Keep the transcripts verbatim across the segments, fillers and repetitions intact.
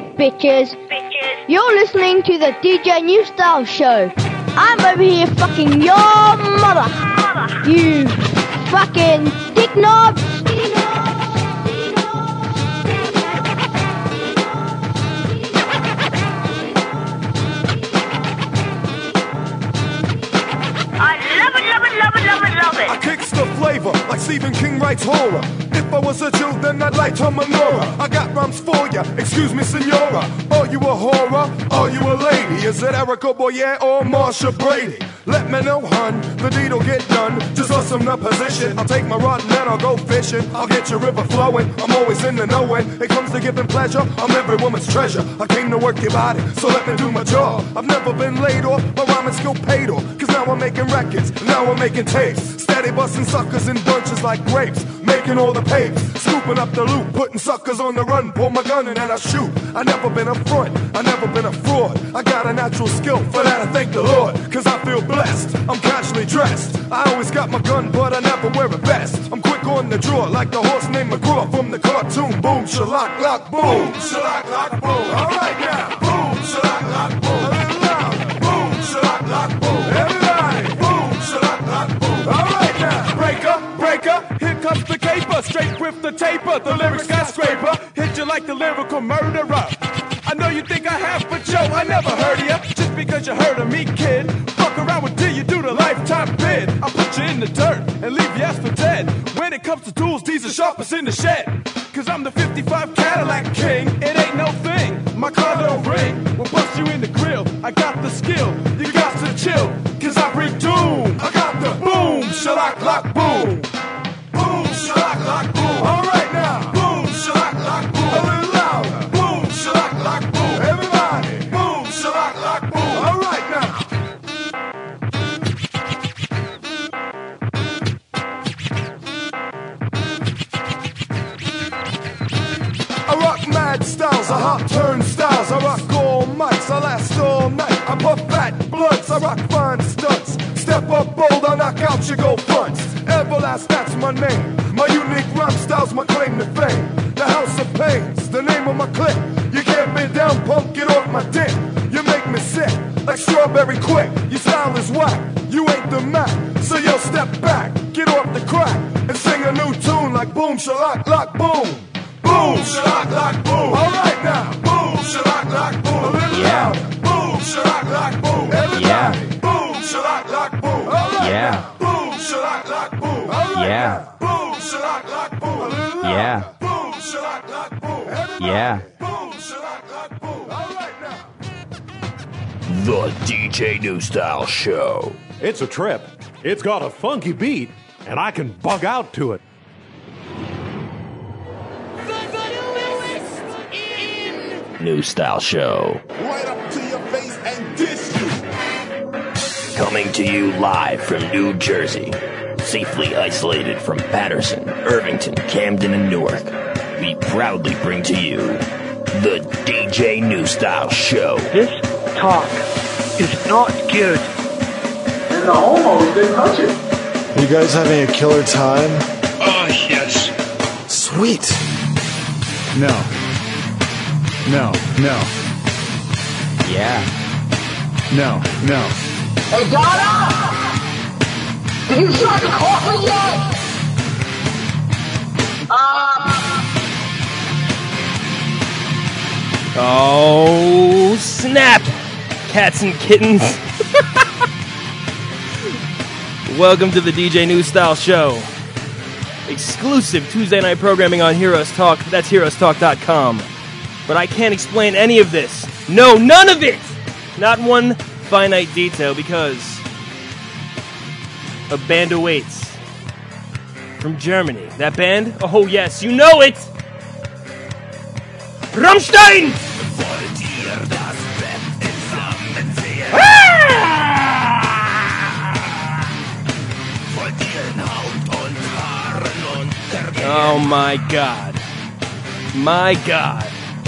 shit, bitches. You're listening to the D J New Style Show. I'm over here fucking your mother. You fucking dick knobs. I kicks the flavor like Stephen King writes horror. If I was a Jew, then I'd light a menorah. I got rhymes for ya, excuse me, senora. Are you a whore? Are you a lady? Is it Erica Boyer or Marsha Brady? Let me know, hun, the deed'll get done. Just awesome the position. I'll take my rod and then I'll go fishing. I'll get your river flowing. I'm always in the know when it comes to giving pleasure. I'm every woman's treasure. I came to work your body, so let me do my job. I've never been laid off, my rhyming skill paid off. Cause now I'm making records, and now I'm making tapes. Steady busting suckers in bunches like grapes. Making all the papes, scooping up the loot, putting suckers on the run. Pull my gun and then I shoot. I never been a front, I never been a fraud. I got a natural skill, for that I thank the Lord. Cause I feel blessed, I'm casually dressed. I always got my gun, but I never wear a vest. I'm quick on the draw, like the horse named McGraw from the cartoon. Boom, shalock, lock, boom. Shalock, lock, boom. Alright now. Boom, shalock, lock, boom. A little loud. Boom, shalock, lock, boom. Everybody. Boom, shalock, lock, boom. Alright now. Breaker, breaker, here comes the caper. Straight with the taper, the lyric skyscraper. Hit you like the lyrical murderer. I know you think I have, but yo, I never heard of ya. Just because you heard of me, kid. Fuck around with D, you do the lifetime bid. I'll put you in the dirt and leave you ass for dead. When it comes to tools, these are sharpest in the shed. Cause I'm the fifty-five Cadillac king, it ain't no thing. My car don't ring, we'll bust you in the grill. I got the skill, you got to chill. Cause I bring doom, I got the boom, shalock, lock, boom. Boom, shalock, lock, boom. Alright now. Boom, shalock, lock, boom. A little louder. Boom, shalock, lock, boom. Everybody. Boom, shalock, lock, boom. Alright now. I rock mad styles, I hot turnstiles. I rock all mics, I last all night. I puff fat blunts, I rock fine stunts. Step up bold, I'll knock out your gold fronts. Everlast, that's my name. My unique rhyme style's my claim to fame. The House of Pains, the name of my clique. You can't be down, punk, get off my dick. You make me sick, like strawberry quick. Your style is whack, you ain't the Mac. So yo, step back, get off the crack, and sing a new tune like boom, shalock, lock, boom. Boom, shalock, lock, boom. Alright now. Boom, shalock, lock, boom. A little Yeah. louder. Boom, shalock, lock, boom. Everybody. Yeah. Boom, shalock, lock, boom. Alright Yeah. now. Boom, shalock, lock, boom. Alright Yeah. now. Boom, shalock, lock, boom. A little louder. Yeah. Boom, shalock, lock, boom. Everybody. Yeah. Boom, shalock, lock, boom. Alright now. The D J New Style Show. It's a trip. It's got a funky beat, and I can bug out to it. New Style Show. Right up to your face and diss you. Coming to you live from New Jersey. Safely isolated from Patterson, Irvington, Camden, and Newark. We proudly bring to you the D J New Style Show. This talk is not good. And the homos didn't touch it. Are you guys having a killer time? Oh, yes. Sweet. No. No, no. Yeah. No, no. Hey, Donna! Did you start the coffee yet? Uh... Oh, snap! Cats and kittens. Welcome to the D J New Style Show. Exclusive Tuesday night programming on Heroes Talk. That's heroes talk dot com. But I can't explain any of this. No, none of it! Not one finite detail, because a band awaits. From Germany. That band? Oh yes, you know it! Rammstein! Oh my god. My god.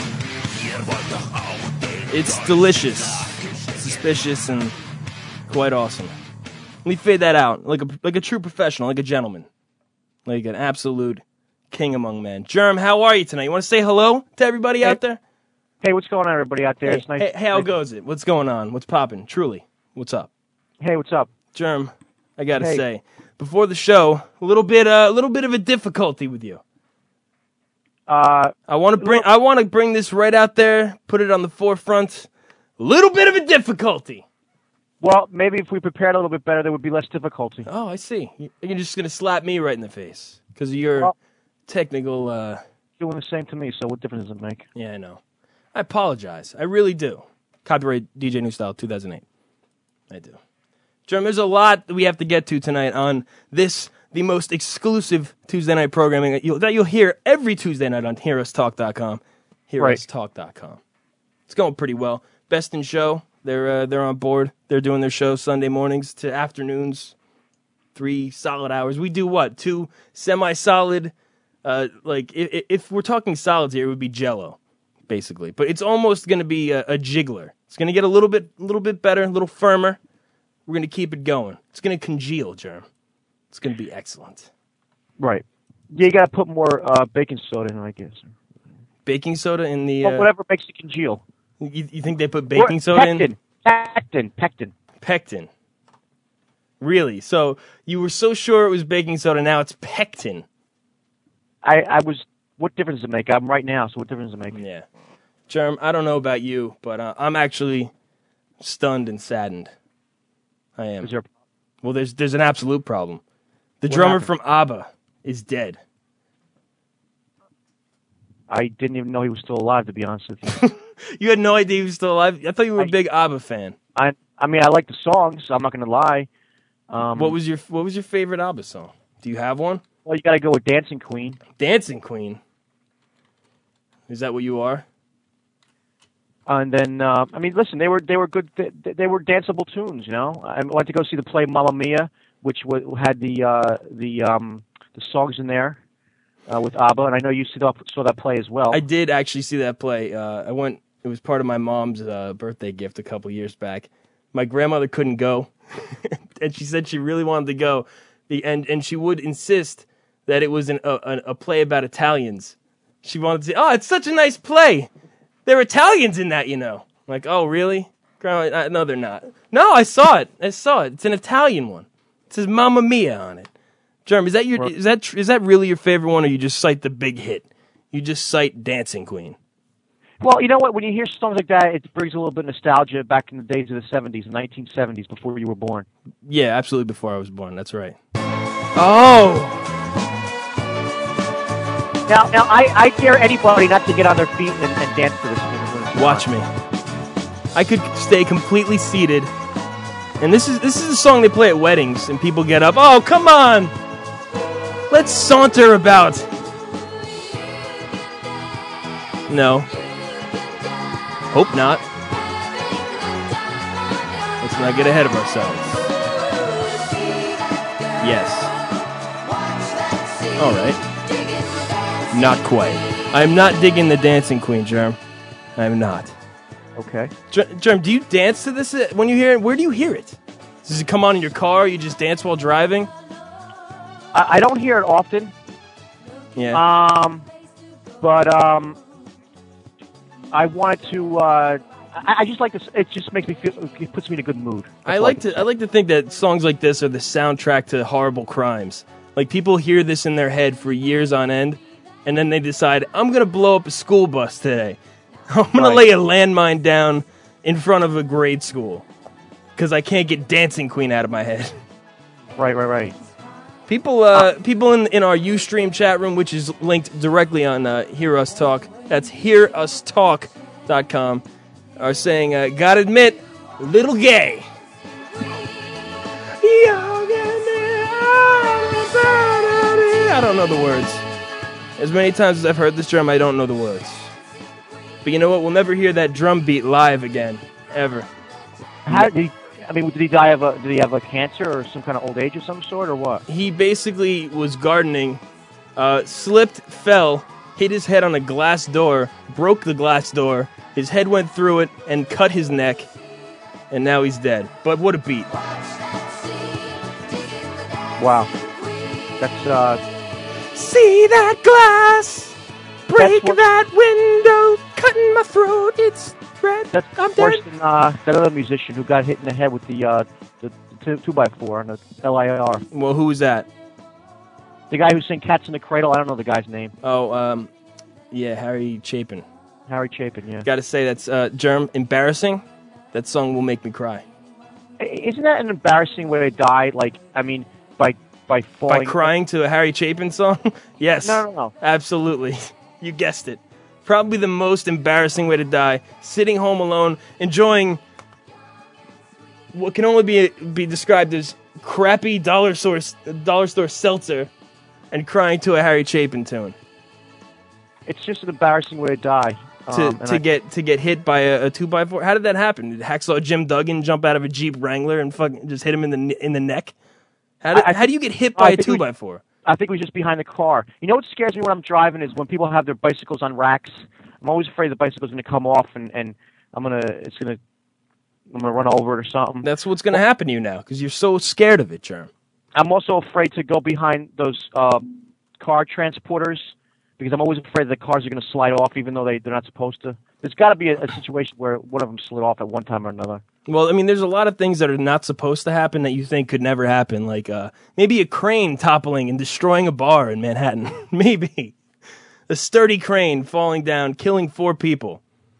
It's delicious, suspicious, and quite awesome. Let me fade that out, like a like a true professional, like a gentleman. Like an absolute king among men. Germ, how are you tonight? You want to say hello to everybody out there? Hey, what's going on, everybody out there? Hey, it's nice. hey, hey, how goes it? What's going on? What's popping? Truly, what's up? Hey, what's up? Germ, I gotta Hey. say, before the show, a little bit, uh, a little bit of a difficulty with you. Uh, I want to bring, I want to bring this right out there, put it on the forefront. A little bit of a difficulty. Well, maybe if we prepared a little bit better, there would be less difficulty. Oh, I see. You- You're just gonna slap me right in the face because of your Well- technical. Uh, Doing the same to me, so what difference does it make? yeah, I know. I apologize. I really do. Copyright D J New Style two thousand eight. I do. Germ, there's a lot that we have to get to tonight on this, the most exclusive Tuesday night programming that you'll, that you'll hear every Tuesday night on hear us talk dot com. hear us talk dot com. It's going pretty well. Best in Show, they're uh, they're on board. They're doing their show Sunday mornings to afternoons, three solid hours. We do what? Two semi-solid, uh, like, if, if we're talking solids here, it would be Jell-O, basically. But it's almost going to be a, a jiggler. It's going to get a little bit, little bit better, a little firmer. We're going to keep it going. It's going to congeal, Germ. It's going to be excellent. Right. Yeah, you got to put more uh, baking soda in, I guess. Baking soda in the... Well, Uh, whatever makes it congeal. you, you think they put baking Or soda pectin, in? Pectin. Pectin. Pectin. Really? So you were so sure it was baking soda, now it's pectin. I, I was... What difference does it make? I'm right now, so what difference does it make? Yeah. Germ, I don't know about you, but uh, I'm actually stunned and saddened. I am. Is there... Well, there's there's an absolute problem. The What drummer happened? from ABBA is dead. I didn't even know he was still alive, to be honest with you. You had no idea he was still alive? I thought you were a I- big ABBA fan. I I mean, I like the songs, so I'm not going to lie. Um, What was your What was your favorite ABBA song? Do you have one? Well, you got to go with Dancing Queen. Dancing Queen. Is that what you are? And then, uh, I mean, listen, they were they were good. They, they were danceable tunes, you know. I went to go see the play Mamma Mia, which w- had the uh, the um, the songs in there uh, with ABBA, and I know you saw saw that play as well. I did actually see that play. Uh, I went. It was part of my mom's uh, birthday gift a couple years back. My grandmother couldn't go, and she said she really wanted to go, The- and and she would insist that it was an, a, a a play about Italians. She wanted to say, "Oh, it's such a nice play. There are Italians in that, you know." I'm like, "Oh, really, Grandma?" uh, No, they're not. No, I saw it. I saw it. It's an Italian one. It says "Mamma Mia" on it. Germ, is that your is that tr- is that really your favorite one, or you just cite the big hit? You just cite Dancing Queen. Well, you know what? When you hear songs like that, it brings a little bit of nostalgia back in the days of the seventies, the nineteen seventies, before you were born. Yeah, absolutely. Before I was born, that's right. Oh, Now, now, I, I dare anybody not to get on their feet and, and dance to this. when it's watch on. me. I could stay completely seated, and this is this is a song they play at weddings, and people get up. Oh, come on, let's saunter about. No, hope not. Let's not get ahead of ourselves. Yes. All right. Not quite. I'm not digging the Dancing Queen, Germ. I'm not. Okay. Ger- Germ, do you dance to this uh, when you hear it? Where do you hear it? Does it come on in your car? You just dance while driving? I, I don't hear it often. Yeah. Um, but um, I wanted to. Uh, I, I just like this. It just makes me feel. It puts me in a good mood. I like to. I like to think that songs like this are the soundtrack to horrible crimes. Like people hear this in their head for years on end, and then they decide, I'm gonna blow up a school bus today. I'm gonna Right. lay a landmine down in front of a grade school because I can't get Dancing Queen out of my head. Right, right, right. People, uh, people in in our Ustream chat room, which is linked directly on uh, Hear Us Talk. That's hear us talk dot com. Are saying, uh, gotta admit, a little gay. I don't know the words. As many times as I've heard this drum, I don't know the words. But you know what? We'll never hear that drum beat live again, ever. How did he? I mean, did he die of a? Did he have a cancer or some kind of old age of some sort, or what? He basically was gardening, uh, slipped, fell, hit his head on a glass door, broke the glass door. His head went through it and cut his neck, and now he's dead. But what a beat! Wow, that's uh. See that glass, break That's what- that window, cutting my throat, it's red. That's I'm worse dead. than uh, that other musician who got hit in the head with the uh, the, the two, two by four on the L I R. Well, who was that? The guy who sang "Cats in the Cradle." I don't know the guy's name. Oh, um, yeah, Harry Chapin. Harry Chapin. Yeah. Got to say that's uh, Germ embarrassing. That song will make me cry. Isn't that an embarrassing way to die? Like, I mean, by by falling. By crying to a Harry Chapin song? Yes. No, no, no. Absolutely. You guessed it. Probably the most embarrassing way to die. Sitting home alone, enjoying what can only be be described as crappy dollar store dollar store seltzer, and crying to a Harry Chapin tune. It's just an embarrassing way to die. To Um, and to I- get to get hit by a, a two by four. How did that happen? Did Hacksaw Jim Duggan jump out of a Jeep Wrangler and fucking just hit him in the ne- in the neck? How did, I- I how do you get hit I by a think two we- by four? I think it was just behind the car. You know what scares me when I'm driving is when people have their bicycles on racks. I'm always afraid the bicycle's going to come off and, and I'm gonna it's gonna I'm gonna run over it or something. That's what's going to happen to you now because you're so scared of it, Germ. I'm also afraid to go behind those uh, car transporters because I'm always afraid the cars are going to slide off even though they they're not supposed to. There's got to be a, a situation where one of them slid off at one time or another. Well, I mean, there's a lot of things that are not supposed to happen that you think could never happen, like uh, maybe a crane toppling and destroying a bar in Manhattan. Maybe. A sturdy crane falling down, killing four people.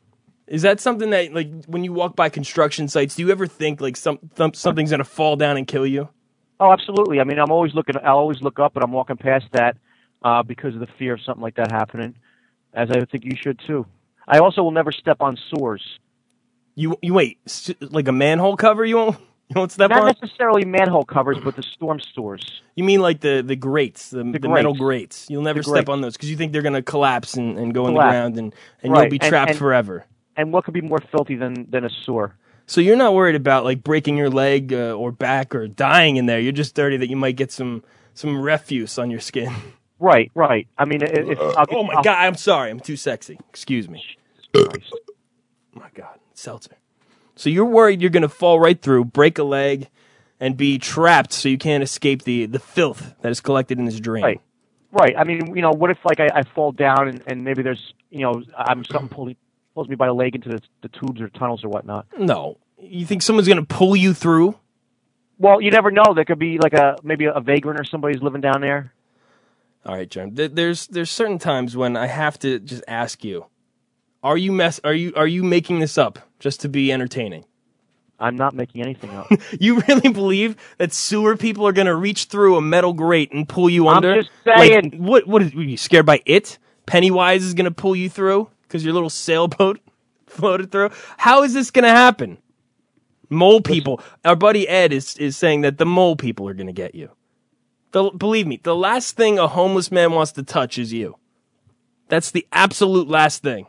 Is that something that, like, when you walk by construction sites, do you ever think, like, some th- something's going to fall down and kill you? Oh, absolutely. I mean, I'm always looking. I'll always look up, and I'm walking past that uh, because of the fear of something like that happening, as I think you should too. I also will never step on sewers. You you wait, s- like a manhole cover you won't, you won't step Not on? necessarily manhole covers, but the storm sewers. You mean like the, the grates, the, the, The metal grates. grates. You'll never The step grates. on those because you think they're going to collapse and, and go in the Collapse. ground and, and Right. you'll be And- trapped and- forever. And what could be more filthy than, than a sewer? So you're not worried about like breaking your leg uh, or back or dying in there. You're just dirty that you might get some some refuse on your skin. Right, right. I mean, if, if I'll get, Oh my I'll- God, I'm sorry. I'm too sexy. Excuse me. Christ. Oh my God, seltzer. So you're worried you're going to fall right through, break a leg, and be trapped so you can't escape the, the filth that is collected in this drain. Right. Right. I mean, you know, what if like I, I fall down and, and maybe there's, you know, I'm something pulling pulls me by the leg into the, the tubes or tunnels or whatnot. No. You think someone's going to pull you through? Well, you never know. There could be like a maybe a vagrant or somebody's living down there. All right, Jerm. Th- There's there's certain times when I have to just ask you, are you mess are you are you making this up just to be entertaining? I'm not making anything up. You really believe that sewer people are going to reach through a metal grate and pull you I'm under? just saying. Like, what what is, were you scared by it? Pennywise is going to pull you through because your little sailboat floated through? How is this going to happen? Mole people. Our buddy Ed is is saying that the mole people are going to get you. The, believe me, the last thing a homeless man wants to touch is you. That's the absolute last thing.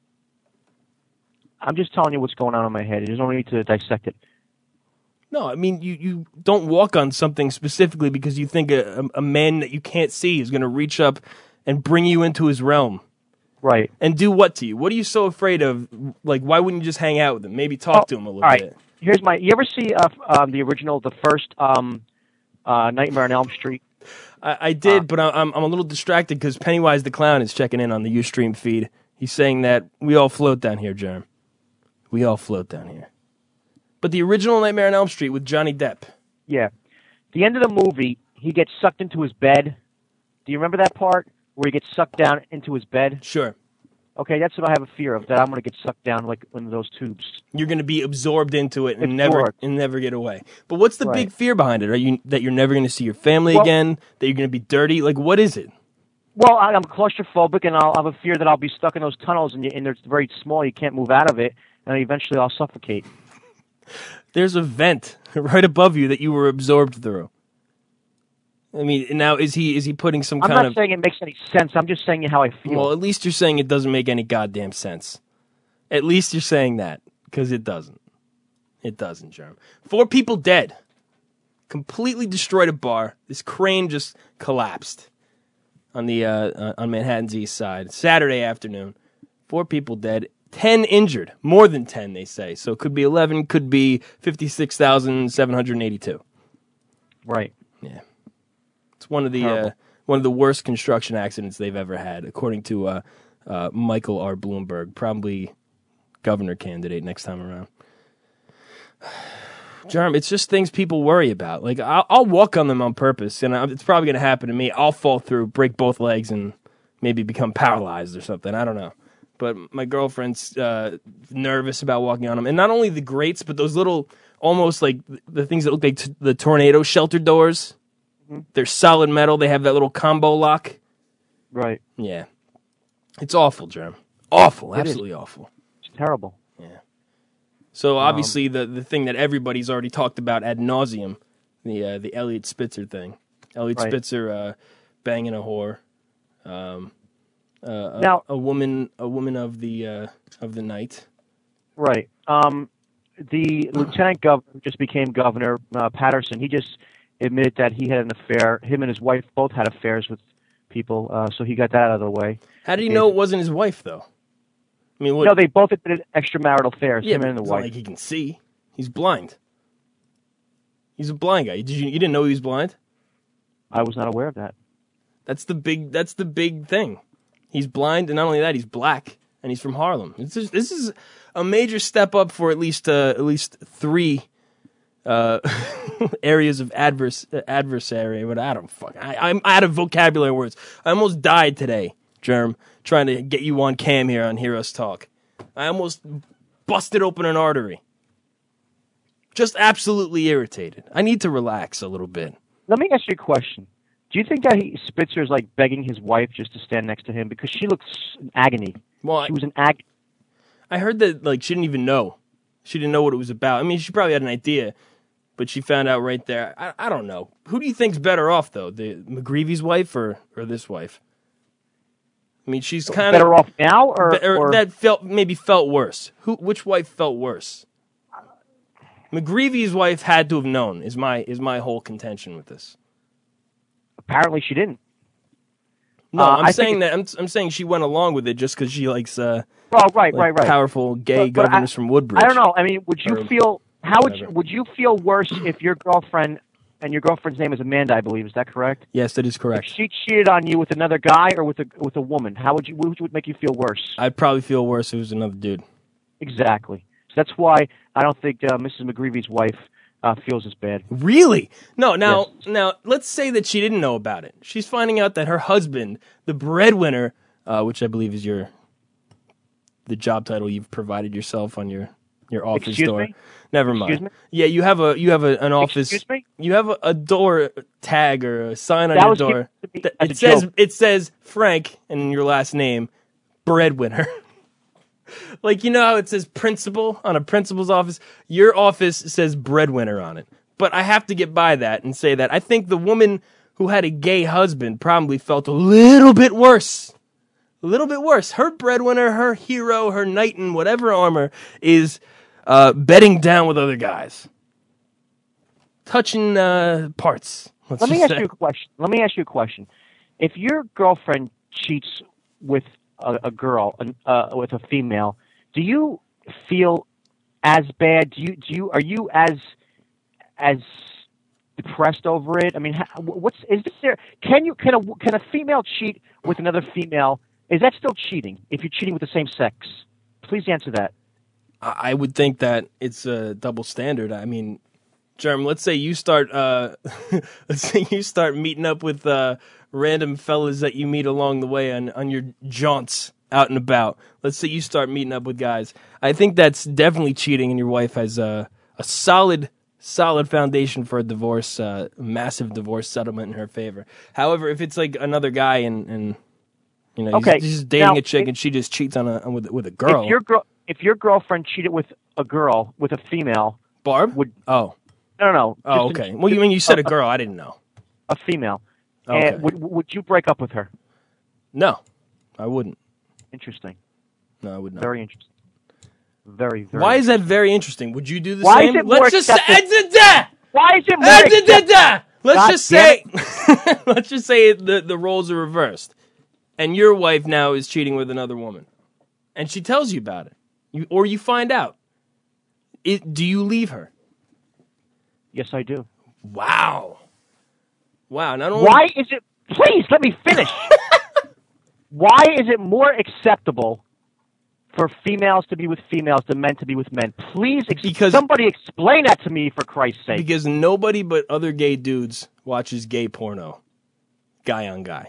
I'm just telling you what's going on in my head. There's no need to dissect it. No, I mean, you, you don't walk on something specifically because you think a, a, a man that you can't see is going to reach up and bring you into his realm. Right. And do what to you? What are you so afraid of? Like, why wouldn't you just hang out with him? Maybe talk Oh, to him a little all right. bit. Here's my. You ever see uh, um, the original, the first um, uh, Nightmare on Elm Street? I, I did, Uh, but I, I'm I'm a little distracted because Pennywise the Clown is checking in on the Ustream feed. He's saying that we all float down here, Jerm. We all float down here. But the original Nightmare on Elm Street with Johnny Depp. Yeah. The end of the movie, he gets sucked into his bed. Do you remember that part where he gets sucked down into his bed? Sure. Okay, that's what I have a fear of, that I'm going to get sucked down like one of those tubes. You're going to be absorbed into it and Absorbed. never and never get away. But what's the Right. big fear behind it? Are you that you're never going to see your family Well- again? That you're going to be dirty? Like, what is it? Well, I- I'm claustrophobic, and I'll have a fear that I'll be stuck in those tunnels, and, you, and they're very small. You can't move out of it, and eventually I'll suffocate. There's a vent right above you that you were absorbed through. I mean, now is he is he putting some I'm kind not of? saying it makes any sense. I'm just saying how I feel. Well, at least you're saying it doesn't make any goddamn sense. At least you're saying that because it doesn't. It doesn't, Jerm. Four people dead. Completely destroyed a bar. This crane just collapsed on the uh, uh, on Manhattan's east side. Saturday afternoon. Four people dead. Ten injured. More than ten, they say. So it could be eleven. Could be fifty-six thousand seven hundred eighty-two. Right. Yeah. It's one of the uh, Terrible. one of the worst construction accidents they've ever had, according to uh, uh, Michael R. Bloomberg. Probably governor candidate next time around. Germ, it's just things people worry about. Like, I'll, I'll walk on them on purpose, and I, it's probably going to happen to me. I'll fall through, break both legs, and maybe become paralyzed or something. I don't know. But my girlfriend's uh, nervous about walking on them. And not only the grates, but those little, almost like the things that look like t- the tornado shelter doors. Mm-hmm. They're solid metal. They have that little combo lock. Right. Yeah. It's awful, Germ. Awful. It Absolutely is. awful. It's terrible. Yeah. So obviously um, the, the thing that everybody's already talked about ad nauseum, the uh, the Elliot Spitzer thing. Elliot right. Spitzer uh, banging a whore. Um, uh, now, a, a woman, a woman of the uh, of the night. Right. Um, the lieutenant governor who just became governor, uh, Patterson. He just admitted that he had an affair. Him and his wife both had affairs with people, uh, so he got that out of the way. How did he know it wasn't his wife, though? I mean, what? No, they both admitted extramarital affairs. Yeah, him and the it's wife. not like he can see. He's blind. He's a blind guy. Did you? You didn't know he was blind? I was not aware of that. That's the big. That's the big thing. He's blind, and not only that, he's black, and he's from Harlem. It's just, this is a major step up for at least uh, at least three uh, areas of adverse uh, adversary. But I don't fuck. I, I'm out of vocabulary words. I almost died today, Germ, trying to get you on cam here on Hear Us Talk. I almost busted open an artery. Just absolutely irritated. I need to relax a little bit. Let me ask you a question. Do you think that he, Spitzer's like begging his wife just to stand next to him because she looks in agony? Well, she was in agony. I heard that like she didn't even know. She didn't know what it was about. I mean, she probably had an idea, but she found out right there. I, I don't know. Who do you think's better off though, the McGreevy's wife or or this wife? I mean, she's kind better of off now, or, be, or, or that felt maybe felt worse. Who? Which wife felt worse? McGreevy's wife had to have known. Is my is my whole contention with this. Apparently, she didn't. No, uh, I'm I saying that I'm I'm saying she went along with it just because she likes uh, oh right, like right, right, powerful gay but, but governors I, from Woodbridge. I don't know. I mean, would you or feel how would whatever. you, would you feel worse if your girlfriend and your girlfriend's name is Amanda, I believe, is that correct? Yes, that is correct. If she cheated on you with another guy or with a with a woman, how would you which would make you feel worse? I'd probably feel worse if it was another dude. Exactly. So that's why I don't think uh, Missus McGreevy's wife uh, feels as bad. Really? No. Now, yes. now, let's say that she didn't know about it. She's finding out that her husband, the breadwinner, uh, which I believe is your the job title you've provided yourself on your your office Excuse door. me? Never mind. Excuse me? Yeah, you have a you have a, an office. Excuse me? You have a, a door tag or a sign on That your was door. given to me That- as It a says joke. it says Frank and your last name, breadwinner. Like, you know how it says principal on a principal's office? Your office says breadwinner on it. But I have to get by that and say that I think the woman who had a gay husband probably felt a little bit worse. A little bit worse. Her breadwinner, her hero, her knight in whatever armor is uh, bedding down with other guys. Touching uh, parts. Let's Let me just ask say. you a question. Let me ask you a question. If your girlfriend cheats with a, a girl, uh, with a female, do you feel as bad? Do you do you are you as as depressed over it? I mean, how, what's is there? Can you can a can a female cheat with another female? Is that still cheating if you're cheating with the same sex? Please answer that. I I would think that it's a double standard. I mean, Germ, let's say you start uh, let's say you start meeting up with uh, random fellas that you meet along the way on, on your jaunts out and about. Let's say you start meeting up with guys. I think that's definitely cheating, and your wife has a, a solid solid foundation for a divorce, uh, massive divorce settlement in her favor. However, if it's like another guy and, and you know, Okay, he's just dating now, a chick if- and she just cheats on a with with a girl. If your girl, if your girlfriend cheated with a girl with a female, Barb? would Oh. no, no, no. Oh, just a- okay. Well, you mean you said a girl? I didn't know. a female. Okay. And would would you break up with her? No, I wouldn't. Interesting. No, I would not. Very interesting. Very, very. Why is that very interesting? Would you do the Why same? is it more Let's just say, acceptable- Why is it more let's acceptable? just God say, let's just say the the roles are reversed, and your wife now is cheating with another woman, and she tells you about it, you, or you find out. It, do you leave her? Yes, I do. Wow. Wow. Not only Why is it? Please let me finish. Why is it more acceptable for females to be with females than men to be with men? Please, ex- Because- somebody explain that to me, for Christ's sake. Because nobody but other gay dudes watches gay porno. Guy on guy.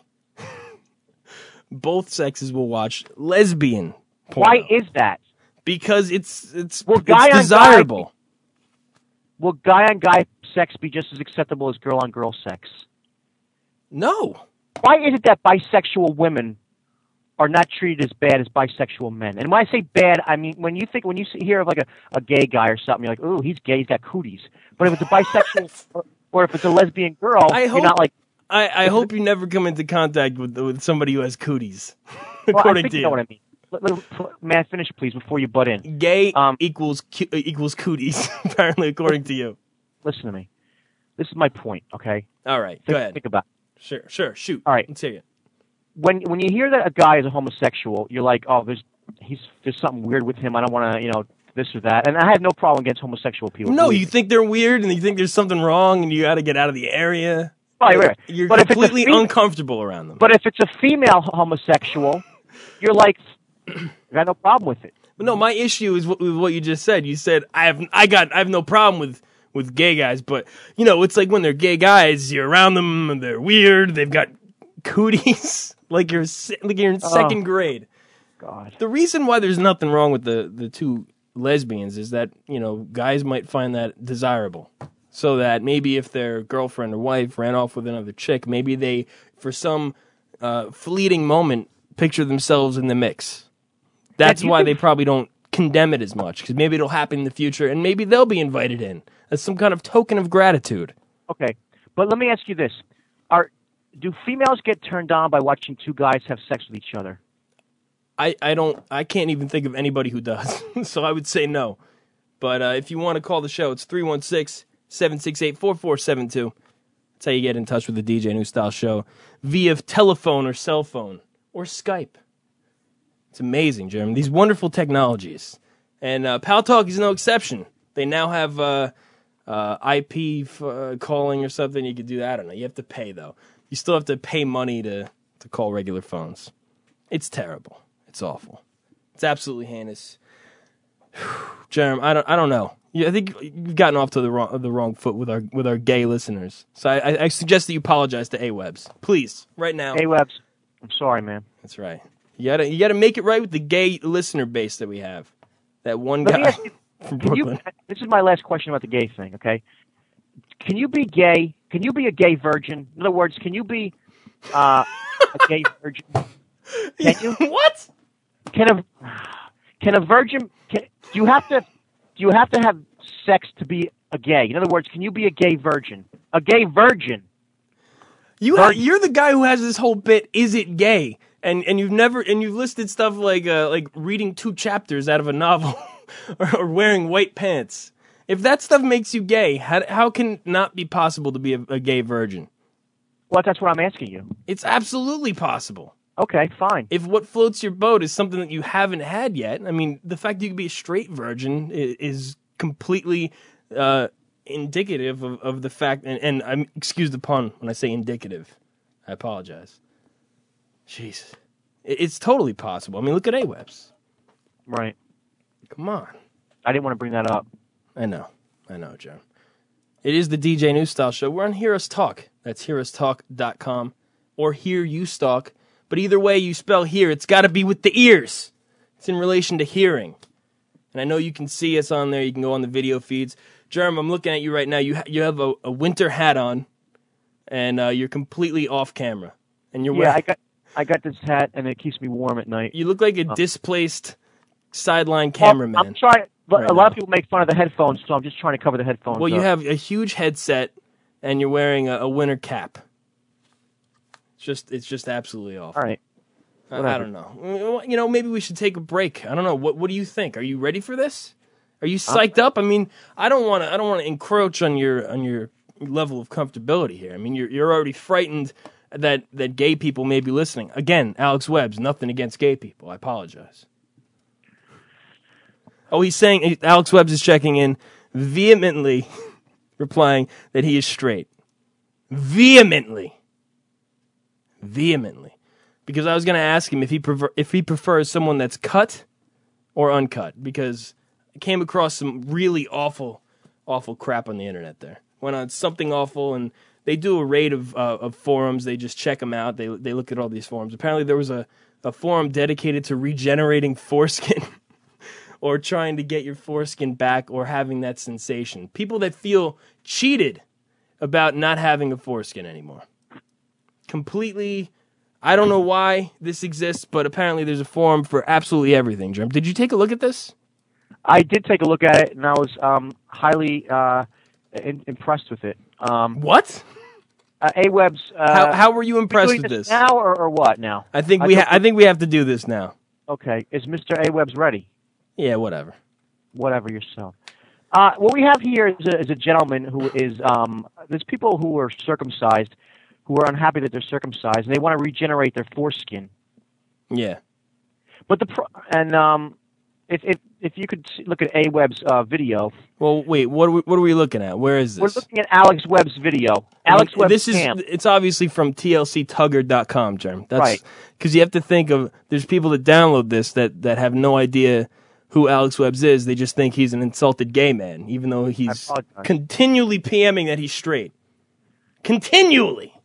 Both sexes will watch lesbian porno. Why is that? Because it's it's, Well, it's guy on desirable. guy- Will guy on guy sex be just as acceptable as girl on girl sex? No. Why is it that bisexual women are not treated as bad as bisexual men? And when I say bad, I mean when you think when you see- hear of like a, a gay guy or something, you're like, ooh, he's gay, he's got cooties. But if it's a bisexual or, or if it's a lesbian girl, I you're hope, not like. I, I hope you never come into contact with with somebody who has cooties. Well, I according think to you you. know what I mean. Let, let, may I finish, please, before you butt in? Gay Um, equals cu- equals cooties, apparently, according to you. Listen to me. This is my point, okay? All right, Think, go ahead. Think about it. Sure, sure, shoot. All right. Let's hear it. When when you hear that a guy is a homosexual, you're like, oh, there's he's there's something weird with him. I don't want to, you know, this or that. And I have no problem against homosexual people. No, believe you me. think they're weird and you think there's something wrong and you got to get out of the area. Right, right, right. You're But if it's a completely fe- uncomfortable around them. But if it's a female homosexual, you're like, you got no problem with it. But no, my issue is what, with what you just said. You said I have I got I have no problem with, with gay guys, but you know it's like when they're gay guys, you're around them and they're weird. They've got cooties like you're se- like you're in Oh. second grade. God. The reason why there's nothing wrong with the the two lesbians is that you know guys might find that desirable. So that maybe if their girlfriend or wife ran off with another chick, maybe they, for some uh, fleeting moment, picture themselves in the mix. That's you why can- they probably don't condemn it as much, because maybe it'll happen in the future, and maybe they'll be invited in as some kind of token of gratitude. Okay, but let me ask you this: Are do females get turned on by watching two guys have sex with each other? I, I don't I can't even think of anybody who does, so I would say no. But uh, if you want to call the show, it's three one six, seven six eight, four four seven two. That's how you get in touch with the D J New Style Show via telephone or cell phone or Skype. It's amazing, Jeremy. These wonderful technologies. And uh, Pal Talk is no exception. They now have uh, uh, I P f- uh, calling or something. You could do that. I don't know. You have to pay, though. You still have to pay money to, to call regular phones. It's terrible. It's awful. It's absolutely heinous. Jeremy, I don't I don't know. Yeah, I think you've gotten off to the wrong the wrong foot with our with our gay listeners. So I, I suggest that you apologize to A-Webs, please, right now. A-Webs, I'm sorry, man. That's right. You gotta you gotta make it right with the gay listener base that we have. That one Let me guy ask you, from can Brooklyn. you, this is my last question about the gay thing, okay? Can you be gay? Can you be a gay virgin? In other words, can you be uh, a gay virgin? Can you? What? Can a can a virgin? Can, do you have to? Do you have to have sex to be a gay? In other words, can you be a gay virgin? A gay virgin? You Virgin. you're the guy who has this whole bit. Is it gay? And and you've never and you've listed stuff like uh, like reading two chapters out of a novel or, or wearing white pants. If that stuff makes you gay, how how can it not be possible to be a, a gay virgin? Well, that's what I'm asking you. It's absolutely possible. Okay, fine. If what floats your boat is something that you haven't had yet, I mean, the fact that you could be a straight virgin is, is completely uh, indicative of, of the fact, and, and I'm excuse the pun when I say indicative. I apologize. Jeez. It, it's totally possible. I mean, look at A-Webs. Right. Come on. I didn't want to bring that up. I know. I know, Joe. It is the D J New Style Show. We're on Hear Us Talk. That's hear us talk dot com or Hear You Stalk. But either way you spell hear, it's got to be with the ears. It's in relation to hearing. And I know you can see us on there. You can go on the video feeds. Jerem, I'm looking at you right now. You ha- you have a, a winter hat on, and uh, you're completely off camera. And you're Yeah, wearing, I got I got this hat, and it keeps me warm at night. you look like a Oh. displaced sideline Well, cameraman. I'm trying. But right a lot now. of people make fun of the headphones, so I'm just trying to cover the headphones. Well, you up. have a huge headset, and you're wearing a, a winter cap. It's just, it's just absolutely awful. All right. I, I Whatever. don't know. You know, maybe we should take a break. I don't know. What What do you think? Are you ready for this? Are you psyched up? I mean, I don't want to. I don't want to encroach on your on your level of comfortability here. I mean, you're you're already frightened that that gay people may be listening. Again, Alex Webb's nothing against gay people. I apologize. Oh, he's saying Alex Webbs is checking in, vehemently replying that he is straight. Vehemently. Vehemently. Because I was going to ask him if he prefer, if he prefers someone that's cut or uncut, because I came across some really awful, awful crap on the internet there. Went on Something Awful, and they do a raid of uh, of forums. They just check them out. They they look at all these forums. Apparently there was a, a forum dedicated to regenerating foreskin or trying to get your foreskin back or having that sensation. People that feel cheated about not having a foreskin anymore. Completely, I don't know why this exists, but apparently there's a forum for absolutely everything, Germ. Did you take a look at this? I did take a look at it, and I was um, highly uh, in, impressed with it. Um, what? Uh, Aweb's. Uh, how, how were you impressed with this, this now, or, or what? Now I think we. Ha- I think we have to do this now. Okay, is Mister Aweb's ready? Yeah, whatever. Whatever yourself. Uh, what we have here is a, is a gentleman who is. Um, there's people who are circumcised, who are unhappy that they're circumcised, and they want to regenerate their foreskin. Yeah. But the pro- and um, if if if you could see, look at Aweb's uh, video. Well, wait. What are we, what are we looking at? Where is this? We're looking at Alex Webb's video. Alex I mean, Webb's This is. camp. It's obviously from T L C Tugger dot com, Germ. That's, right. Because you have to think of. There's people that download this that that have no idea who Alex Webbs is. They just think he's an insulted gay man, even though he's continually PMing that he's straight. Continually.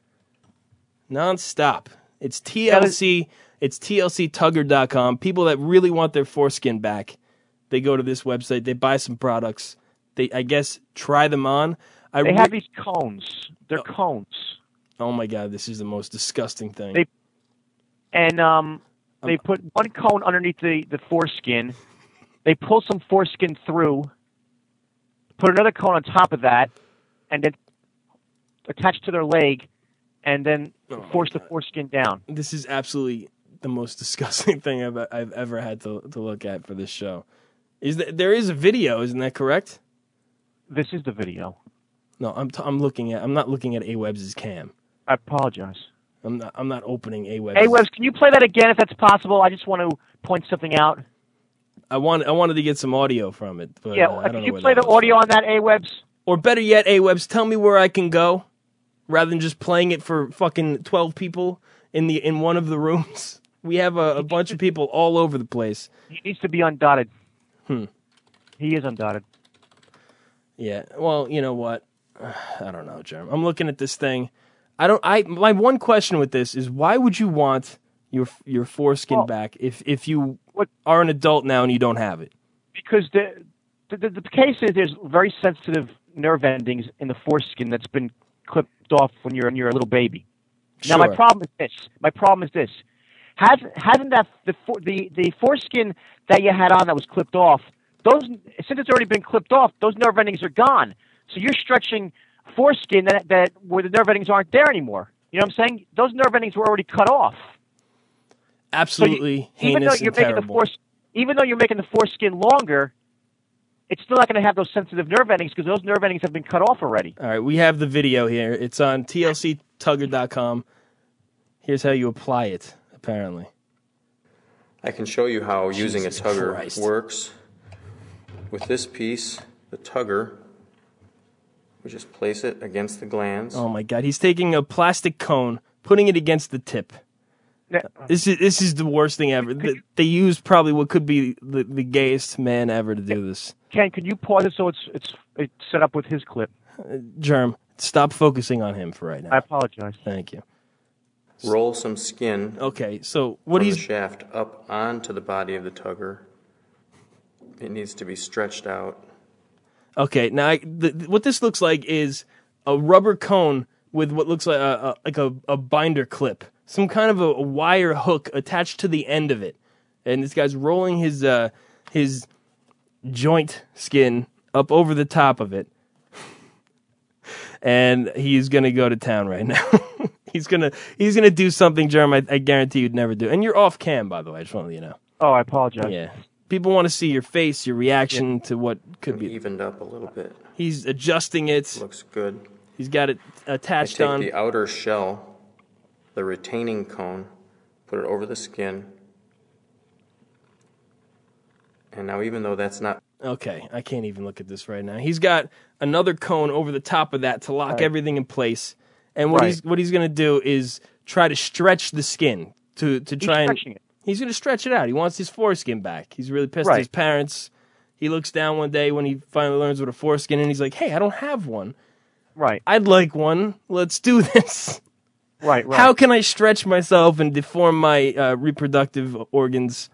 Non-stop. It's T L C. It's T L C Tugger dot com. People that really want their foreskin back, they go to this website. They buy some products. They, I guess, try them on. I they re- have these cones. They're oh. cones. Oh my God! This is the most disgusting thing. They and um, they put one cone underneath the, the foreskin. They pull some foreskin through. Put another cone on top of that, and then attach to their leg, and then oh force the foreskin down. This is absolutely the most disgusting thing I've I've ever had to to look at for this show. Is that there is a video? Isn't that correct? This is the video. No, I'm t- I'm looking at I'm not looking at Awebs' cam. I apologize. I'm not I'm not opening Awebs. Awebs, can you play that again if that's possible? I just want to point something out. I want I wanted to get some audio from it. But, yeah, uh, I don't can know you where play the audio on that, Awebs? Or better yet, Awebs, tell me where I can go, rather than just playing it for fucking twelve people in the in one of the rooms. We have a, a bunch of people all over the place. He needs to be undotted. Hmm. He is undotted. Yeah. Well, you know what? I don't know, Jeremy. I'm looking at this thing. I don't. I my one question with this is why would you want your your foreskin well, back if if you what, are an adult now and you don't have it? Because the the, the the case is there's very sensitive nerve endings in the foreskin that's been clipped off when you're when you're a little baby. Sure. Now my problem is this. My problem is this. Hasn't hasn't that the the the foreskin that you had on that was clipped off? Those since it's already been clipped off, those nerve endings are gone. So you're stretching foreskin that that where the nerve endings aren't there anymore. You know what I'm saying? Those nerve endings were already cut off. Absolutely so you, heinous even though you're and making terrible. The fore, even though you're making the foreskin longer, it's still not going to have those sensitive nerve endings because those nerve endings have been cut off already. All right, we have the video here. It's on T L C Tugger dot com. Here's how you apply it, apparently. I can show you how Jesus using a tugger Christ. works. With this piece, the tugger, we just place it against the glands. Oh my God! He's taking a plastic cone, putting it against the tip. Yeah. This is this is the worst thing ever. They, they use probably what could be the, the gayest man ever to do this. Ken, could you pause it so it's it's it's set up with his clip? Uh, Germ, stop focusing on him for right now. I apologize. Thank you. Roll some skin. Okay, so what from he's the shaft up onto the body of the tugger. It needs to be stretched out. Okay, now I, the, what this looks like is a rubber cone with what looks like a, a like a, a binder clip, some kind of a, a wire hook attached to the end of it, and this guy's rolling his uh, his joint skin up over the top of it, and he's gonna go to town right now. he's gonna he's gonna do something, Jeremy. I, I guarantee you'd never do. And you're off cam, by the way. I just want to let you know. Oh, I apologize. Yeah. People want to see your face, your reaction yeah. to what could be evened up a little bit. He's adjusting it. Looks good. He's got it attached I take on. the outer shell, the retaining cone, put it over the skin. And now, even though that's not okay, I can't even look at this right now. He's got another cone over the top of that to lock right. everything in place. And what right. he's what he's going to do is try to stretch the skin to to try he's and stretching it. He's going to stretch it out. He wants his foreskin back. He's really pissed Right. at his parents. He looks down one day when he finally learns what a foreskin is, and he's like, hey, I don't have one. Right. I'd like one. Let's do this. Right, right. How can I stretch myself and deform my uh, reproductive organs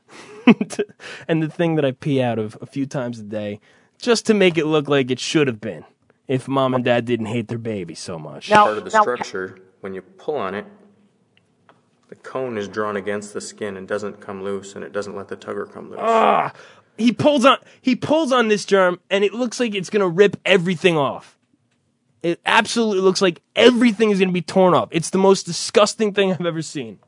and the thing that I pee out of a few times a day just to make it look like it should have been if mom and dad didn't hate their baby so much? Now- Part of the now- structure, when you pull on it, the cone is drawn against the skin and doesn't come loose, and it doesn't let the tugger come loose. Ah, he pulls on he pulls on this germ, and it looks like it's gonna rip everything off. It absolutely looks like everything is gonna be torn off. It's the most disgusting thing I've ever seen.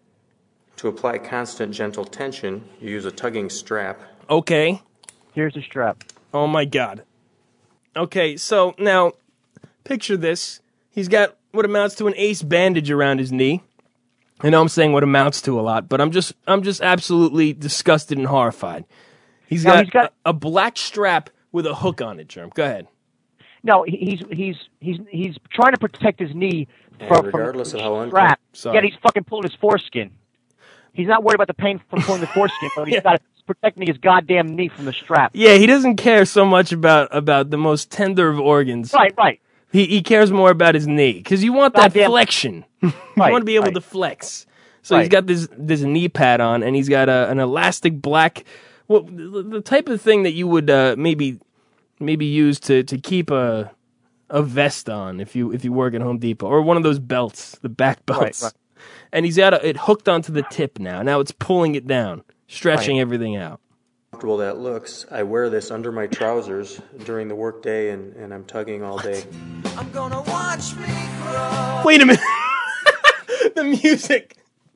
To apply constant gentle tension, you use a tugging strap. Okay. Here's the strap. Oh my god. Okay, so now picture this. He's got what amounts to an ace bandage around his knee. I know I'm saying what amounts to a lot, but I'm just I'm just absolutely disgusted and horrified. He's Now, got, he's got- a, a black strap with a hook on it, Germ. Go ahead. No, he- he's he's he's he's trying to protect his knee from, And regardless from of how strap. uncomfortable- Sorry. Yet he's fucking pulling his foreskin. He's not worried about the pain from pulling the foreskin, but he's Yeah. got protecting his goddamn knee from the strap. Yeah, he doesn't care so much about, about the most tender of organs. Right, right. He he cares more about his knee because you want that Goddamn- flexion. you Right, want to be able right. to flex. So he's Right. got this this knee pad on, and he's got a, an elastic black, well, the, the type of thing that you would uh, maybe maybe use to, to keep a a vest on if you if you work at Home Depot, or one of those belts, the back belts. right. And he's got a, it hooked onto the tip now. Now it's pulling it down, stretching Right. everything out. Comfortable that looks, I wear this under my trousers during the work day, and, and I'm tugging all day. I'm gonna watch me grow. Wait a minute. The music.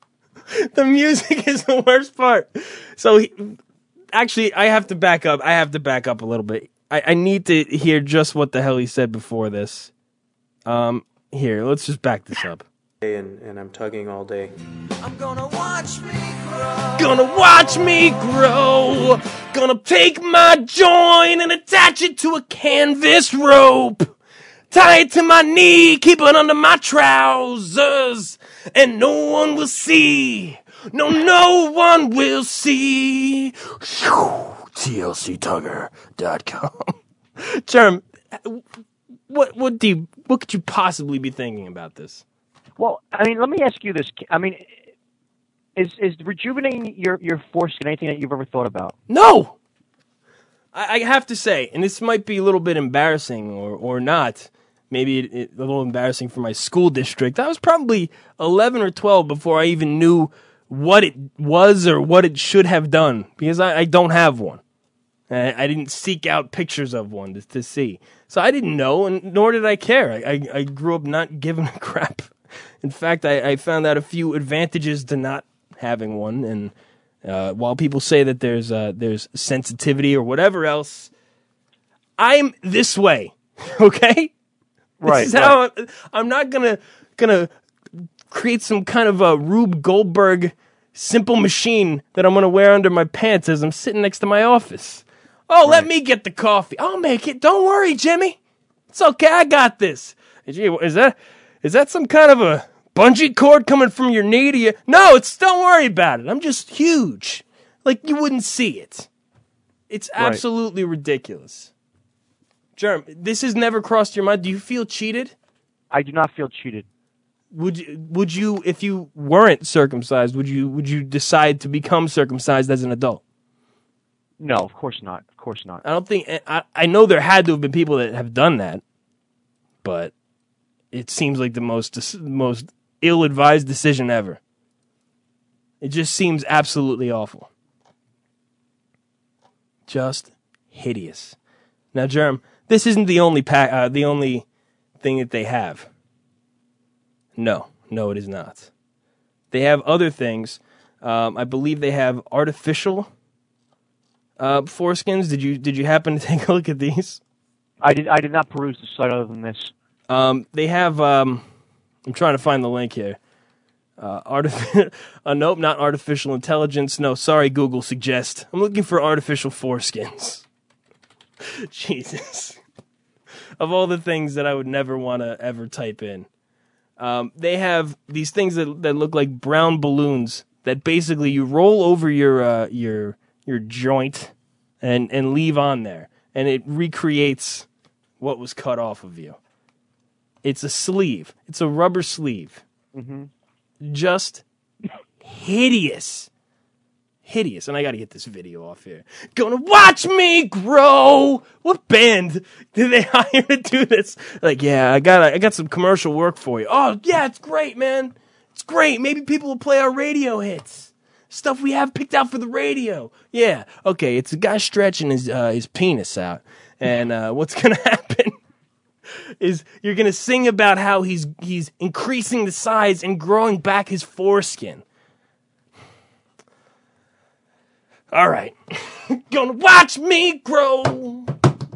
The music is the worst part. So, he, actually, I have to back up. I have to back up a little bit. I, I need to hear just what the hell he said before this. Um, here, let's just back this up. And, and I'm tugging all day. I'm gonna watch me grow. Gonna watch me grow. Gonna take my joint and attach it to a canvas rope. Tie it to my knee, keep it under my trousers, and no one will see. No, no one will see. T L C Tugger dot com. Germ, what what do you, what could you possibly be thinking about this? Well, I mean, let me ask you this. I mean, is is rejuvenating your your foreskin anything that you've ever thought about? No. I, I have to say, and this might be a little bit embarrassing or or not. Maybe it, it, a little embarrassing for my school district. I was probably eleven or twelve before I even knew what it was or what it should have done, because I, I don't have one. I, I didn't seek out pictures of one to, to see. So I didn't know, and nor did I care. I, I, I grew up not giving a crap. In fact, I, I found out a few advantages to not having one. And uh, while people say that there's uh, there's sensitivity or whatever else, I'm this way, okay? Right. This is how I'm, I'm not gonna gonna create some kind of a Rube Goldberg simple machine that I'm gonna wear under my pants as I'm sitting next to my office. Oh, let me get the coffee. I'll make it. Don't worry, Jimmy. It's okay. I got this. Gee, is that is that some kind of a bungee cord coming from your knee to you? No, it's. Don't worry about it. I'm just huge, like you wouldn't see it. It's Right. absolutely ridiculous. Germ, this has never crossed your mind. Do you feel cheated? I do not feel cheated. Would you, would you, if you weren't circumcised, would you, would you decide to become circumcised as an adult? No, of course not. Of course not. I don't think, I, I know there had to have been people that have done that, but it seems like the most, most ill-advised decision ever. It just seems absolutely awful. Just hideous. Now, Germ, this isn't the only pa- uh, the only thing that they have. No, no, it is not. They have other things. Um, I believe they have artificial uh, foreskins. Did you did you happen to take a look at these? I did. I did not peruse the site other than this. Um, they have. Um, I'm trying to find the link here. Uh, artific- uh, nope, not artificial intelligence. No, sorry, Google suggest. I'm looking for artificial foreskins. Jesus. Of all the things that I would never want to ever type in. Um, they have these things that, that look like brown balloons that basically you roll over your uh, your your joint and and leave on there, and it recreates what was cut off of you. It's a sleeve. It's a rubber sleeve. Mm-hmm. Just hideous. Hideous. And I got to get this video off here. Gonna watch me grow. What band did they hire to do this? Like, yeah, I got I got some commercial work for you. Oh, yeah, it's great, man. It's great. Maybe people will play our radio hits. Stuff we have picked out for the radio. Yeah. Okay, it's a guy stretching his uh, his penis out. And uh, what's gonna happen is you're gonna sing about how he's he's increasing the size and growing back his foreskin. All right. Gonna watch me grow.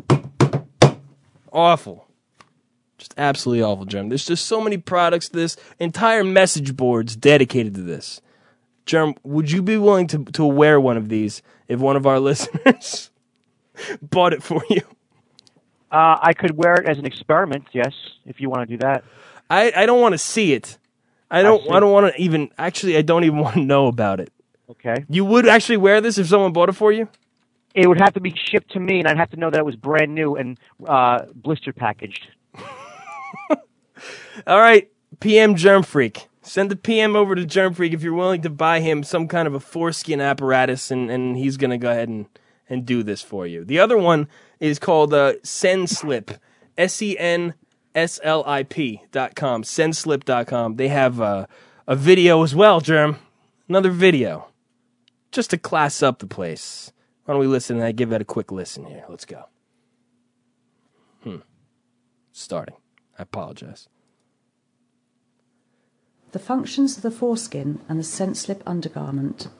Awful. Just absolutely awful, Germ. There's just so many products to this. Entire message boards dedicated to this. Germ, would you be willing to, to wear one of these if one of our listeners bought it for you? Uh, I could wear it as an experiment, yes, if you want to do that. I, I don't want to see it. I don't I, I don't want to even... Actually, I don't even want to know about it. Okay. You would actually wear this if someone bought it for you? It would have to be shipped to me, and I'd have to know that it was brand new and uh, blister packaged. All right, P M Germ Freak. Send the P M over to Germ Freak if you're willing to buy him some kind of a foreskin apparatus, and, and he's going to go ahead and, and do this for you. The other one is called uh, SenSlip, S E N S L I P dot com, senslip dot com. They have uh, a video as well, Germ. Another video. Just to class up the place. Why don't we listen and I give that a quick listen here. Let's go. Hmm. Starting. I apologize. The functions of the foreskin and the SenSlip undergarment.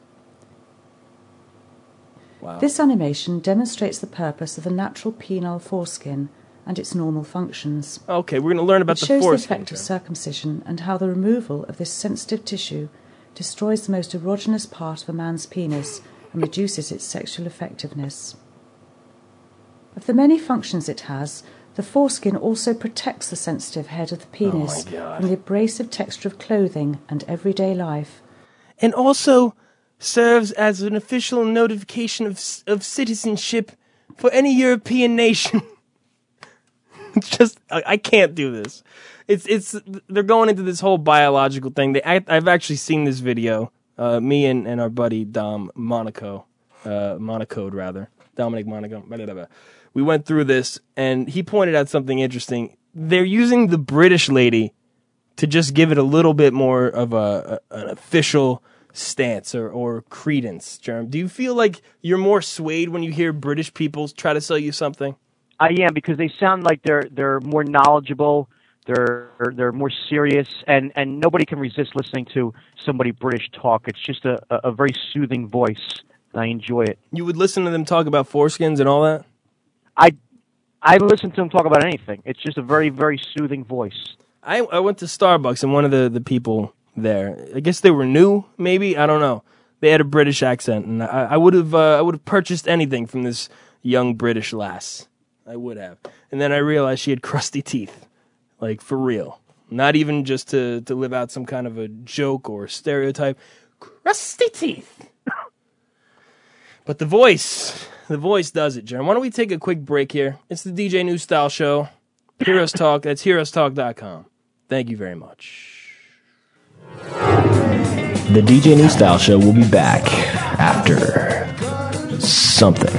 Wow. This animation demonstrates the purpose of the natural penile foreskin and its normal functions. Okay, we're going to learn about it the foreskin. It shows foreskin. the effect of circumcision and how the removal of this sensitive tissue destroys the most erogenous part of a man's penis and reduces its sexual effectiveness. Of the many functions it has, the foreskin also protects the sensitive head of the penis oh from the abrasive texture of clothing and everyday life. And also serves as an official notification of of citizenship for any European nation. It's just, I, I can't do this. It's it's they're going into this whole biological thing. They, I, I've actually seen this video. Uh, me and, and our buddy Dom Monaco, uh, Monacode rather, Dominic Monaco. Blah, blah, blah. We went through this, and he pointed out something interesting. They're using the British lady to just give it a little bit more of a, a an official stance or, or credence. Germ, do you feel like you're more swayed when you hear British people try to sell you something? I am, because they sound like they're they're more knowledgeable. They're they're more serious, and, and nobody can resist listening to somebody British talk. It's just a, a very soothing voice, and I enjoy it. You would listen to them talk about foreskins and all that? I I listen to them talk about anything. It's just a very, very soothing voice. I, I went to Starbucks, and one of the, the people there, I guess they were new, maybe? I don't know. They had a British accent, and I, I would have uh, I would have purchased anything from this young British lass. I would have. And then I realized she had crusty teeth. Like, for real. Not even just to, to live out some kind of a joke or stereotype. Crusty teeth. But the voice, the voice does it, Jerm. Why don't we take a quick break here? It's the D J New Style Show. Heroes Talk. That's heroes talk dot com. Thank you very much. The D J New Style Show will be back after something.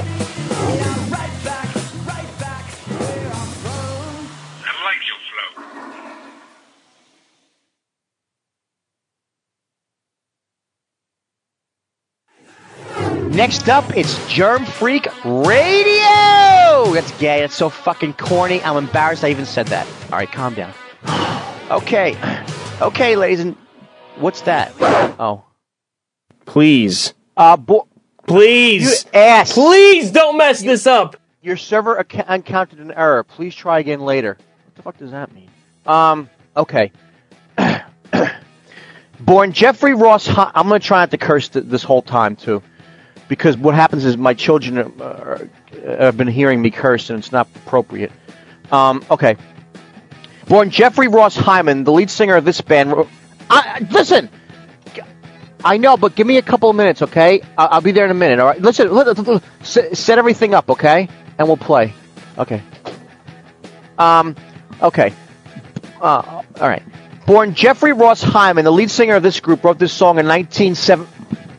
Next up, it's Germ Freak Radio! That's gay. That's so fucking corny. I'm embarrassed I even said that. All right, calm down. Okay. Okay, ladies and... What's that? Oh. Please. Uh, bo- Please. You ass. Please don't mess you, this up. Your server ac- encountered an error. Please try again later. What the fuck does that mean? Um, okay. Born Jeffrey Ross... Hi- I'm going to try not to curse th- this whole time, too. Because what happens is my children uh, have been hearing me curse, and it's not appropriate. Um, okay. Born Jeffrey Ross Hyman, the lead singer of this band... I, listen! I know, but give me a couple of minutes, okay? I'll, I'll be there in a minute, all right? Listen, listen, set, set everything up, okay? And we'll play. Okay. Um, okay. Uh, all right. Born Jeffrey Ross Hyman, the lead singer of this group, wrote this song in nineteen seventy.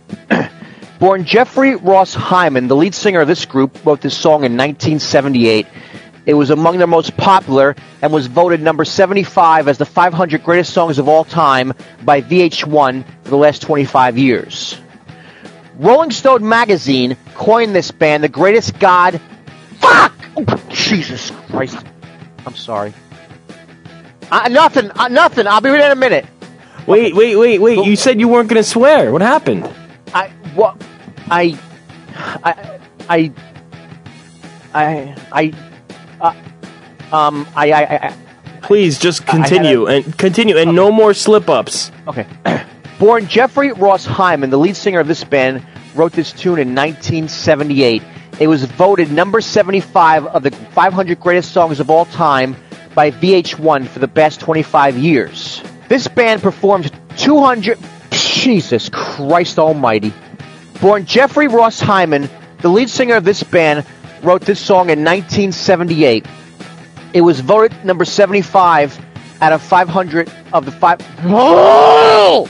Born Jeffrey Ross Hyman, the lead singer of this group, wrote this song in nineteen seventy-eight. It was among their most popular and was voted number seventy-five as the five hundred greatest songs of all time by V H one for the last twenty-five years. Rolling Stone magazine coined this band the greatest god... Fuck! Oh, Jesus Christ. I'm sorry. Uh, nothing, uh, nothing. I'll be right in a minute. Wait, wait, wait, wait. You said you weren't going to swear. What happened? I... What... I... I... I... I... I... Uh, um, I, I, I, Please just continue a, and continue and okay. No more slip-ups. Okay. Born Jeffrey Ross Hyman, the lead singer of this band, wrote this tune in nineteen seventy-eight. It was voted number seventy-five of the five hundred greatest songs of all time by V H one for the past twenty-five years. This band performed two hundred... Jesus Christ almighty. Born Jeffrey Ross Hyman, the lead singer of this band, wrote this song in nineteen seventy-eight. It was voted number seventy-five out of five hundred of the five... Oh!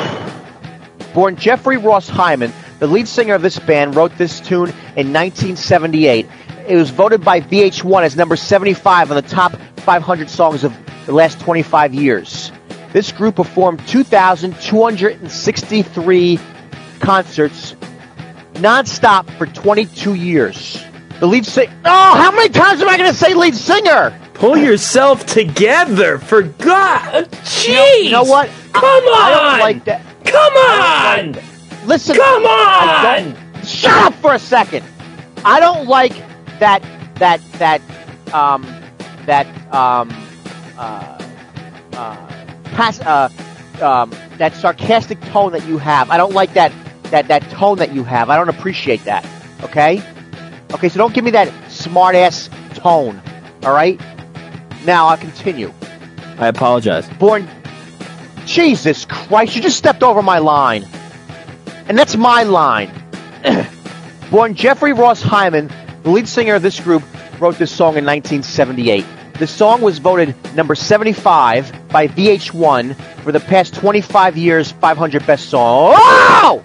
Born Jeffrey Ross Hyman, the lead singer of this band, wrote this tune in nineteen seventy-eight. It was voted by V H one as number seventy-five on the top five hundred songs of the last twenty-five years. This group performed two thousand two hundred sixty-three concerts non-stop for twenty-two years. The lead singer... Oh, how many times am I going to say lead singer? Pull yourself together, for God. Jeez. You know, you know what? Come I, on. I don't like that. Come on. Like Listen. Come on. I don't, shut up for a second. I don't like that, that, that, um, that, um, uh, uh, pass, uh, um, that sarcastic tone that you have. I don't like that, that, that tone that you have. I don't appreciate that. Okay? Okay, so don't give me that smart-ass tone, all right? Now, I'll continue. I apologize. Born... Jesus Christ, you just stepped over my line. And that's my line. Born Jeffrey Ross Hyman, the lead singer of this group, wrote this song in nineteen seventy-eight. The song was voted number seventy-five by V H one for the past twenty-five years, five hundred best song. Oh!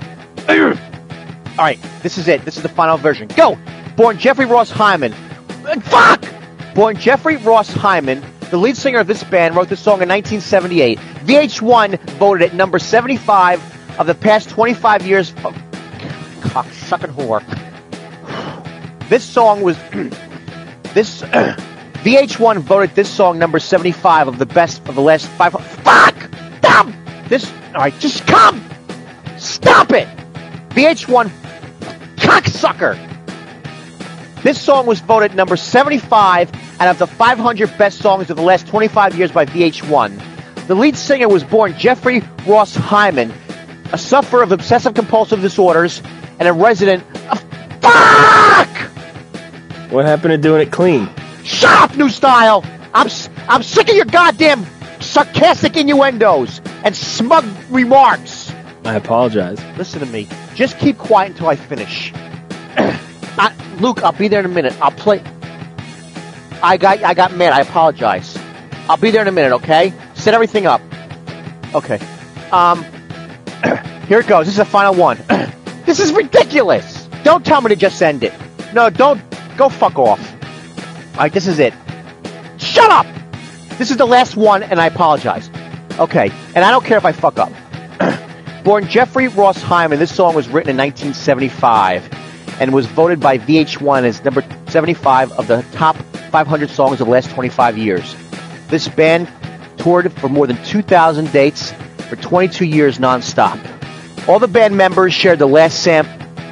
All right, this is it. This is the final version. Go! Born Jeffrey Ross Hyman. Fuck! Born Jeffrey Ross Hyman, the lead singer of this band, wrote this song in nineteen seventy-eight. V H one voted it number seventy-five of the past twenty-five years. Oh, cocksucking whore. This song was... this... V H one voted this song number seventy-five of the best of the last five... Fuck! Stop! This... Alright, just come! Stop it! V H one... Cocksucker! This song was voted number seventy-five out of the five hundred best songs of the last twenty-five years by V H one. The lead singer was born Jeffrey Ross Hyman, a sufferer of obsessive-compulsive disorders and a resident of... Fuck! What happened to doing it clean? Shut up, New Style! I'm, I'm sick of your goddamn sarcastic innuendos and smug remarks. I apologize. Listen to me. Just keep quiet until I finish. I, Luke, I'll be there in a minute. I'll play. I got, I got mad. I apologize. I'll be there in a minute. Okay. Set everything up. Okay. Um. Here it goes. This is the final one. This is ridiculous. Don't tell me to just end it. No, don't. Go fuck off. All right. This is it. Shut up. This is the last one, and I apologize. Okay. And I don't care if I fuck up. Born Jeffrey Ross Hyman. This song was written in nineteen seventy-five. And was voted by V H one as number seventy-five of the top five hundred songs of the last twenty-five years. This band toured for more than two thousand dates for twenty-two years non-stop. All the band members shared the last sam...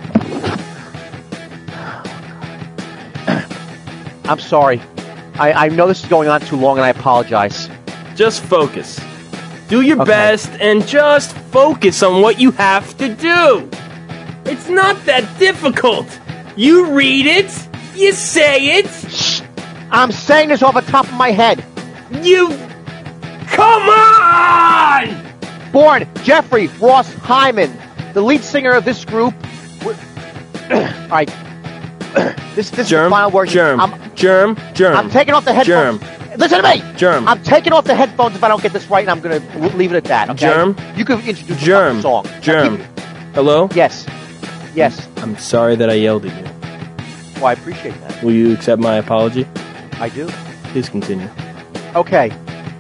I'm sorry. I, I know this is going on too long, and I apologize. Just focus. Do your Okay. best and just focus on what you have to do. It's not that difficult. You read it, you say it. Shh. I'm saying this off the top of my head. You... Come on! Born Jeffrey Ross Hyman, the lead singer of this group. All right. This, this germ, is the final word. Germ, I'm, germ, germ. I'm taking off the headphones. Germ. Listen to me. Germ. I'm taking off the headphones if I don't get this right, and I'm going to leave it at that, okay? Germ. You can introduce germ. the song. Germ. Hello? Yes. Yes. I'm sorry that I yelled at you. Well, I appreciate that. Will you accept my apology? I do. Please continue. Okay.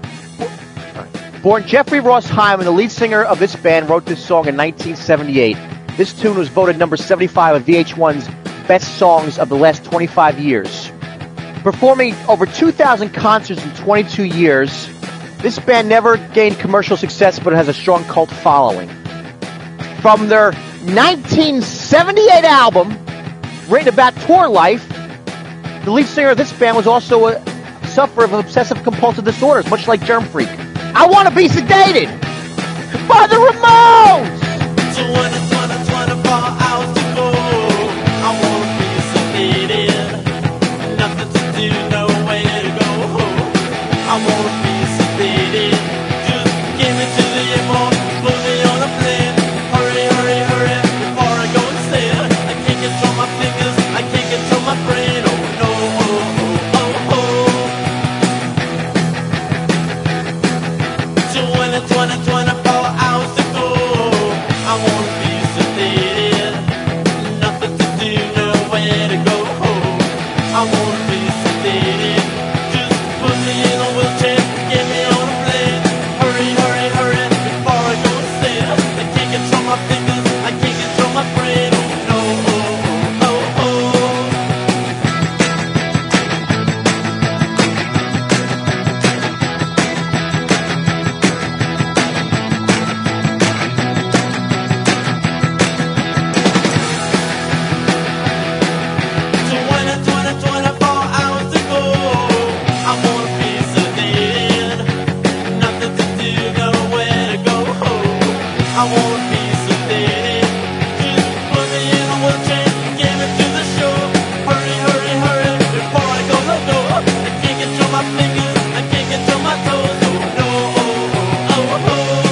Born Jeffrey Ross Hyman, the lead singer of this band, wrote this song in nineteen seventy-eight. This tune was voted number seventy-five of V H one's Best Songs of the Last twenty-five Years. Performing over two thousand concerts in twenty-two years, this band never gained commercial success but has a strong cult following. From their nineteen seventy-eight album, written about tour life, the lead singer of this band was also a sufferer of obsessive-compulsive disorders, much like Germ Freak. I Want to Be Sedated by the Ramones! twenty, twenty, twenty-four hours to go. I want to be sedated. Nothing to do, nowhere to go. I want to be sedated. Just give me to the airport, put me on a plane. Hurry, hurry, hurry, before I go insane. I can't control my fingers, I can't control my brain. Oh no, oh, oh, oh, oh. twenty, twenty, twenty-four hours to go. I want to be sedated. Nothing to do, nowhere to go. I want to be sedated. Just put me in a wheelchair, get me on a plane. Hurry, hurry, hurry, before I go insane. I can't control my fingers, I can't control my brain. Oh no, oh, oh, oh, oh. twenty, twenty, twenty-four hours to go. I want to be sedated. Nothing to do, nowhere to go. I want to be sedated. Just put me in a wheelchair, get me to the show. Hurry, hurry, hurry, before I go no go. I can't control my fingers, I can't control my toes. Oh no, oh, oh, oh, oh.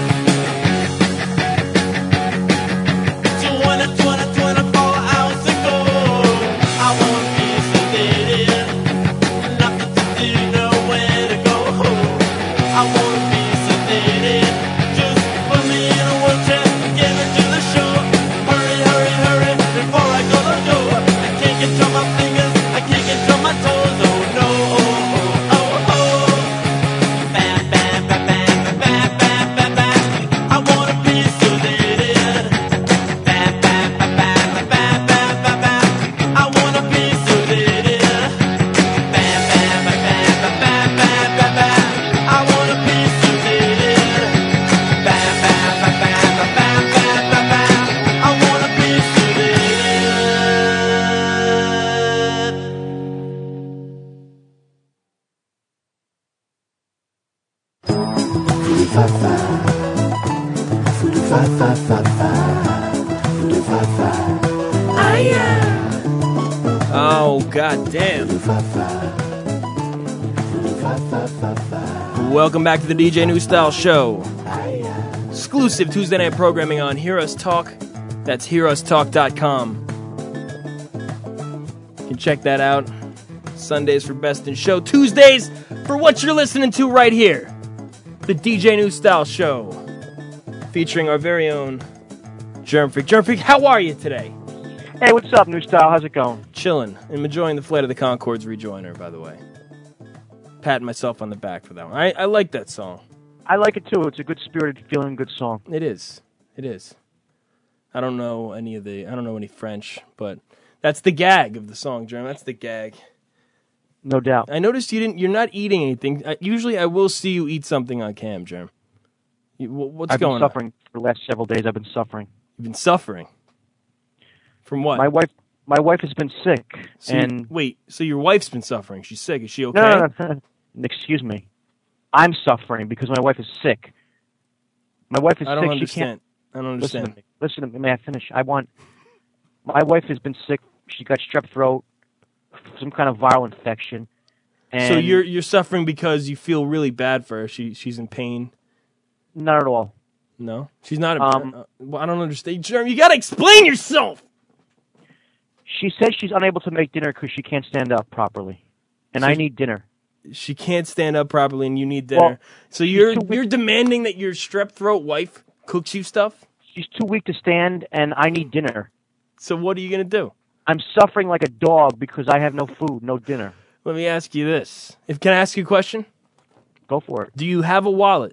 twenty, twenty, twenty-four hours to go. I want to be sedated. Nothing to do, nowhere to go. I want to be sedated. Just put me in a wheelchair, get me to the show. Hurry, hurry, hurry, before I go the door. I can't control my fingers, I can't control my toes. Oh no, oh, oh, oh, oh. Bam, bam, bam, bam, bam, bam, bam, bam. I want to be sedated. Bam, bam, bam, bam, bam, bam, bam, bam. I want to be sedated. Bam, bam, bam, bam, bam, bam, bam, bam. I want to be sedated. Bam, bam, bam, bam, bam, bam, bam, bam. I want to be sedated. Oh, goddamn. Welcome back to the D J New Style Show. Exclusive Tuesday night programming on Hear Us Talk. That's hear us talk dot com. You can check that out. Sundays for Best in Show. Tuesdays for what you're listening to right here. The D J New Style Show. Featuring our very own Germ Freak. Germ Freak, how are you today? Hey, what's up, New Style? How's it going? Chilling. I'm enjoying the Flight of the Conchords rejoiner, by the way. Patting myself on the back for that one. I, I like that song. I like it too. It's a good spirited, feeling good song. It is. It is. I don't know any of the, I don't know any French, but that's the gag of the song, Germ. That's the gag. No doubt. I noticed you didn't, you're not eating anything. I, usually I will see you eat something on cam, Germ. You, what's I've going been suffering on? for the last several days. I've been suffering. You've been suffering? From what? My wife My wife has been sick. So and you, wait, so your wife's been suffering. She's sick. Is she okay? No, no, no, no. Excuse me. I'm suffering because my wife is sick. My wife is I don't sick. understand. She can't. I don't understand. Listen to me. Listen to me. May I finish? I want. My wife has been sick. She got strep throat, some kind of viral infection. And so you're you're suffering because you feel really bad for her. She she's in pain. Not at all. No, she's not. A, Um, uh, well, I don't understand. Jerm, you gotta explain yourself. She says she's unable to make dinner because she can't stand up properly, and I She- need dinner. She can't stand up properly, and you need dinner. Well, so you're too weak- you're demanding that your strep throat wife cooks you stuff. She's too weak to stand, and I need dinner. So what are you gonna do? I'm suffering like a dog because I have no food, no dinner. Let me ask you this. If can I ask you a question? Go for it. Do you have a wallet?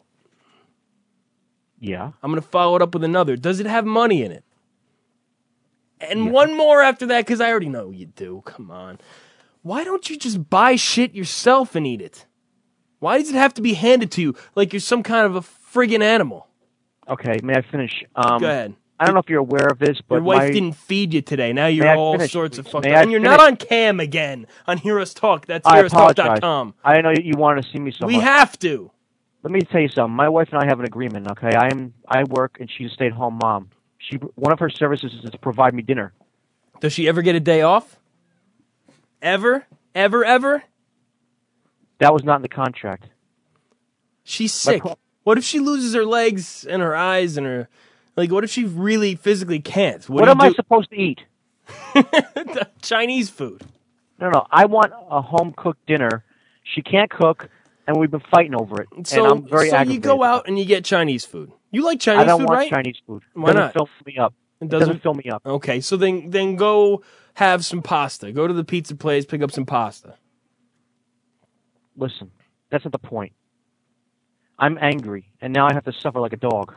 Yeah. I'm gonna follow it up with another. Does it have money in it? And one more after that, because I already know you do. Come on. Why don't you just buy shit yourself and eat it? Why does it have to be handed to you like you're some kind of a friggin' animal? Okay, may I finish? Um, Go ahead. I don't know if you're aware of this, but Your wife my, didn't feed you today. Now May you're I all finish, sorts of please? fucked May up. I And you're not finish? on cam again on Heroes Talk. That's I heroes talk apologize. dot com. I didn't know you wanted to see me so We much. have to. Let me tell you something. My wife and I have an agreement. Okay, I am I work and she's a stay-at-home mom. She one of her services is to provide me dinner. Does she ever get a day off? Ever? Ever, ever? That was not in the contract. She's sick. What if she loses her legs and her eyes and her... Like, what if she really physically can't? What, do am you I do? supposed to eat? Chinese food. No, no. I want a home-cooked dinner. She can't cook, and we've been fighting over it. So, and I'm very so you aggravated. go out and you get Chinese food. You like Chinese I don't food, want right? Chinese food. Why doesn't not? Fill me up. It It doesn't, doesn't fill me up. Okay, so then then go have some pasta. Go to the pizza place, pick up some pasta. Listen, that's not the point. I'm angry, and now I have to suffer like a dog.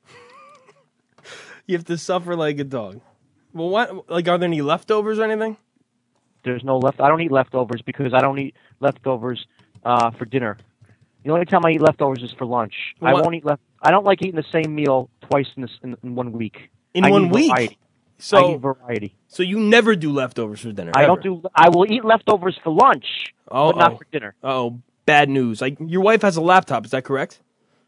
You have to suffer like a dog. Well, what? Like, are there any leftovers or anything? There's no left. I don't eat leftovers because I don't eat leftovers uh, for dinner. The only time I eat leftovers is for lunch. I What? won't eat left. I don't like eating the same meal twice in, this, in, in one week. In I one need week? variety. So, I need variety. So you never do leftovers for dinner? I ever? don't do. I will eat leftovers for lunch, Oh, but not oh. for dinner. Oh, bad news. Like, your wife has a laptop, is that correct?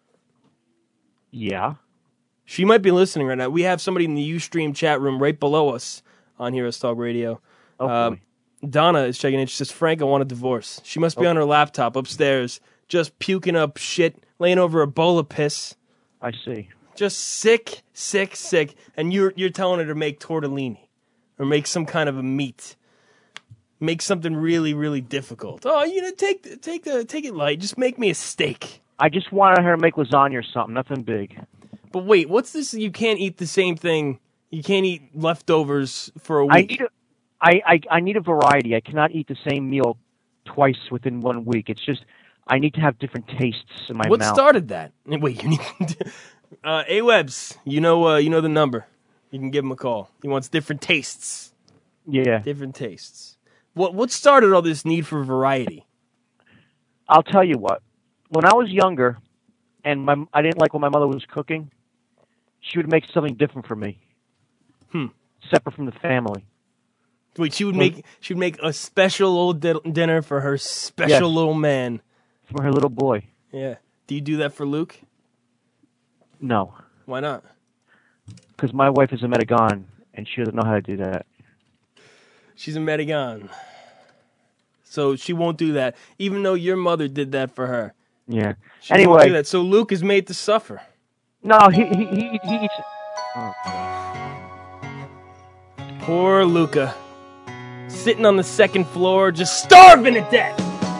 Yeah. She might be listening right now. We have somebody in the Ustream chat room right below us on Heroes Talk Radio. Oh, Um, Donna is checking in. She says, Frank, I want a divorce. She must be on her laptop upstairs, just puking up shit, laying over a bowl of piss. I see. Just sick, sick, sick. And you're you're telling her to make tortellini or make some kind of a meat. Make something really, really difficult. Oh, you know, take take the take it light. Just make me a steak. I just wanted her to make lasagna or something. Nothing big. But wait, what's this? You can't eat the same thing. You can't eat leftovers for a week. I need a, I, I, I need a variety. I cannot eat the same meal twice within one week. It's just I need to have different tastes in my what mouth. started that? Wait, you need uh, A-Webs. You know, uh, you know the number. You can give him a call. He wants different tastes. Yeah, different tastes. What what started all this need for variety? I'll tell you what. When I was younger, and my I didn't like what my mother was cooking, she would make something different for me. Hmm. Separate from the family. Wait, she would make she would make a special little di- dinner for her special Yes. little man. For her little boy. Yeah. Do you do that for Luke? No. Why not? Because my wife is a Medigan, and she doesn't know how to do that. She's a Medigan. So she won't do that, even though your mother did that for her. Yeah. She won't anyway. do that. So Luke is made to suffer. No, he he he, he eats. Oh. Poor Luca. Sitting on the second floor, just starving to death.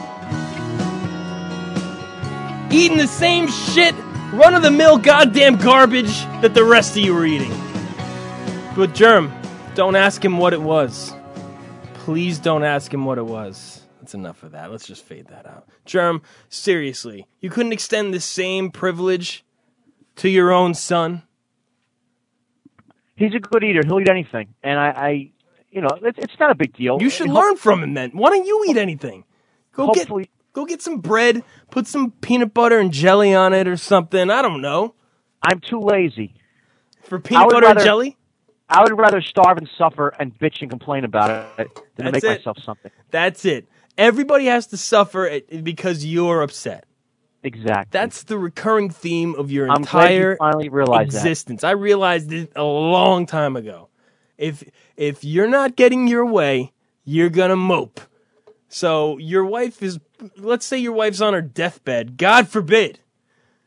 Eating the same shit, run-of-the-mill goddamn garbage that the rest of you were eating. But Germ, don't ask him what it was. Please don't ask him what it was. That's enough of that. Let's just fade that out. Germ, seriously, you couldn't extend the same privilege to your own son? He's a good eater. He'll eat anything, and I, I you know, it's, it's not a big deal. You should And learn from him then. Why don't you eat anything? Go Hopefully- get go get some bread, put some peanut butter and jelly on it or something. I don't know. I'm too lazy. For I peanut would butter rather- and jelly? I would rather starve and suffer and bitch and complain about it than to That's make it. myself something. That's it. Everybody has to suffer it because you're upset. Exactly. That's the recurring theme of your I'm glad you entire finally realized that. existence. I realized it a long time ago. If if you're not getting your way, you're gonna mope. So your wife is, let's say your wife's on her deathbed. God forbid.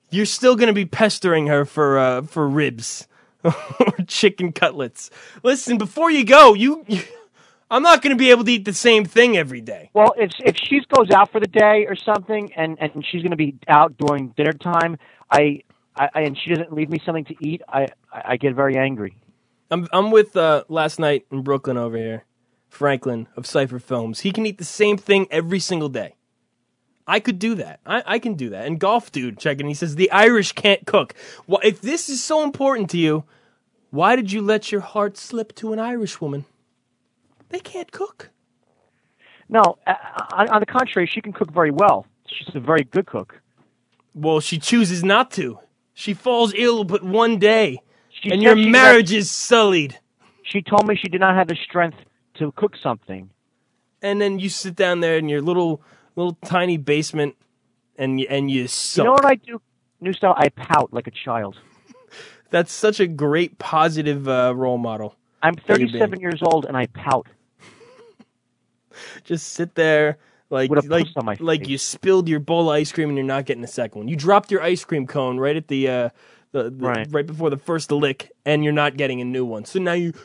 you're still going to be pestering her for uh, for ribs or chicken cutlets. Listen, before you go, you, you I'm not going to be able to eat the same thing every day. Well, if if she goes out for the day or something, and, and she's going to be out during dinner time, I, I, I and she doesn't leave me something to eat, I I get very angry. I'm I'm with uh, last night in Brooklyn over here, Franklin of Cypher Films. He can eat the same thing every single day. I could do that. I, I can do that. And Golf Dude checking, he says, the Irish can't cook. Well, if this is so important to you, why did you let your heart slip to an Irish woman? They can't cook. No, uh, on, on the contrary, she can cook very well. She's a very good cook. Well, she chooses not to. She falls ill but one day, She and said your she marriage had- is sullied. She told me she did not have the strength to cook something. And then you sit down there in your little little tiny basement, and you, and you sulk. You know what I do, New Style? I pout like a child. That's such a great, positive uh, role model. I'm that you've been. thirty-seven years old, and I pout. Just sit there like With a like puss on my like face. you spilled your bowl of ice cream and you're not getting a second one. You dropped your ice cream cone right at the uh, the, the Right. right before the first lick, and you're not getting a new one. So now you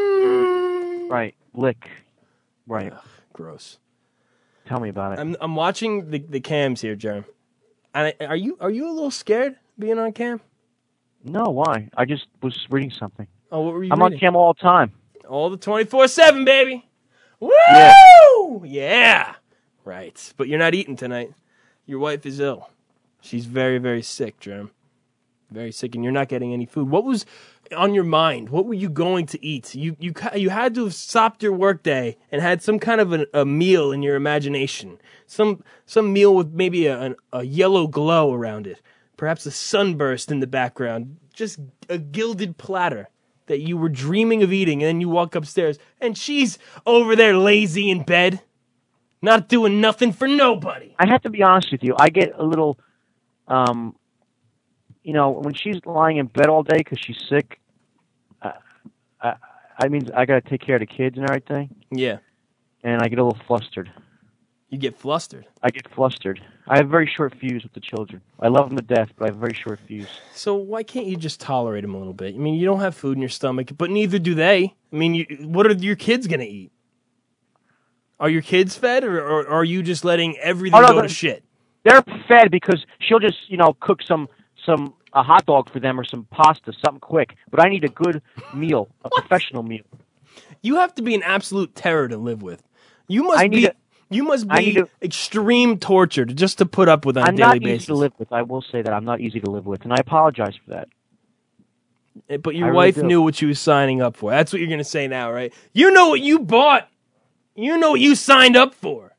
Right, lick. Right. Ugh, gross. Tell me about it. I'm I'm watching the the cams here, Jerem. And I, are you are you a little scared being on cam? No, why? I just was reading something. Oh, what were you I'm reading? on cam all the time. All the twenty-four seven, baby. Woo! Yeah. Yeah. Right. But you're not eating tonight. Your wife is ill. She's very, very sick, Jerem. Very sick, and you're not getting any food. What was on your mind? What were you going to eat? You you ca- you had to have stopped your workday and had some kind of a, a meal in your imagination. Some some meal with maybe a, an, a yellow glow around it. Perhaps a sunburst in the background. Just a gilded platter that you were dreaming of eating, and then you walk upstairs, and she's over there lazy in bed, not doing nothing for nobody. I have to be honest with you. I get a little, um, you know, when she's lying in bed all day because she's sick, I, I, I mean, I got to take care of the kids and everything, Yeah. and I get a little flustered. You get flustered. I get flustered. I have a very short fuse with the children. I love them to death, but I have a very short fuse. So why can't you just tolerate them a little bit? I mean, you don't have food in your stomach, but neither do they. I mean, you, what are your kids going to eat? Are your kids fed, or, or, or are you just letting everything Oh, no, go but- to shit? They're fed because she'll just, you know, cook some some a hot dog for them or some pasta, something quick. But I need a good meal, a professional meal. You have to be an absolute terror to live with. You must I need be. a- you must I be need a- extreme torture to, just to put up with on I'm a daily not easy basis. to live with. I will say that I'm not easy to live with, and I apologize for that. Eh, But your I really wife do. knew what she was signing up for. That's what you're going to say now, right? You know what you bought. You know what you signed up for.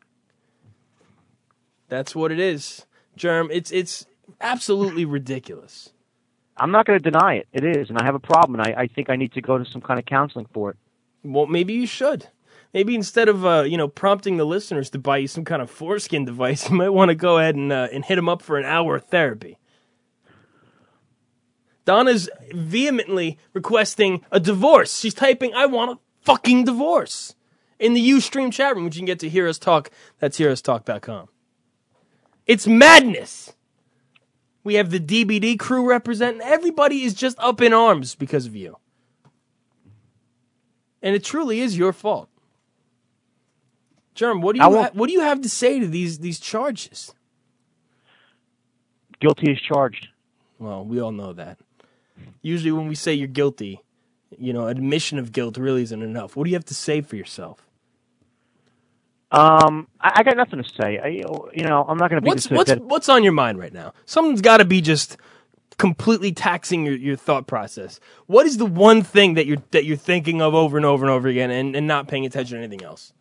That's what it is, Germ. It's it's absolutely ridiculous. I'm not going to deny it. It is, and I have a problem, and I, I think I need to go to some kind of counseling for it. Well, maybe you should. Maybe instead of uh, you know prompting the listeners to buy you some kind of foreskin device, you might want to go ahead and uh, and hit them up for an hour of therapy. Donna's vehemently requesting a divorce. She's typing, "I want a fucking divorce," in the Ustream chat room, which you can get to Hear Us Talk. That's hear us talk dot com. It's madness. We have the D B D crew representing. Everybody is just up in arms because of you. And it truly is your fault. Germ, what do I you won't- ha- what do you have to say to these these charges? Guilty as charged. Well, we all know that. Usually when we say you're guilty, you know, admission of guilt really isn't enough. What do you have to say for yourself? Um, I, I got nothing to say. I, you know, I'm not going to be What's this what's dead- what's on your mind right now? Something's got to be just completely taxing your, your thought process. What is the one thing that you're that you're thinking of over and over and over again, and, and not paying attention to anything else?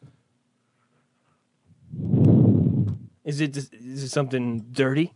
Is it just, is it something dirty?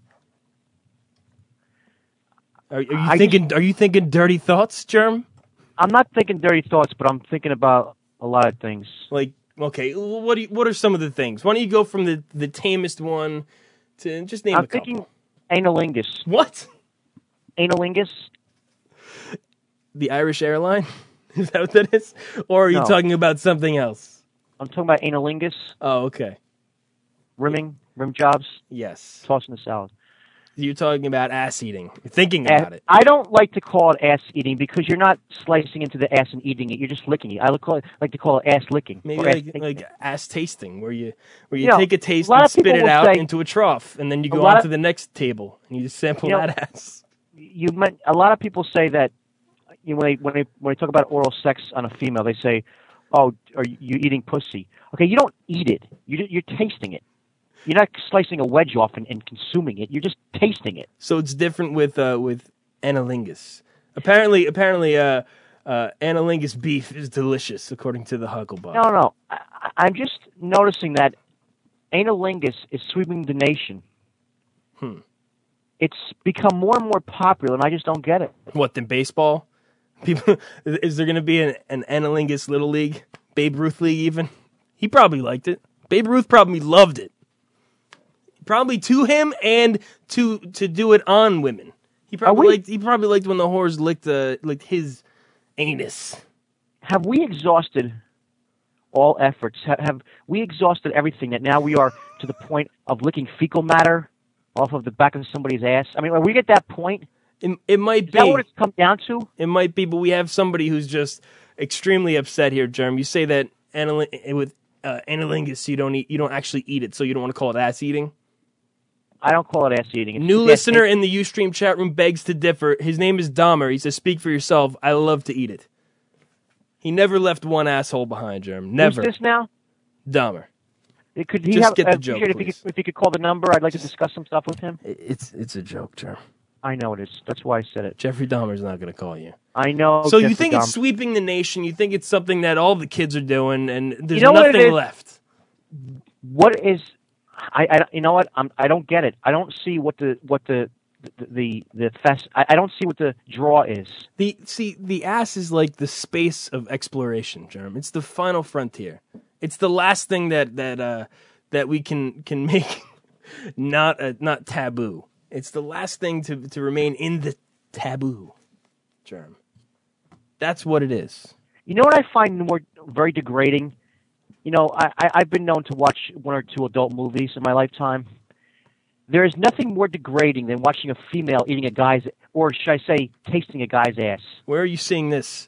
Are, are you I thinking Are you thinking dirty thoughts, Germ? I'm not thinking dirty thoughts, but I'm thinking about a lot of things. Like, okay, what do you, what are some of the things? Why don't you go from the, the tamest one to just name I'm a couple? thinking analingus. What? Analingus? The Irish airline? Is that what that is? Or are you No. talking about something else? I'm talking about analingus, Oh, okay. rimming, rim jobs, Yes. tossing the salad. You're talking about ass eating. You're thinking Ass- about it. I don't like to call it ass eating because you're not slicing into the ass and eating it. You're just licking it. I like, call it, like to call it ass licking. Maybe or ass like, tasting. like ass tasting, where you where you, You know, take a taste a lot and of spit people it will out say- into a trough, and then you a go lot on of- to the next table and you just sample You know, that ass. You meant, a lot of people say that you know, when they when they when they talk about oral sex on a female, they say, "Oh, are you eating pussy?" Okay, you don't eat it. You you're tasting it. You're not slicing a wedge off and, and consuming it. You're just tasting it. So it's different with uh, with analingus. Apparently, apparently, uh, uh, analingus beef is delicious, according to the Hucklebuck. No, no. I, I- I'm just noticing that analingus is sweeping the nation. Hmm. It's become more and more popular, and I just don't get it. What, than baseball? People, is there going to be an, an analingus little league, Babe Ruth league even? He probably liked it. Babe Ruth probably loved it. Probably to him and to to do it on women. He probably liked. He probably liked when the whores licked uh, licked his anus. Have we exhausted all efforts? Have, have we exhausted everything that now we are to the point of licking fecal matter off of the back of somebody's ass? I mean, are we at that point? It, it might Is be. that what it's come down to? It might be, but we have somebody who's just extremely upset here, Jerm. You say that anal- with uh, analingus, you don't eat. You don't actually eat it, so you don't want to call it ass eating. I don't call it ass eating. It's New ass listener eating. in the Ustream chat room begs to differ. His name is Dahmer. He says, "Speak for yourself. I love to eat it." He never left one asshole behind, Jerm. Never. Who's this now? Dahmer. It could he Just have, get uh, the joke, appreciate if he, please. could, if he could call the number, I'd like to discuss some stuff with him. It's it's a joke, Jerm. I know it is. That's why I said it. Jeffrey Dahmer's not going to call you. I know. So you Jeffrey think Dahmer. it's sweeping the nation? You think it's something that all the kids are doing, and there's You know what it nothing is? left? What is? I, I you know what? I'm, I don't get it. I don't see what the what the the the, the fest. I, I don't see what the draw is. The see the ass is like the space of exploration, Jerm. It's the final frontier. It's the last thing that that uh, that we can can make not uh, not taboo. It's the last thing to to remain in the taboo, Jerm. That's what it is. You know what I find more very degrading? You know, I, I, I've been known to watch one or two adult movies in my lifetime. There is nothing more degrading than watching a female eating a guy's, or should I say, tasting a guy's ass. Where are you seeing this?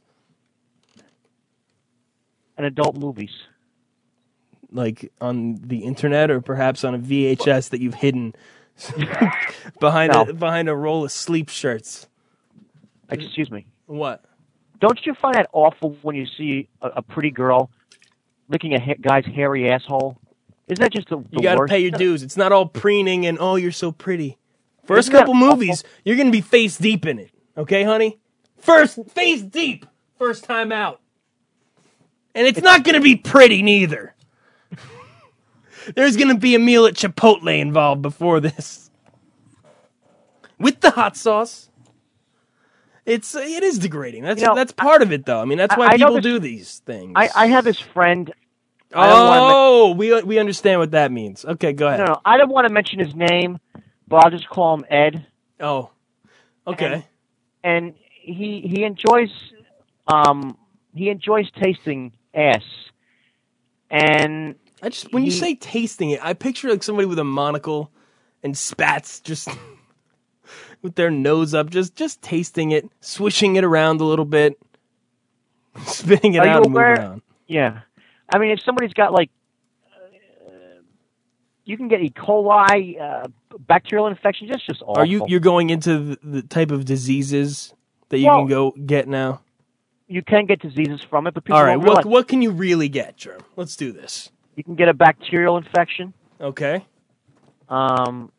In adult movies. Like on the internet, or perhaps on a V H S that you've hidden behind No. a, behind a roll of sleep shirts. Excuse me. What? Don't you find that awful when you see a, a pretty girl licking a ha- guy's hairy asshole? Isn't that just the, the You got to worst? pay your dues. It's not all preening and oh, you're so pretty. First Isn't that couple movies, you're going to be face deep in it. Okay, honey? First, face deep. First time out. And it's not going to be pretty neither. There's going to be a meal at Chipotle involved before this. With the hot sauce. It's uh, it is degrading. That's You know, that's part of it, though. I mean, that's I- why I know people this- do these things. I, I have this friend. I don't wanna Oh, we we understand what that means. Okay, go ahead. No, no, I don't want to mention his name, but I'll just call him Ed. Oh, okay. And, and he he enjoys um he enjoys tasting ass. And I just when you he- say tasting it, I picture like somebody with a monocle and spats just with their nose up, just just tasting it, swishing it around a little bit, spitting it Are out you and aware? moving on. Yeah, I mean, if somebody's got like, uh, you can get E. coli, uh, bacterial infections. That's just awful. Are you you're going into the, the type of diseases that you Well, can go get now? You can get diseases from it, but people All right, don't what realize. what can you really get, Germ? Let's do this. You can get a bacterial infection. Okay. Um.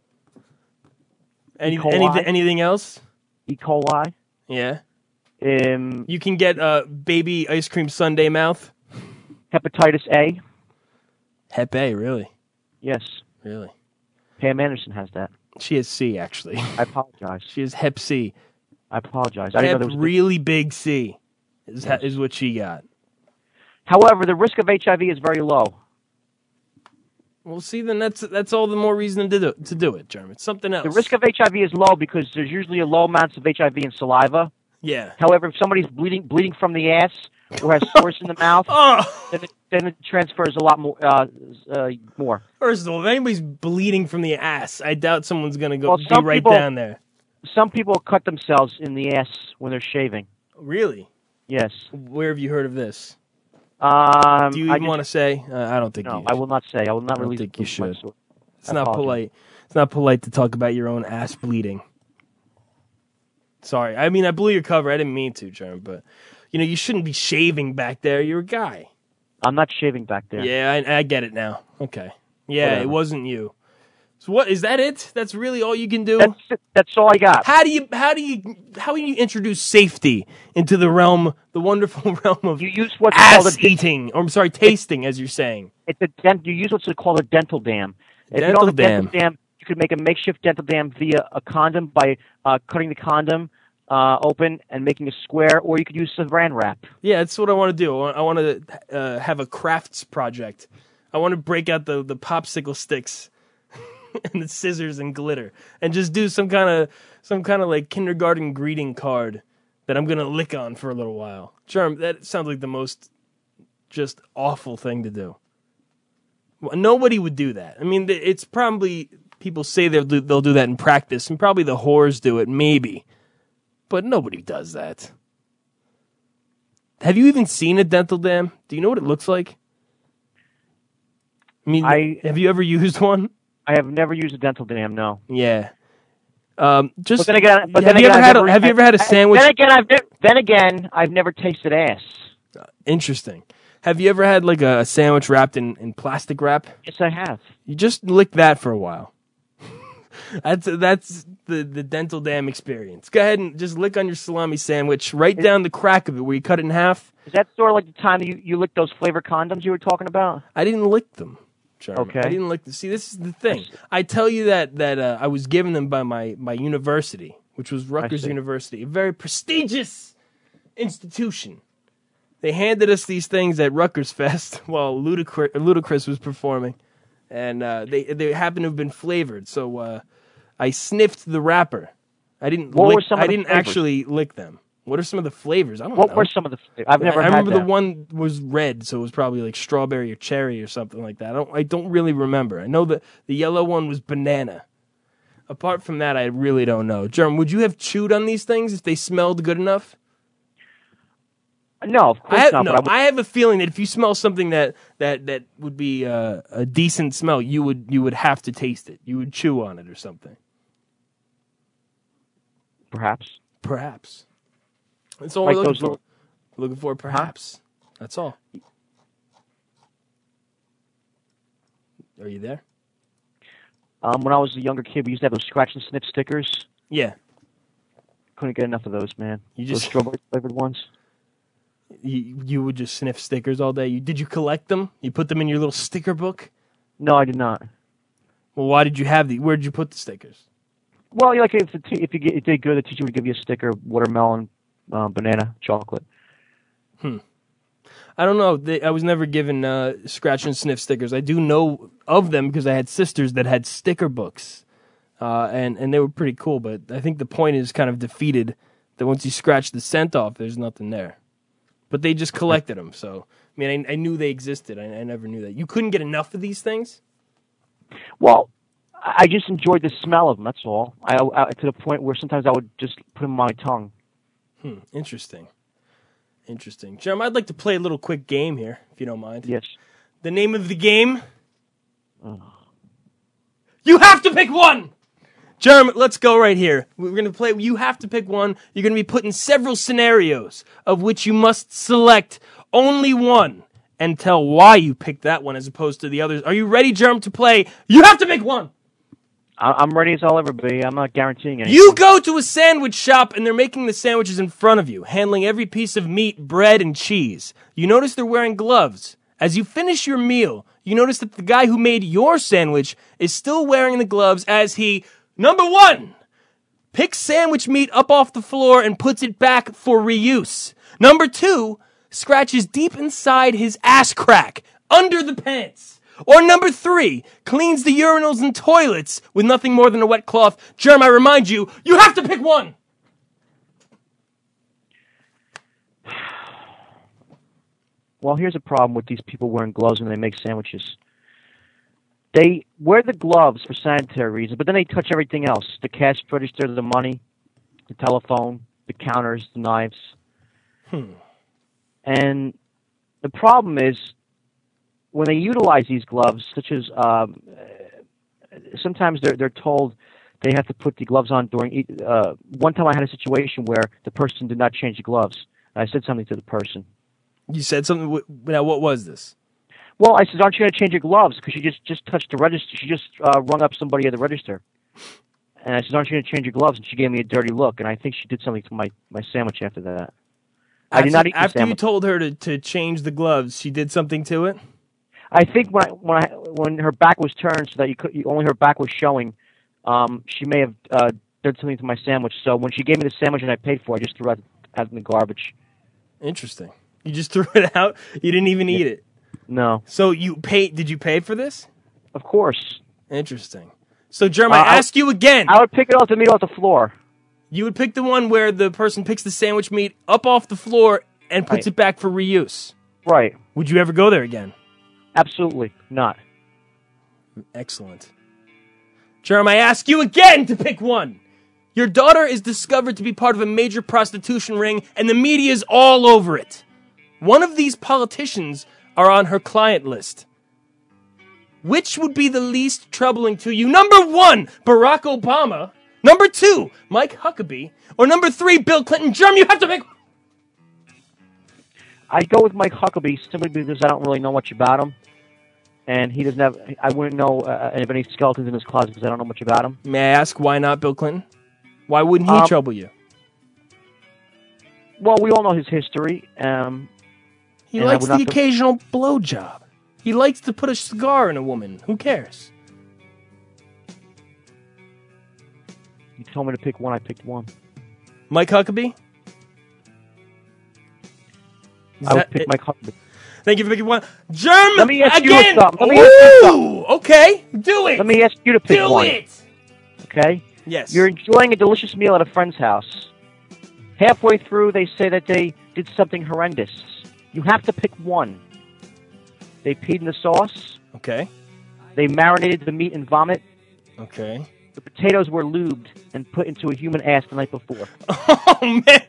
Any, E. coli. anything anything else? E. coli. Yeah. Um. You can get uh, baby ice cream sundae mouth. Hepatitis A. Hep A, really? Yes. Really? Pam Anderson has that. She has C, actually. I apologize. She has Hep C. I apologize. I didn't know Hep there was a- really big C is, Yes. is what she got. However, the risk of H I V is very low. Well, see, then that's that's all the more reason to do to do it, Germ. It's something else. The risk of H I V is low because there's usually a low amounts of H I V in saliva. Yeah. However, if somebody's bleeding bleeding from the ass or has sores in the mouth, oh. then, it, then it transfers a lot more. Uh, uh, more. First of all, if anybody's bleeding from the ass, I doubt someone's going to go well, be some right people, down there. Some people cut themselves in the ass when they're shaving. Really? Yes. Where have you heard of this? Um, Do you even want to say? Uh, I don't think no, you I will not say. I will not I don't release think you should. source. It's not polite. It's not polite to talk about your own ass bleeding. Sorry. I mean, I blew your cover. I didn't mean to, Germ, but you know, you shouldn't be shaving back there. You're a guy. I'm not shaving back there. Yeah, I, I get it now. Okay. Yeah, Whatever. It wasn't you. So what is that? It? That's really all you can do? That's it. That's all I got. How do you? How do you? How do you introduce safety into the realm, the wonderful realm of you use what's ass called a eating, or I'm sorry, tasting, as you're saying. It's a dent. You use what's called a dental dam. If Dental you don't have a dam. dental dam, you could make a makeshift dental dam via a condom by uh, cutting the condom uh, open and making a square, or you could use Saran wrap. Yeah, that's what I want to do. I want to uh, have a crafts project. I want to break out the, the popsicle sticks and the scissors and glitter, and just do some kind of some kind of like kindergarten greeting card that I'm gonna lick on for a little while. Germ, that sounds like the most just awful thing to do. Nobody would do that. I mean, it's probably people say they'll do, they'll do that in practice, and probably the whores do it, maybe, but nobody does that. Have you even seen a dental dam? Do you know what it looks like? I mean, I, have you ever used one? I have never used a dental dam. No. Yeah. Um, just. But then again, but have then you again, ever I've had? never, A, have you ever had a I, sandwich? Then again, I've ne- then again, I've never tasted ass. Interesting. Have you ever had like a sandwich wrapped in, in plastic wrap? Yes, I have. You just lick that for a while. that's that's the, the dental dam experience. Go ahead and just lick on your salami sandwich right down the crack of it where you cut it in half. Is that sort of like the time you, you licked those flavor condoms you were talking about? I didn't lick them. Charm. Okay. I didn't lick them. See, this is the thing. I tell you that that uh, I was given them by my, my university, which was Rutgers University, a very prestigious institution. They handed us these things at Rutgers Fest while Ludacris, Ludacris was performing, and uh, they they happened to have been flavored. So uh, I sniffed the wrapper. I didn't. What lick, were some of I the didn't flavors? actually lick them. What are some of the flavors? I don't What know. were some of the flavors? I've never I had remember that. the one was red, so it was probably like strawberry or cherry or something like that. I don't. I don't really remember. I know that the yellow one was banana. Apart from that, I really don't know. Germ, would you have chewed on these things if they smelled good enough? No, of course I have, not. no, but I would- I have a feeling that if you smell something that that, that would be uh, a decent smell, you would you would have to taste it. You would chew on it or something. Perhaps. Perhaps. That's all Like we're looking those for. little- Looking for perhaps. That's all. Are you there? Um, when I was a younger kid, we used to have those scratch and sniff stickers. Yeah. Couldn't get enough of those, man. You those just- strawberry flavored ones. You, you would just sniff stickers all day. You, did you collect them? You put them in your little sticker book? No, I did not. Well, why did you have the? Where did you put the stickers? Well, like if the t- if you get, it did good, the teacher would give you a sticker: watermelon, uh, banana, chocolate. Hmm. I don't know. They, I was never given uh, scratch and sniff stickers. I do know of them because I had sisters that had sticker books, uh, and and they were pretty cool. But I think the point is kind of defeated that once you scratch the scent off, there's nothing there. But they just collected them. So I mean, I, I knew they existed. I, I never knew that. You couldn't get enough of these things. Well, I just enjoyed the smell of them. That's all. I, I to the point where sometimes I would just put them on my tongue. Hmm. Interesting. Interesting. Jerem, I'd like to play a little quick game here, if you don't mind. Yes. The name of the game? Oh. You have to pick one! Jerem, let's go right here. We're going to play, you have to pick one. You're going to be put in several scenarios of which you must select only one and tell why you picked that one as opposed to the others. Are you ready, Jerem, to play? You have to pick one! I, I'm ready as I'll ever be. I'm not guaranteeing anything. You go to a sandwich shop and they're making the sandwiches in front of you, handling every piece of meat, bread, and cheese. You notice they're wearing gloves. As you finish your meal, you notice that the guy who made your sandwich is still wearing the gloves as he, number one, picks sandwich meat up off the floor and puts it back for reuse. Number two, scratches deep inside his ass crack, under the pants. Or number three, cleans the urinals and toilets with nothing more than a wet cloth. Germ, I remind you, you have to pick one. Well, here's a problem with these people wearing gloves when they make sandwiches. They wear the gloves for sanitary reasons, but then they touch everything else. The cash register, the money, the telephone, the counters, the knives. Hmm. And the problem is, when they utilize these gloves, such as um, sometimes they're they're told they have to put the gloves on during. Uh, one time I had a situation where the person did not change the gloves. And I said something to the person. You said something. Now, what was this? Well, I said, "Aren't you going to change your gloves?" Because she just just touched the register. She just uh, rung up somebody at the register. And I said, "Aren't you going to change your gloves?" And she gave me a dirty look. And I think she did something to my, my sandwich after that. I After, did not eat the after sandwich. you told her to, to change the gloves, she did something to it? I think when I, when I, when her back was turned so that you could you, only her back was showing, um, she may have uh, done something to my sandwich. So when she gave me the sandwich and I paid for it, I just threw it out in the garbage. Interesting. You just threw it out? You didn't even Yeah. eat it? No. So you paid? Did you pay for this? Of course. Interesting. So, Jerm, Uh, I I- ask you again. I would pick it off the meat off the floor. You would pick the one where the person picks the sandwich meat up off the floor and puts Right. it back for reuse. Right. Would you ever go there again? Absolutely not. Excellent. Jerm, I ask you again to pick one. Your daughter is discovered to be part of a major prostitution ring, and the media is all over it. One of these politicians are on her client list. Which would be the least troubling to you? Number one, Barack Obama. Number two, Mike Huckabee. Or number three, Bill Clinton. Jerm, you have to pick. I'd go with Mike Huckabee simply because I don't really know much about him. And he doesn't have, I wouldn't know uh, of any skeletons in his closet because I don't know much about him. May I ask why not Bill Clinton? Why wouldn't he Um, trouble you? Well, we all know his history. Um, He and I likes would the not go- occasional blowjob. He likes to put a cigar in a woman. Who cares? You told me to pick one, I picked one. Mike Huckabee? Is I would that pick it? Mike Huckabee. Thank you for picking one. Germ, Let me ask you again! something. Let me ask you Ooh, okay, do it! Let me ask you to pick do one. it! Okay? Yes. You're enjoying a delicious meal at a friend's house. Halfway through, they say that they did something horrendous. You have to pick one. They peed in the sauce. Okay. They marinated the meat in vomit. Okay. The potatoes were lubed and put into a human ass the night before. Oh, man!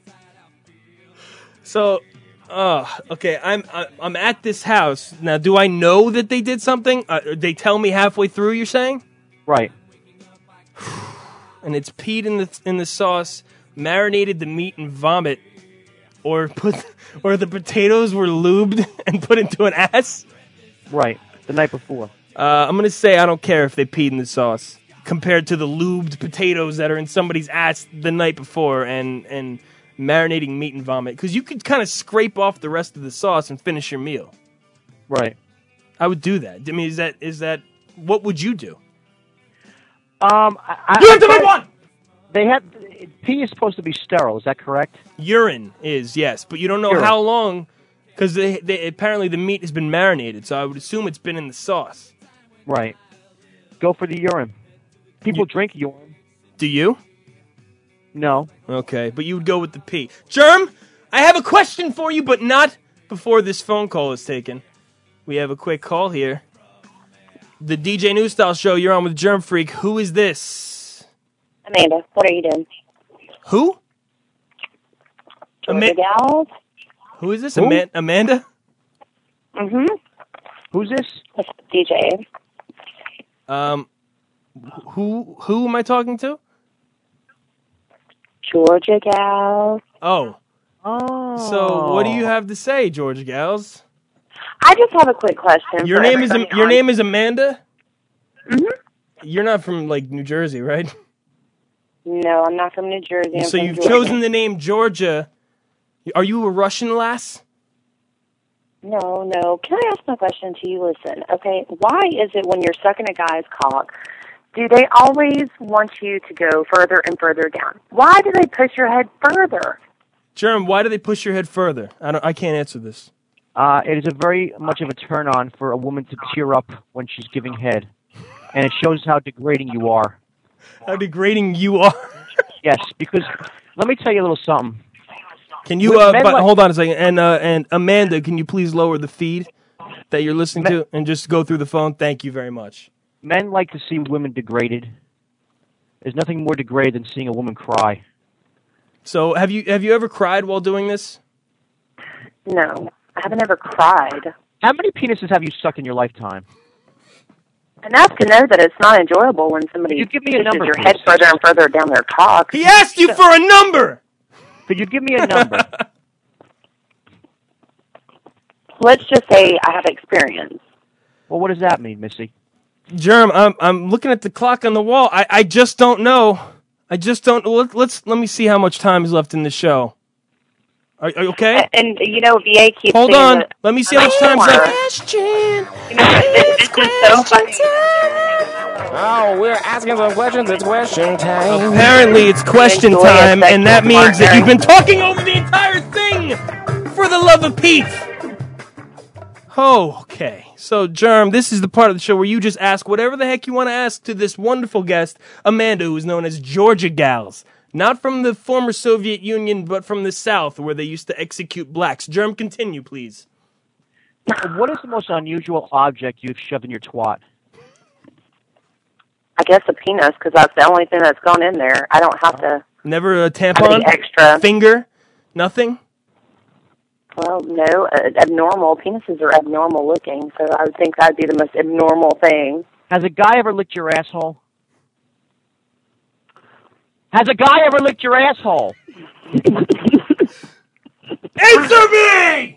So, uh, okay, I'm I- I'm at this house. Now, do I know that they did something? Uh, they tell me halfway through, you're saying? Right. And it's peed in the in the sauce, marinated the meat in vomit, or put or the potatoes were lubed and put into an ass. Right. The night before. Uh, I'm gonna say I don't care if they peed in the sauce compared to the lubed potatoes that are in somebody's ass the night before and and marinating meat and vomit, because you could kind of scrape off the rest of the sauce and finish your meal. Right. I would do that. I mean, is that is that what would you do? Um, I, You I, have to I- pick one! They have pee is supposed to be sterile. Is that correct? Urine is, yes, but you don't know Urine. how long, because they, they apparently the meat has been marinated, so I would assume it's been in the sauce. Right. Go for the urine. People drink urine. Do you? No. Okay, but you would go with the pee. Germ, I have a question for you, but not before this phone call is taken. We have a quick call here. The D J New Style Show, you're on with Germ Freak. Who is this? Amanda, what are you doing? Who? Georgia Gals? Who is this? Who? Ama- Amanda? Mm-hmm. Who's this? It's D J. Um, who who am I talking to? Georgia Gals. Oh. Oh. So, what do you have to say, George Gals? I just have a quick question. Your for name is everybody your on- name is Amanda? Mhm. You're not from like New Jersey, right? No, I'm not from New Jersey. I'm So from you've Georgia. chosen the name Georgia. Are you a Russian lass? No, no. Can I ask my question to you? Listen, okay, why is it when you're sucking a guy's cock, do they always want you to go further and further down? Why do they push your head further? Jerem, why do they push your head further? I don't. I can't answer this. Uh, it is a very much of a turn on for a woman to tear up when she's giving head, and it shows how degrading you are. How degrading you are. Yes, because let me tell you a little something. Can you, uh, but, hold on a second, and uh, and Amanda, can you please lower the feed that you're listening men, to and just go through the phone? Thank you very much. Men like to see women degraded. There's nothing more degraded than seeing a woman cry. So, have you have you ever cried while doing this? No, I haven't ever cried. How many penises have you sucked in your lifetime? Enough to know that it's not enjoyable when somebody you give me a number, your please? head further and further down their cock. He asked you for a number! Could you give me a number? Let's just say I have experience. Well, what does that mean, Missy? Germ, I'm I'm looking at the clock on the wall. I, I just don't know. I just don't. Let, let's let me see how much time is left in the show. Are, are you okay? And, and you know, V A keeps Hold saying on. that, Let me see how much time's left. Question. You know, this, this is so funny. Oh, we're asking some questions. It's question time. Apparently, it's question time, and that means that you've been talking over the entire thing. For the love of Pete. Oh, okay. So, Germ, this is the part of the show where you just ask whatever the heck you want to ask to this wonderful guest, Amanda, who is known as Georgia Gals. Not from the former Soviet Union, but from the South, where they used to execute blacks. Germ, continue, please. What is the most unusual object you've shoved in your twat? I guess a penis, because that's the only thing that's gone in there. I don't have to... Never a tampon? Extra. Finger? Nothing? Well, no. Uh, abnormal. Penises are abnormal looking, so I would think that would be the most abnormal thing. Has a guy ever licked your asshole? Has a guy ever licked your asshole? Answer me!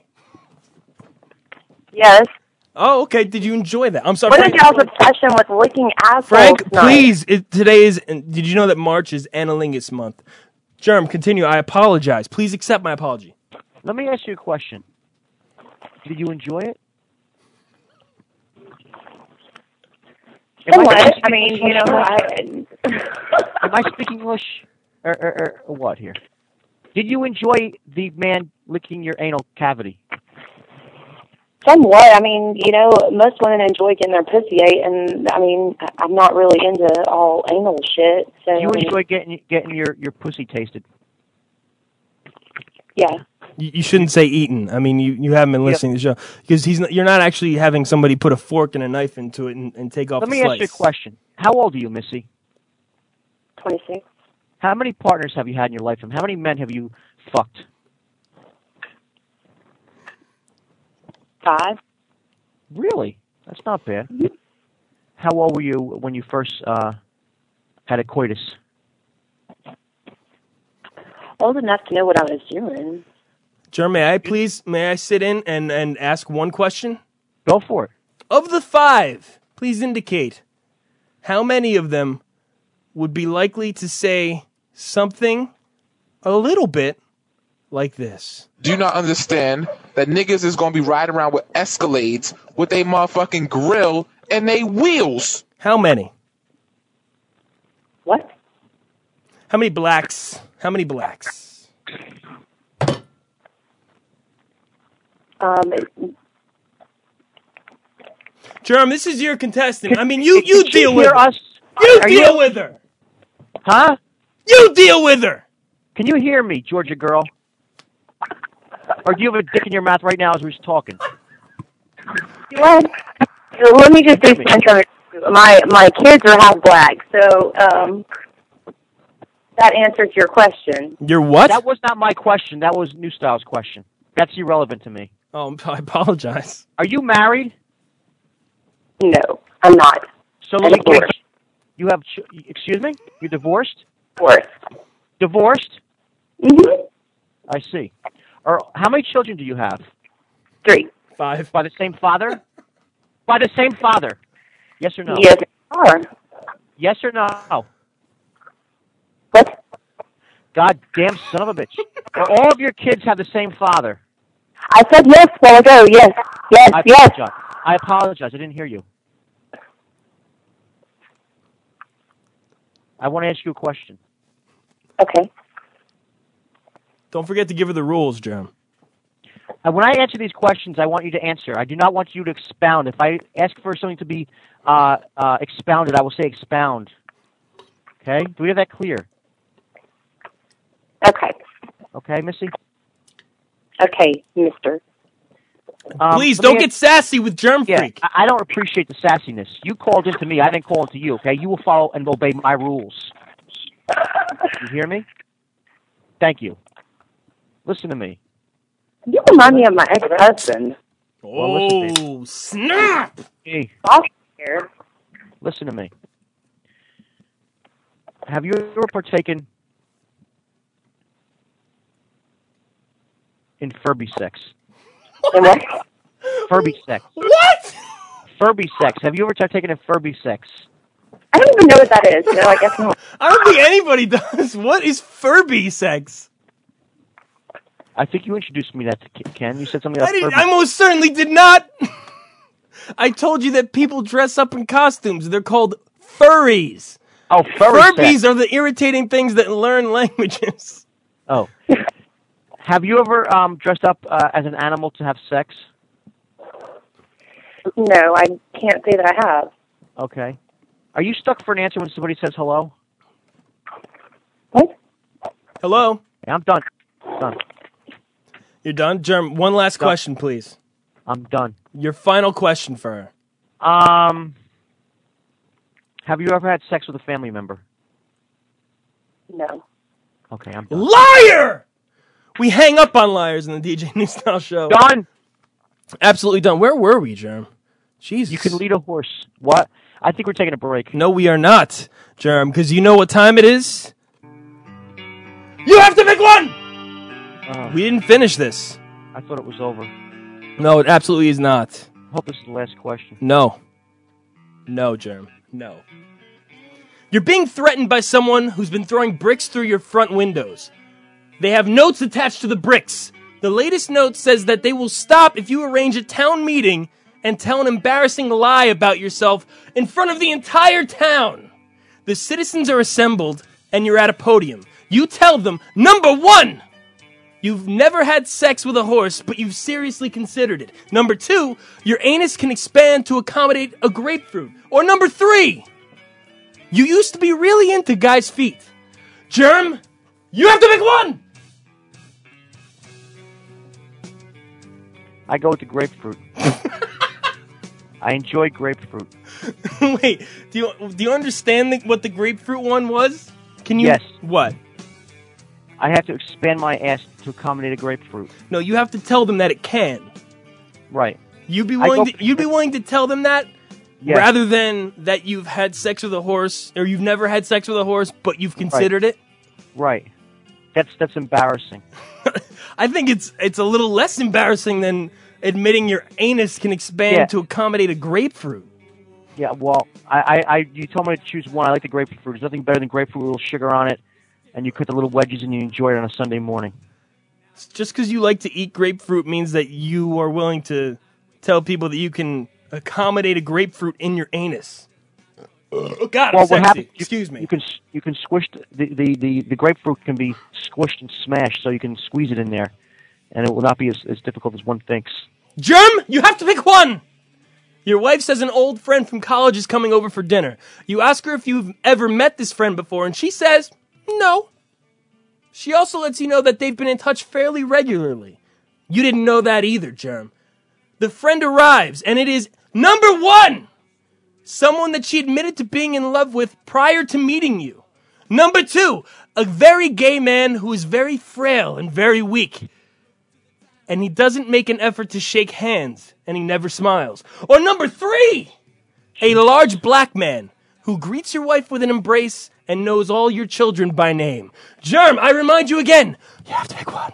Yes. Oh, okay. Did you enjoy that? I'm sorry. What Frank, is y'all's obsession with licking assholes Frank, tonight? please. It, today is. Did you know that March is Analingus Month? Germ, continue. I apologize. Please accept my apology. Let me ask you a question. Did you enjoy it? Somewhat. I, I mean, you know, I... Am I speaking English or, or, or, or what here? Did you enjoy the man licking your anal cavity? Somewhat. I mean, you know, most women enjoy getting their pussy ate, and, I mean, I'm not really into all anal shit, so... You enjoy getting getting your, your pussy tasted? Yeah. You, you shouldn't say eaten. I mean, you, you haven't been listening yep. to the show. Because he's not, you're not actually having somebody put a fork and a knife into it and, and take off Let the me slice. ask you a question. How old are you, Missy? twenty-six. How many partners have you had in your lifetime? How many men have you fucked? Five. Really? That's not bad. How old were you when you first uh, had a coitus? Old enough to know what I was doing. Germ, may I please, may I sit in and, and ask one question? Go for it. Of the five, please indicate how many of them would be likely to say something a little bit like this. Do you not understand that niggas is going to be riding around with Escalades with a motherfucking grill and they wheels? How many? What? How many blacks? How many blacks? Um, Germ, this is your contestant. I mean, you, you Did deal you with hear her. us? You Are deal you- with her. Huh? You deal with her. Can you hear me, Georgia girl? Or do you have a dick in your mouth right now as we're talking? what? So let me just do something. My, my kids are half black, so um, that answers your question. Your what? That was not my question. That was New Style's question. That's irrelevant to me. Oh, I apologize. Are you married? No, I'm not. So I'm let me get. divorced. You have. ch- Excuse me. You're divorced. Divorced. Divorced. Mm-hmm. I see. Or how many children do you have? Three. Five. By the same father? By the same father? Yes or no? Yes, are. Yes or no? What? God damn son of a bitch. Do all of your kids have the same father? I said yes a while ago. Yes. Yes. I yes. apologize. I apologize. I didn't hear you. I want to ask you a question. Okay. Don't forget to give her the rules, Germ. Uh, when I answer these questions, I want you to answer. I do not want you to expound. If I ask for something to be uh, uh, expounded, I will say expound. Okay? Do we have that clear? Okay. Okay, Missy? Okay, mister. Um, Please let don't me get sassy with Germ Yeah, Freak. I I don't appreciate the sassiness. You called into me. I didn't call into you, okay? You will follow and obey my rules. You hear me? Thank you. Listen to me. You remind me of my ex-husband. Well, listen, baby. Oh, snap! Hey, I'll here. listen to me. Have you ever partaken in Furby sex? In what? Furby sex. What? Furby sex. Have you ever partaken in Furby sex? I don't even know what that is. No, I guess not. I don't think anybody does. What is Furby sex? I think you introduced me that to Ken- Ken. You said something about I, didn't, Furby. I most certainly did not. I told you that people dress up in costumes. They're called furries. Oh, furry Furbies sex. are the irritating things that learn languages. Oh. Have you ever um, dressed up uh, as an animal to have sex? No, I can't say that I have. Okay. Are you stuck for an answer when somebody says hello? What? Hello? Yeah, I'm done. Done. You're done? Germ, one last Done. question, please. I'm done. Your final question for her. Um, have you ever had sex with a family member? No. Okay, I'm done. Liar! We hang up on liars in the D J New Style Show. Done. Absolutely done. Where were we, Germ? Jesus. You can lead a horse. What? I think we're taking a break. No, we are not, Germ, because you know what time it is? You have to pick one! Uh, We didn't finish this. I thought it was over. No, it absolutely is not. I hope this is the last question. No. No, Germ. No. You're being threatened by someone who's been throwing bricks through your front windows. They have notes attached to the bricks. The latest note says that they will stop if you arrange a town meeting and tell an embarrassing lie about yourself in front of the entire town. The citizens are assembled and you're at a podium. You tell them, number one, you've never had sex with a horse, but you've seriously considered it. Number two, your anus can expand to accommodate a grapefruit. Or number three, you used to be really into guys' feet. Germ, you have to pick one! I go with the grapefruit. I enjoy grapefruit. Wait, do you do you understand the, what the grapefruit one was? Can you? Yes. What? I have to expand my ass to accommodate a grapefruit. No, you have to tell them that it can. Right. You'd be I willing go to, you'd be willing to tell them that Yes. rather than that you've had sex with a horse or you've never had sex with a horse but you've considered it. Right. That's that's embarrassing. I think it's it's a little less embarrassing than admitting your anus can expand Yeah. to accommodate a grapefruit. Yeah. Well, I, I, I you told me to choose one. I like the grapefruit. There's nothing better than grapefruit with a little sugar on it, and you cut the little wedges and you enjoy it on a Sunday morning. Just because you like to eat grapefruit means that you are willing to tell people that you can accommodate a grapefruit in your anus. Oh, God, I'm well, what sexy. happens? You, Excuse me. You can you can squish the, the, the, the grapefruit can be squished and smashed, so you can squeeze it in there, and it will not be as, as difficult as one thinks. Germ, you have to pick one! Your wife says an old friend from college is coming over for dinner. You ask her if you've ever met this friend before, and she says, no. She also lets you know that they've been in touch fairly regularly. You didn't know that either, Germ. The friend arrives, and it is number one! Someone that she admitted to being in love with prior to meeting you. Number two, a very gay man who is very frail and very weak. And he doesn't make an effort to shake hands, and he never smiles. Or number three, a large black man who greets your wife with an embrace and knows all your children by name. Germ, I remind you again, you have to pick one.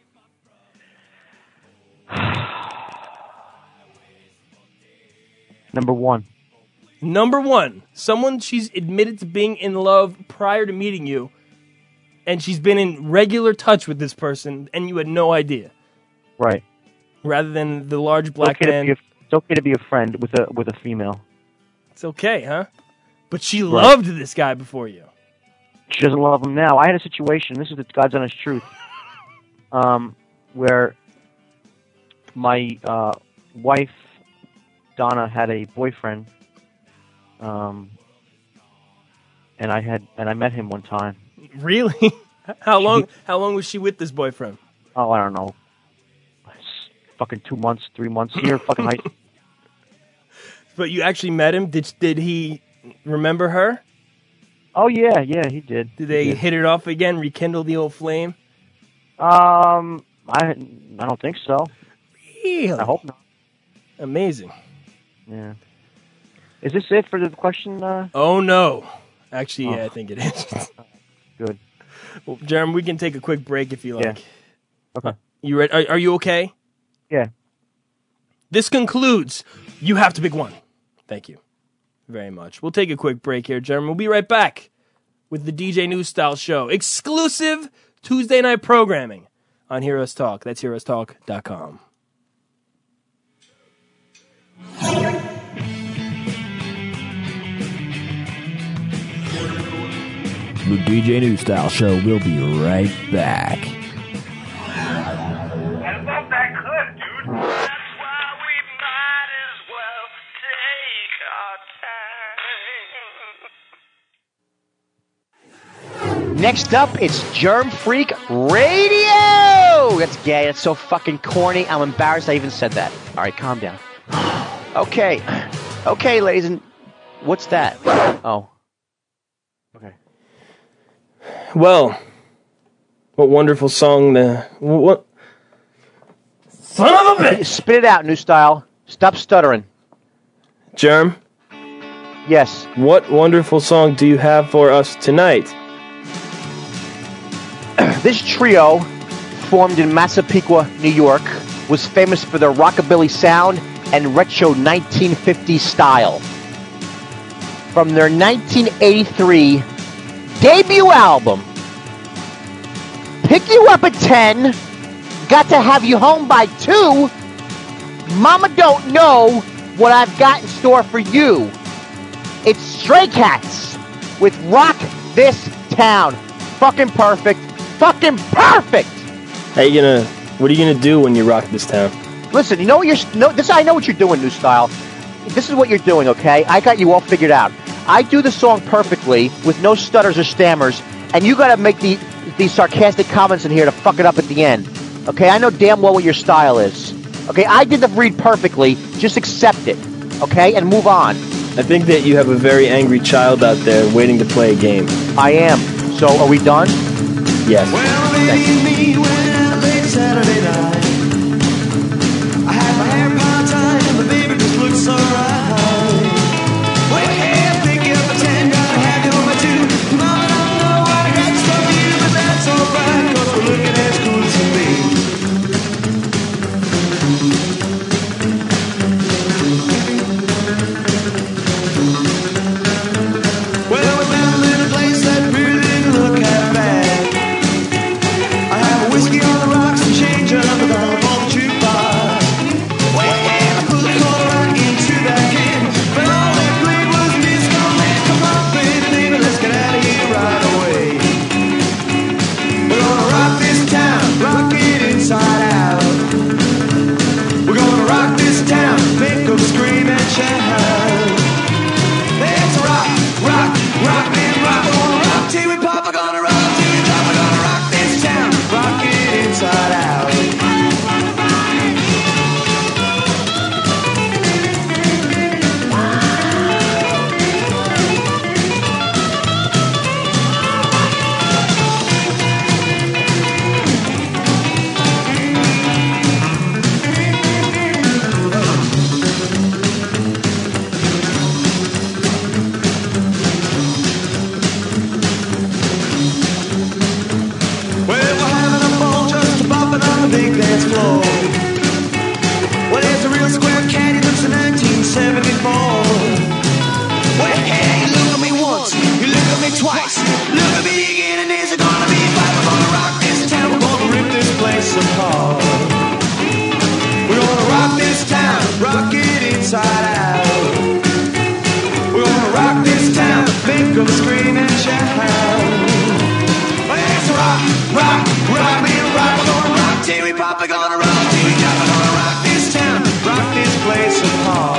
Number one. Number one, someone she's admitted to being in love prior to meeting you, and she's been in regular touch with this person, and you had no idea. Right. Rather than the large black it's okay man. To be a, it's okay to be a friend with a with a female. It's okay, huh? But she right. loved this guy before you. She doesn't love him now. I had a situation. This is the God's honest truth. Um, where my uh, wife Donna had a boyfriend. Um, and I had and I met him one time. Really? How long? How long was she with this boyfriend? Oh, I don't know, fucking two months, three months here, fucking high. But you actually met him? Did did he remember her? Oh yeah, yeah, he did. Did they He did. hit it off again, rekindle the old flame? Um, I I don't think so. Really? I hope not. Amazing. Yeah. Is this it for the question? Uh? Oh no, actually, Oh. yeah, I think it is. Good. Well, Jeremy, we can take a quick break if you like. Yeah. Okay. You ready? Are, are you okay? Yeah. This concludes You Have to Pick One. Thank you very much. We'll take a quick break here, Jeremy. We'll be right back with the D J News Style Show. Exclusive Tuesday night programming on Heroes Talk. That's heroes talk dot com. The D J News Style Show will be right back. Next up, it's Germ Freak Radio! That's gay. That's so fucking corny. I'm embarrassed I even said that. All right, calm down. Okay. Okay, ladies and... What's that? Oh. Okay. Well, what wonderful song. The, what? Son of a bitch! Spit it out, New Style. Stop stuttering. Germ? Yes. What wonderful song do you have for us tonight? This trio, formed in Massapequa, New York, was famous for their rockabilly sound and retro nineteen fifties style. From their nineteen eighty-three debut album, Pick You Up at ten, Got to Have You Home by two, Mama Don't Know What I've Got in Store for You. It's Stray Cats with Rock This Town. Fucking perfect. Fucking perfect. How you gonna? What are you gonna do when you rock this town? Listen, you know what you're. No, this I know what you're doing, New Style. This is what you're doing, okay? I got you all figured out. I do the song perfectly with no stutters or stammers, and you got to make the these sarcastic comments in here to fuck it up at the end. Okay? I know damn well what your style is. Okay? I did the read perfectly. Just accept it. Okay? And move on. I think that you have a very angry child out there waiting to play a game. I am. So, are we done? Yes. Well, they me when late Saturday night. I had my hair part-time, but baby just looks alright. Well, hey, pick you up a ten, gotta have you home at two. Mama don't know what I got to show you, but that's alright, cause we're looking as cool as can be. Well, we found a little place that really didn't look half bad. Whiskey on the rocks and change up the bottle on the jukebox. Well, I put a quarter right into that can, but all that played was disco. Man, come on, baby, baby, let's get out of here right away. We're gonna rock this town, rock it inside out. We're gonna rock this town, make them scream and shout. Let's rock, rock, rock, and rock. We're gonna rock till we pop, we're gonna rock till we pop, we're gonna rock this town, rock it inside out. Big dance floor. Well, there's a real square cat, he looks in nineteen seventy-four. Well, hey, you look at me once, you look at me twice, look at me again, and there's gonna be a fight. We're gonna rock this town, we're gonna rip this place apart. We're gonna rock this town, rock it inside out. We're gonna rock this town, make them scream and shout. Let's rock, rock, rock, me rock, we're gonna rock till we pop, we're gonna rock till we drop, we're gonna rock this town, rock this place apart.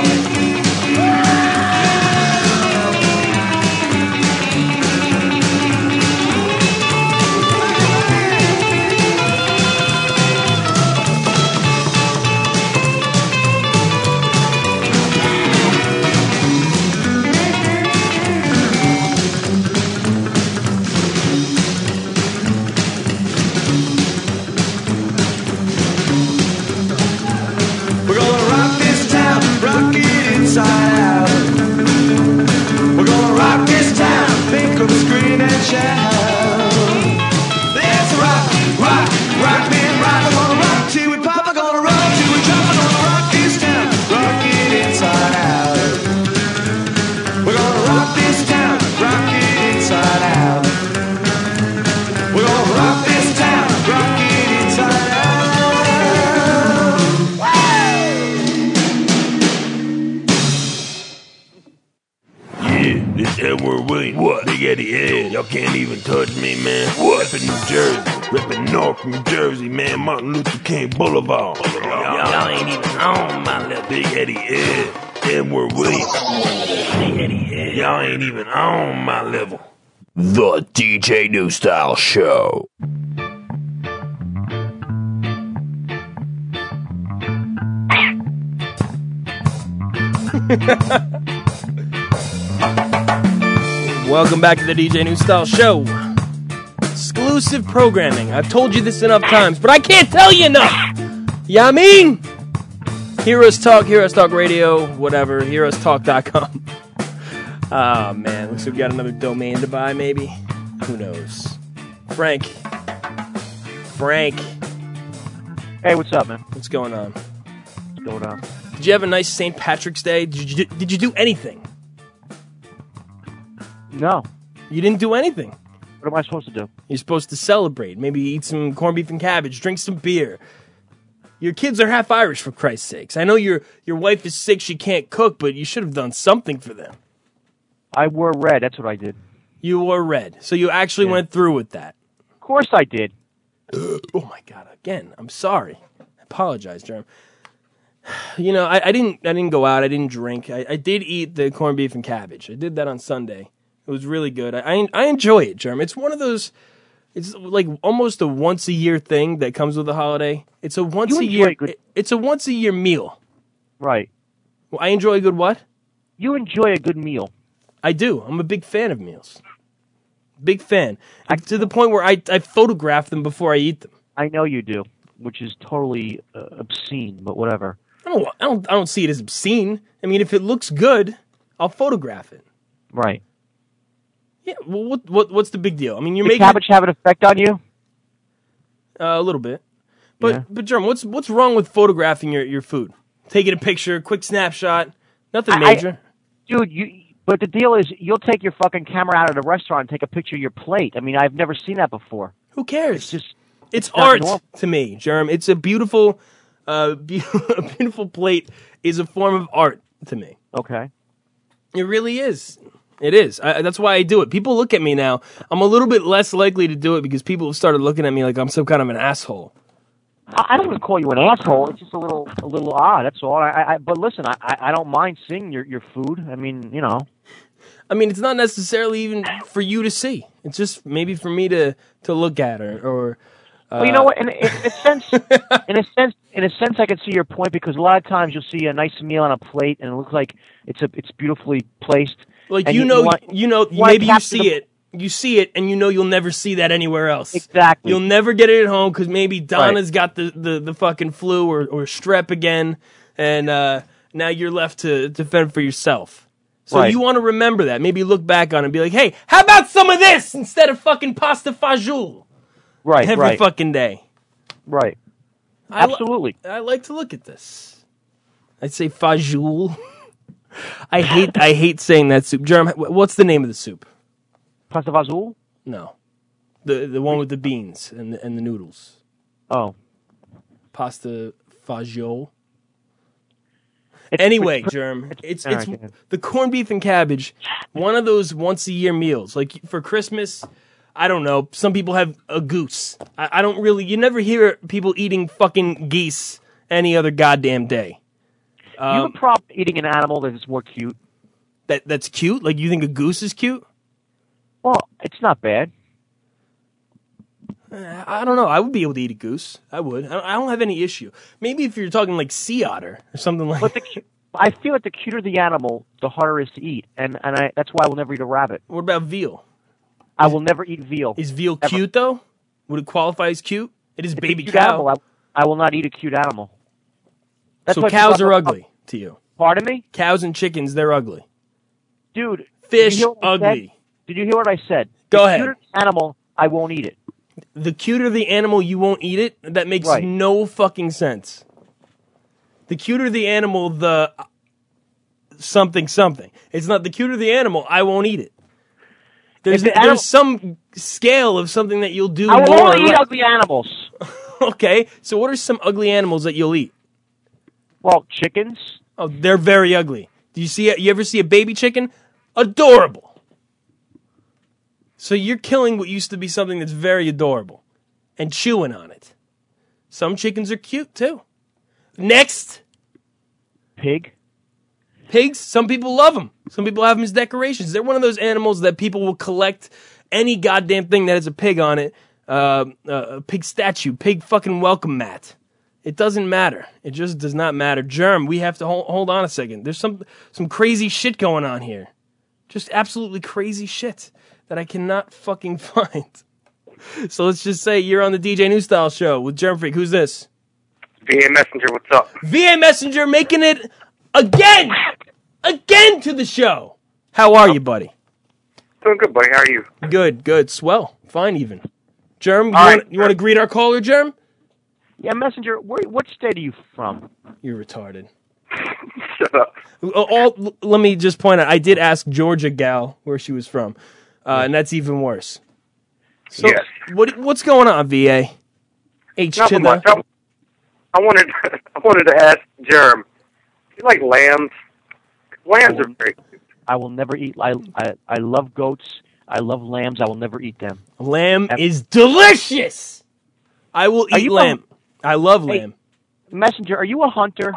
This Edward Williams. What? Big Eddie Ed. Y'all can't even touch me, man. What? Reppin' New Jersey. Reppin' North New Jersey, man. Martin Luther King Boulevard. Boulevard. Y'all, y'all ain't even on my level. Big Eddie Ed. Edward Williams. Big Eddie Ed. Y'all ain't even on my level. The D J New Style Show. Welcome back to the D J New Style Show. Exclusive programming. I've told you this enough times, but I can't tell you enough. Yeah, I mean, Heroes Talk, Heroes Talk Radio, whatever, heroes talk dot com. Oh, man, looks like we got another domain to buy, maybe. Who knows? Frank. Frank. Hey, what's up, man? What's going on? What's going on? Did you have a nice Saint Patrick's Day? Did you, did you do anything? No. You didn't do anything? What am I supposed to do? You're supposed to celebrate. Maybe eat some corned beef and cabbage, drink some beer. Your kids are half Irish, for Christ's sakes. I know your your wife is sick, she can't cook, but you should have done something for them. I wore red, that's what I did. You wore red, so you actually Yeah. went through with that. Of course I did. Oh my God, again, I'm sorry. I apologize, Jerm. You know, I, I didn't I didn't go out, I didn't drink. I, I did eat the corned beef and cabbage. I did that on Sunday. It was really good. I I, I enjoy it, Jerm. It's one of those, it's like almost a once a year thing that comes with the holiday. It's a once You a enjoy year. a good- It's a once a year meal. Right. Well, I enjoy a good what? You enjoy a good meal. I do. I'm a big fan of meals. Big fan. I, to the point where I I photograph them before I eat them. I know you do, which is totally uh, obscene, but whatever. I don't, I don't I don't see it as obscene. I mean, if it looks good, I'll photograph it. Right. Yeah. Well, what what what's the big deal? I mean, you're Did making cabbage have an effect on you? Uh, a little bit. But Yeah. but Jerm, what's what's wrong with photographing your, your food? Taking a picture, quick snapshot, nothing I- major. Dude, you. But the deal is, you'll take your fucking camera out of the restaurant and take a picture of your plate. I mean, I've never seen that before. Who cares? It's just It's, it's not art normal. to me, Jerm. It's a beautiful, uh, be- a beautiful plate is a form of art to me. Okay. It really is. It is. I, that's why I do it. People look at me now. I'm a little bit less likely to do it because people have started looking at me like I'm some kind of an asshole. I I don't want to call you an asshole. It's just a little, a little odd. That's all. I, I but listen, I, I I don't mind seeing your, your food. I mean, you know. I mean, it's not necessarily even for you to see. It's just maybe for me to, to look at or. or uh, Well, you know what? In, in, in a sense, in a sense, in a sense, I can see your point because a lot of times you'll see a nice meal on a plate and it looks like it's a it's beautifully placed. Like and you know, you, want- know, you want maybe you capture see the- it, you see it, and you know you'll never see that anywhere else. Exactly. You'll never get it at home because maybe Donna's got the, the, the fucking flu or, or strep again, and uh, now you're left to, to fend for yourself. So Right. you want to remember that. Maybe look back on it and be like, hey, how about some of this instead of fucking pasta fajoule Right. every right. fucking day? Right. I li- Absolutely. I like to look at this. I'd say fajoule. I hate I hate saying that soup. Jerm, wh- what's the name of the soup? Pasta fazool? No, the the one with the beans and the, and the noodles. Oh, Pasta fagioli. It's Anyway, pretty- Germ, it's all it's right, go ahead. the corned beef and cabbage. One of those once a year meals. Like for Christmas, I don't know. Some people have a goose. I, I don't really. You never hear people eating fucking geese any other goddamn day. you have a problem eating an animal that is more cute. That that's cute. Like you think a goose is cute? Well, it's not bad. Uh, I don't know. I would be able to eat a goose. I would. I don't, I don't have any issue. Maybe if you're talking like sea otter or something like. But the, cu- I feel like the cuter the animal, the harder it is to eat, and and I, that's why I will never eat a rabbit. What about veal? I will never eat veal. Is veal Ever. cute though? Would it qualify as cute? It is It's a baby cute cow. animal. I, I will not eat a cute animal. That's So why cows people- are ugly to you. Pardon me, Cows and chickens, they're ugly. dude. Fish, did you hear what I said? ugly. Did you hear what I said? Go the ahead. cuter the animal, I won't eat it. The cuter the animal, you won't eat it? That makes Right. no fucking sense. The cuter the animal, the uh, something something. It's not the cuter the animal, I won't eat it. There's, If the there's animal- some scale of something that you'll do I will more. only or eat less. ugly animals. Okay, so what are some ugly animals that you'll eat? Well, chickens. Oh, they're very ugly. Do you see? You ever see a baby chicken? Adorable. So you're killing what used to be something that's very adorable and chewing on it. Some chickens are cute, too. Next. Pig. Pigs, some people love them. Some people have them as decorations. They're one of those animals that people will collect any goddamn thing that has a pig on it. Uh, uh, a pig statue, pig fucking welcome mat. It doesn't matter. It just does not matter. Germ, we have to hold, hold on a second. There's some some crazy shit going on here. Just absolutely crazy shit that I cannot fucking find. So let's just say you're on the D J New Style show with Germ Freak. Who's this? V A Messenger, what's up? V A Messenger making it again, again to the show. How are you, buddy? Doing good, buddy. How are you? Good, good. Swell. Fine, even. Germ, you All want right. you want to greet our caller, Germ? Yeah, Messenger, where, what state are you from? You're retarded. Shut up. All, let me just point out, I did ask Georgia gal where she was from, uh, and that's even worse. So, Yes. what what's going on, V A? H Not to much. the... I, I wanted I wanted to ask Germ, do you like lambs? Lambs are great. I will never eat. I, I I love goats. I love lambs. I will never eat them. Lamb is delicious. I will Are eat you lamb. I love Hey, lamb. Messenger, are you a hunter?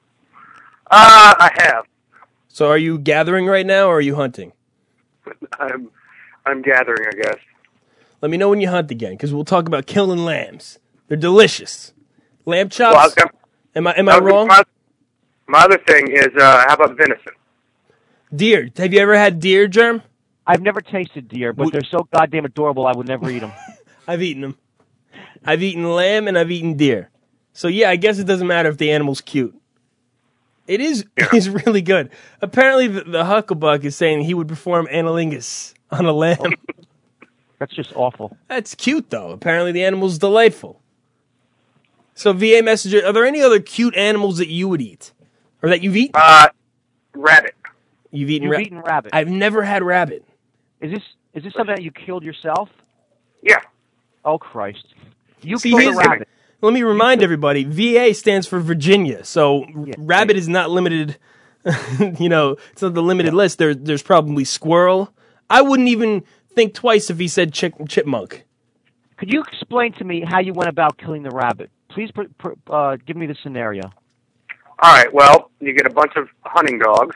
Uh, I have. So are you gathering right now, or are you hunting? I'm I'm gathering, I guess. Let me know when you hunt again, because we'll talk about killing lambs. They're delicious. Lamb chops. Well, I was gonna- am I am I I was- wrong? My, my other thing is, uh, how about venison? Deer. Have you ever had deer, Germ? I've never tasted deer, but they're so goddamn adorable. I would never eat them. I've eaten them. I've eaten lamb and I've eaten deer. So yeah, I guess it doesn't matter if the animal's cute. It is is really good. Apparently, the, the Hucklebuck is saying he would perform analingus on a lamb. That's just awful. That's cute, though. Apparently, the animal's delightful. So, V A Messenger, are there any other cute animals that you would eat? Or that you've eaten? Uh, rabbit. You've eaten, You've ra- eaten rabbit. I've never had rabbit. Is this is this something that you killed yourself? Yeah. Oh Christ! You See, killed a here's- rabbit. Let me remind everybody, V A stands for Virginia. So, r- rabbit is not limited, you know, it's not the limited list. There, there's probably squirrel. I wouldn't even think twice if he said chick- chipmunk. Could you explain to me how you went about killing the rabbit? Please pr- pr- uh, give me the scenario. All right. Well, you get a bunch of hunting dogs.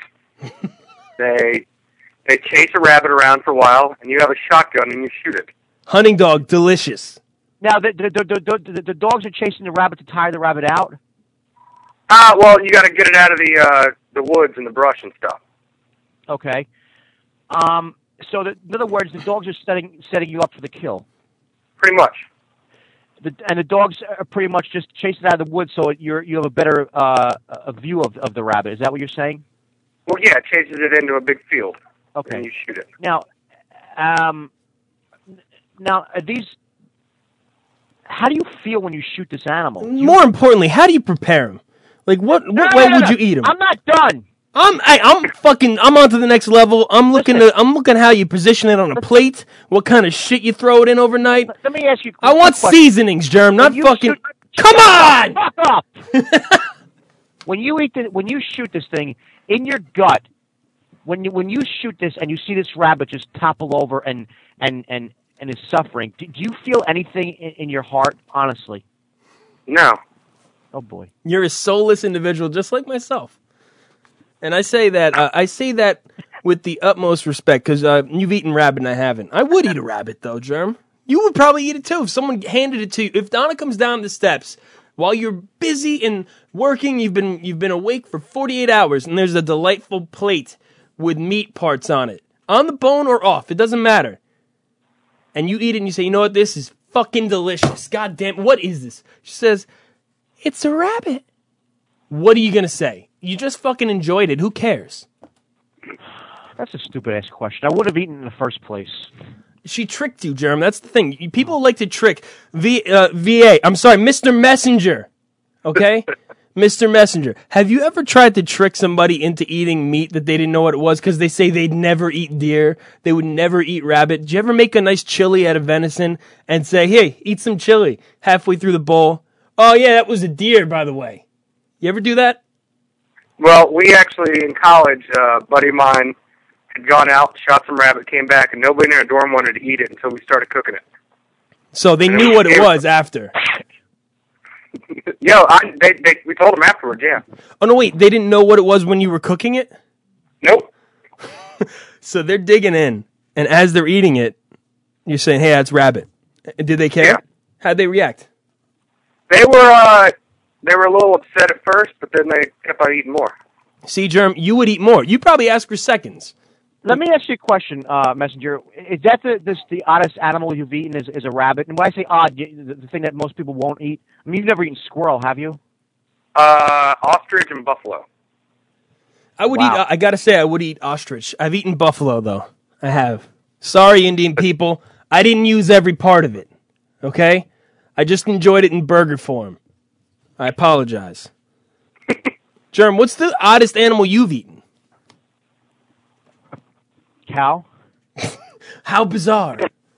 they they chase a rabbit around for a while, and you have a shotgun and you shoot it. Hunting dog, delicious. Now, the the, the, the, the, the dogs are chasing the rabbit to tire the rabbit out? Ah, well, you got to get it out of the uh, the woods and the brush and stuff. Okay. Um. So, the, in other words, the dogs are setting setting you up for the kill. Pretty much. The, and the dogs are pretty much just chasing out of the woods, so you're you have a better uh, a view of, of the rabbit. Is that what you're saying? Well, yeah, it chases it into a big field. Okay. And you shoot it. Now, um, now are these. How do you feel when you shoot this animal? Do you- More importantly, how do you prepare him? Like, what, No, what no, way no, would no. you eat him? I'm not done. I'm I, I'm fucking I'm on to the next level. I'm looking to I'm looking how you position it on a plate, what kind of shit you throw it in overnight. Let me ask you. I want question. seasonings, Germ, not When you fucking. shoot- Come on! Fuck up. when you eat the, when you shoot this thing in your gut, when you when you shoot this and you see this rabbit just topple over and and and and is suffering, do, do you feel anything in, in your heart? Honestly, No. oh boy. You're a soulless individual, just like myself. And I say that uh, I say that with the utmost respect, because uh, you've eaten rabbit and I haven't. I would eat a rabbit though, Germ. You would probably eat it too if someone handed it to you. If Donna comes down the steps while you're busy and working, you've been you've been awake for forty-eight hours, and there's a delightful plate with meat parts on it, on the bone or off, it doesn't matter. And you eat it and you say, you know what, this is fucking delicious. God damn, what is this? She says, it's a rabbit. What are you gonna say? You just fucking enjoyed it. Who cares? That's a stupid ass question. I would have eaten in the first place. She tricked you, Jerem. That's the thing. You- People like to trick. V, uh, V A, I'm sorry, Mister Messenger. Okay? Mister Messenger. Have you ever tried to trick somebody into eating meat that they didn't know what it was because they say they'd never eat deer, they would never eat rabbit? Did you ever make a nice chili out of venison and say, hey, eat some chili halfway through the bowl? Oh, yeah, that was a deer, by the way. You ever do that? Well, we actually, in college, uh, a buddy of mine had gone out, shot some rabbit, came back, and nobody in our dorm wanted to eat it until we started cooking it. So they And knew it what it was- was after. Yo, I, they, they, we told them afterwards, yeah. Oh, no, wait. They didn't know what it was when you were cooking it? Nope. So they're digging in, and as they're eating it, you're saying, hey, that's rabbit. And did they care? Yeah. How'd they react? They were, uh, they were a little upset at first, but then they kept on eating more. See, Germ, you would eat more. You'd probably ask for seconds. Let me ask you a question, uh, Messenger. Is that the this, the oddest animal you've eaten is, is a rabbit? And when I say odd, you- the, the thing that most people won't eat? I mean, you've never eaten squirrel, have you? Uh, ostrich and buffalo. I would Wow. eat, I gotta say, I would eat ostrich. I've eaten buffalo, though. I have. Sorry, Indian people. I didn't use every part of it. Okay? I just enjoyed it in burger form. I apologize. Germ, what's the oddest animal you've eaten? Cow. How bizarre.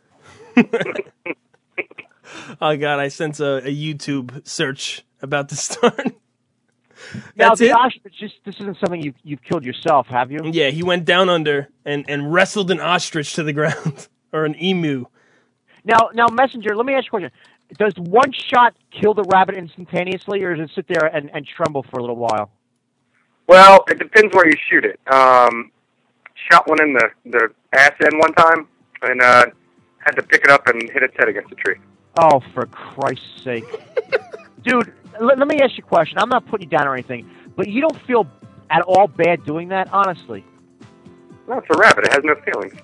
Oh, God, I sense a, a YouTube search about to start. Now, That's the it? ostrich, this, this isn't something you, you've killed yourself, have you? Yeah, he went down under and, and wrestled an ostrich to the ground. Or an emu. Now, now, Messenger, let me ask you a question. Does one shot kill the rabbit instantaneously, or does it sit there and, and tremble for a little while? Well, it depends where you shoot it. Um, shot one in the, the ass end one time, and uh, had to pick it up and hit its head against a tree. Oh, for Christ's sake. Dude, let, let me ask you a question. I'm not putting you down or anything, but you don't feel at all bad doing that, honestly? No, it's a rabbit. It has no feelings.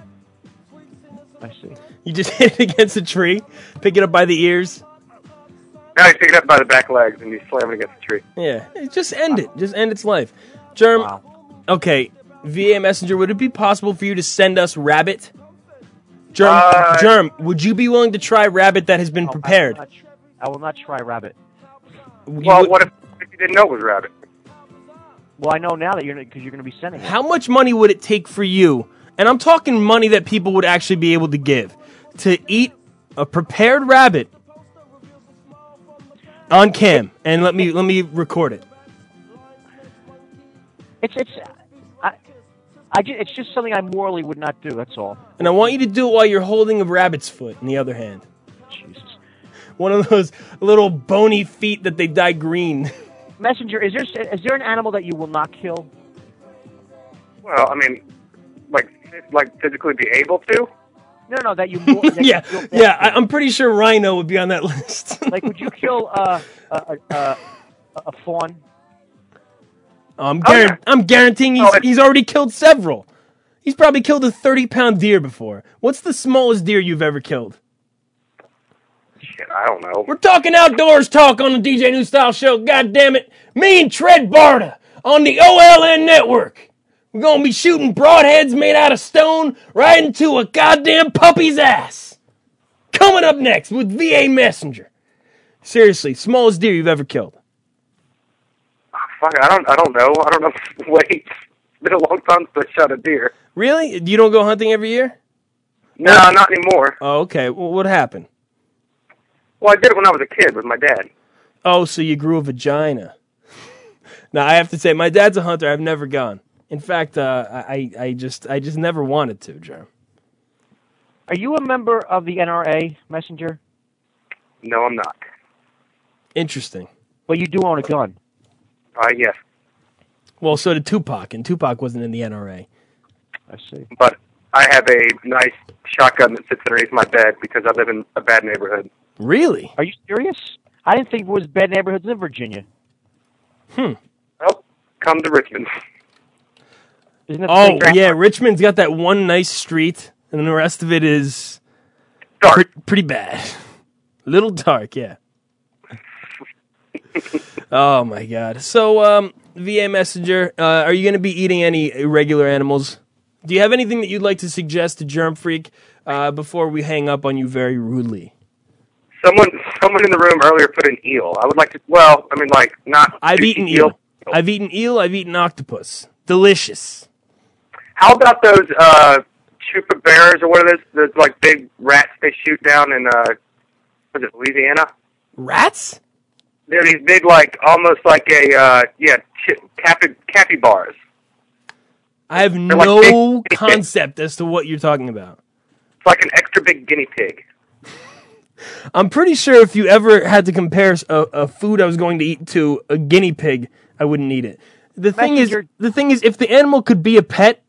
I see. You just hit it against a tree, pick it up by the ears. Now you pick it up by the back legs and you slam it against the tree. Yeah, just end it. Just end its life. Germ, okay, V A Messenger, would it be possible for you to send us rabbit? Germ, Uh, Germ, would you be willing to try rabbit that has been prepared? I will not, tr- I will not try rabbit. Well, what if, if you didn't know it was rabbit? Well, I know now that you're because you're going to be sending it. How much money would it take for you, and I'm talking money that people would actually be able to give, to eat a prepared rabbit on cam, and let me let me record it. It's it's I, I ju- it's just something I morally would not do. That's all. And I want you to do it while you're holding a rabbit's foot in the other hand. Jesus. One of those little bony feet that they dye green. Messenger, is there is there an animal that you will not kill? Well, I mean, like, like physically be able to? No, no, that you. More, that yeah, you feel bad yeah. for. I, I'm pretty sure rhino would be on that list. Like, would you kill uh, a, a, a, a fawn? I'm, Oh, guaran- yeah. I'm guaranteeing he's, Oh, it's- he's already killed several. He's probably killed a thirty pound deer before. What's the smallest deer you've ever killed? Shit, I don't know. We're talking outdoors talk on the D J New Style Show. God damn it. Me and Tread Barta on the O L N network. We're going to be shooting broadheads made out of stone right into a goddamn puppy's ass. Coming up next with V A Messenger. Seriously, smallest deer you've ever killed. Fuck, I don't, I don't know. I don't know. Wait, it's been a long time since I shot a deer. Really? You don't go hunting every year? No, not anymore. Oh, okay. Well, what happened? Well, I did it when I was a kid with my dad. Oh, so you grew a vagina. Now, I have to say, my dad's a hunter. I've never gone. In fact, uh, I, I just I just never wanted to, Jerm. Are you a member of the N R A, Messenger? No, I'm not. Interesting. But you do own a gun. Uh, yes. Well, so did Tupac, and Tupac wasn't in the N R A. I see. But I have a nice shotgun that sits underneath my bed because I live in a bad neighborhood. Really? Are you serious? I didn't think it was bad neighborhoods in Virginia. Hmm. Well, come to Richmond. Isn't it Oh, the- yeah, Richmond's got that one nice street, and the rest of it is dark. Pre- pretty bad. A little dark, yeah. Oh, my God. So, um, V A Messenger, uh, are you going to be eating any irregular animals? Do you have anything that you'd like to suggest to Germ Freak uh, before we hang up on you very rudely? Someone, someone in the room earlier put an eel. I would like to. Well, I mean, like not. I've sushi eaten eel. I've eaten eel. I've eaten octopus. Delicious. How about those uh, chupa bears or what are those? Those like big rats they shoot down in uh, was it Louisiana? Rats? They're these big, like almost like a uh, yeah, ch- capi- capybaras. I have They're no like big- big concept as to what you're talking about. It's like an extra big guinea pig. I'm pretty sure if you ever had to compare a, a food I was going to eat to a guinea pig, I wouldn't eat it. The thing Messenger- is, the thing is, if the animal could be a pet,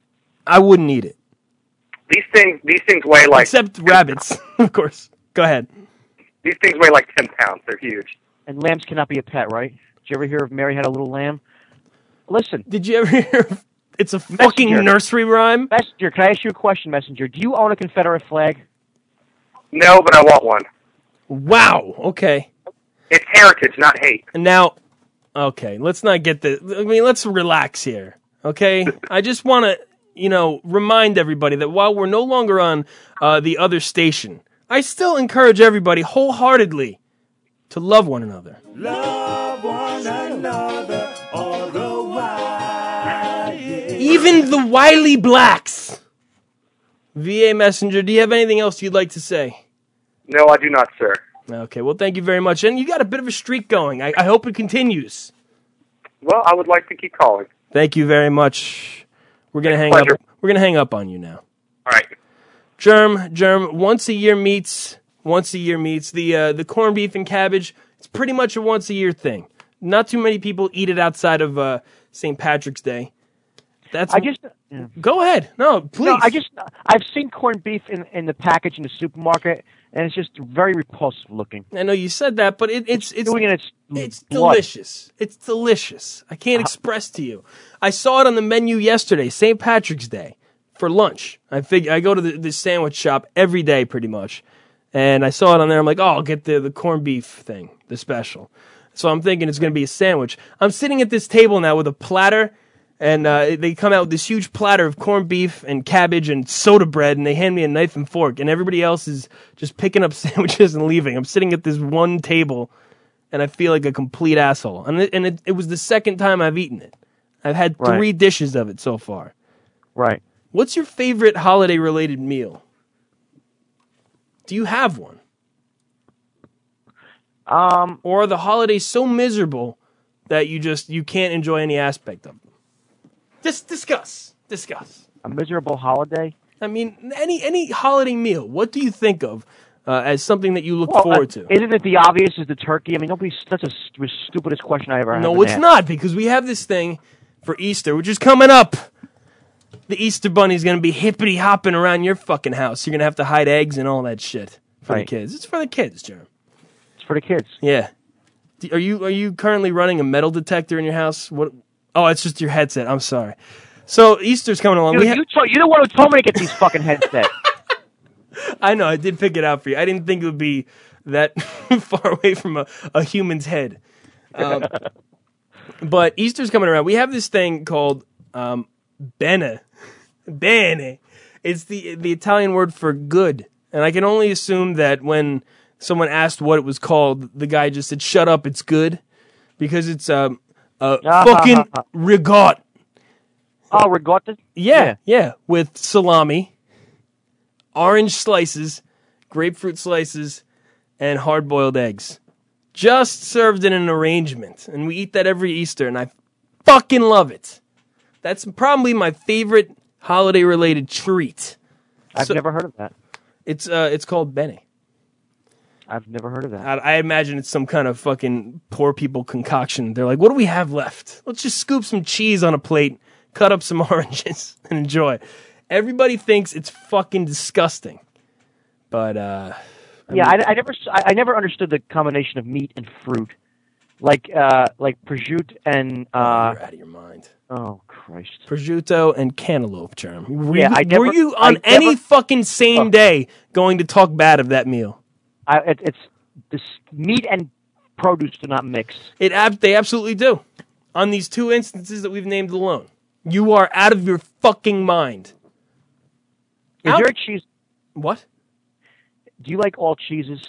I wouldn't eat it. These things, these things weigh like Except rabbits, of course. Go ahead. these things weigh like ten pounds. They're huge. And lambs cannot be a pet, right? Did you ever hear of Mary had a little lamb? Listen. Did you ever hear of it's a fucking Messenger. nursery rhyme? Messenger, can I ask you a question, Messenger? Do you own a Confederate flag? No, but I want one. Wow. Okay. It's heritage, not hate. And now, okay, let's not get the. I mean, let's relax here. Okay, I just want to, you know, remind everybody that while we're no longer on uh, the other station, I still encourage everybody wholeheartedly to love one another. Love one another all the while. Even the wily blacks. V A Messenger, do you have anything else you'd like to say? No, I do not, sir. Okay, well, thank you very much. And you got a bit of a streak going. I, I hope it continues. Well, I would like to keep calling. Thank you very much. We're gonna hang Pleasure. up. We're gonna hang up on you now. All right. Germ, Germ. Once a year meets. Once a year meets the uh, the corned beef and cabbage. It's pretty much a once a year thing. Not too many people eat it outside of uh, Saint Patrick's Day. That's. I just yeah. Go ahead. No, please. No, I just I've seen corned beef in in the package in the supermarket, and it's just very repulsive looking. I know you said that, but it, it's it's doing it. It's it's blood. delicious. It's delicious. I can't express to you. I saw it on the menu yesterday, Saint Patrick's Day, for lunch. I fig- I go to the, the sandwich shop every day, pretty much, and I saw it on there. I'm like, oh, I'll get the the corned beef thing, the special. So I'm thinking it's going to be a sandwich. I'm sitting at this table now with a platter. And uh, they come out with this huge platter of corned beef and cabbage and soda bread, and they hand me a knife and fork, and everybody else is just picking up sandwiches and leaving. I'm sitting at this one table, and I feel like a complete asshole. And it, and it, it was the second time I've eaten it. I've had three Right. dishes of it so far. Right. What's your favorite holiday-related meal? Do you have one? Um, or are the holidays so miserable that you just you can't enjoy any aspect of them? Just discuss. Discuss. A miserable holiday? I mean, any any holiday meal. What do you think of uh, as something that you look Well, forward uh, to? Isn't it the obvious is the turkey? I mean, nobody. That's the st- stupidest question I ever had. No, it's not, because we have this thing for Easter, which is coming up. The Easter Bunny's going to be hippity hopping around your fucking house. You're going to have to hide eggs and all that shit for Right. the kids. It's for the kids, Jeremy. It's for the kids. Yeah. Do- Are you are you currently running a metal detector in your house? What? Oh, it's just your headset. I'm sorry. So Easter's coming along. Dude, We ha- you, told, you're the one who told me to get these fucking headsets. I know. I did pick it out for you. I didn't think it would be that far away from a, a human's head. Um, but Easter's coming around. We have this thing called um, bene. Bene. It's the the Italian word for good. And I can only assume that when someone asked what it was called, the guy just said, "Shut up, it's good," because it's um, a fucking rigot. Oh, ricotta? Yeah, yeah, with salami, orange slices, grapefruit slices, and hard-boiled eggs. Just served in an arrangement. And we eat that every Easter, and I fucking love it. That's probably my favorite holiday-related treat. I've So- never heard of that. It's uh, it's called bene. I've never heard of that. I, I imagine it's some kind of fucking poor people concoction. They're like, what do we have left? Let's just scoop some cheese on a plate, cut up some oranges, and enjoy. Everybody thinks it's fucking disgusting. But, uh... I yeah, mean- I, I never, s- I, I never understood the combination of meat and fruit, like, uh, like prosciutto and. Uh, You're out of your mind. Oh Christ! Prosciutto and cantaloupe, Germ. Were, Yeah, you, I never- were you I on any never- fucking sane Oh. day going to talk bad of that meal? I, it, it's this meat and produce do not mix. It ab- They absolutely do. On these two instances that we've named alone. You are out of your fucking mind. Is Out- there a cheese? What? Do you like all cheeses?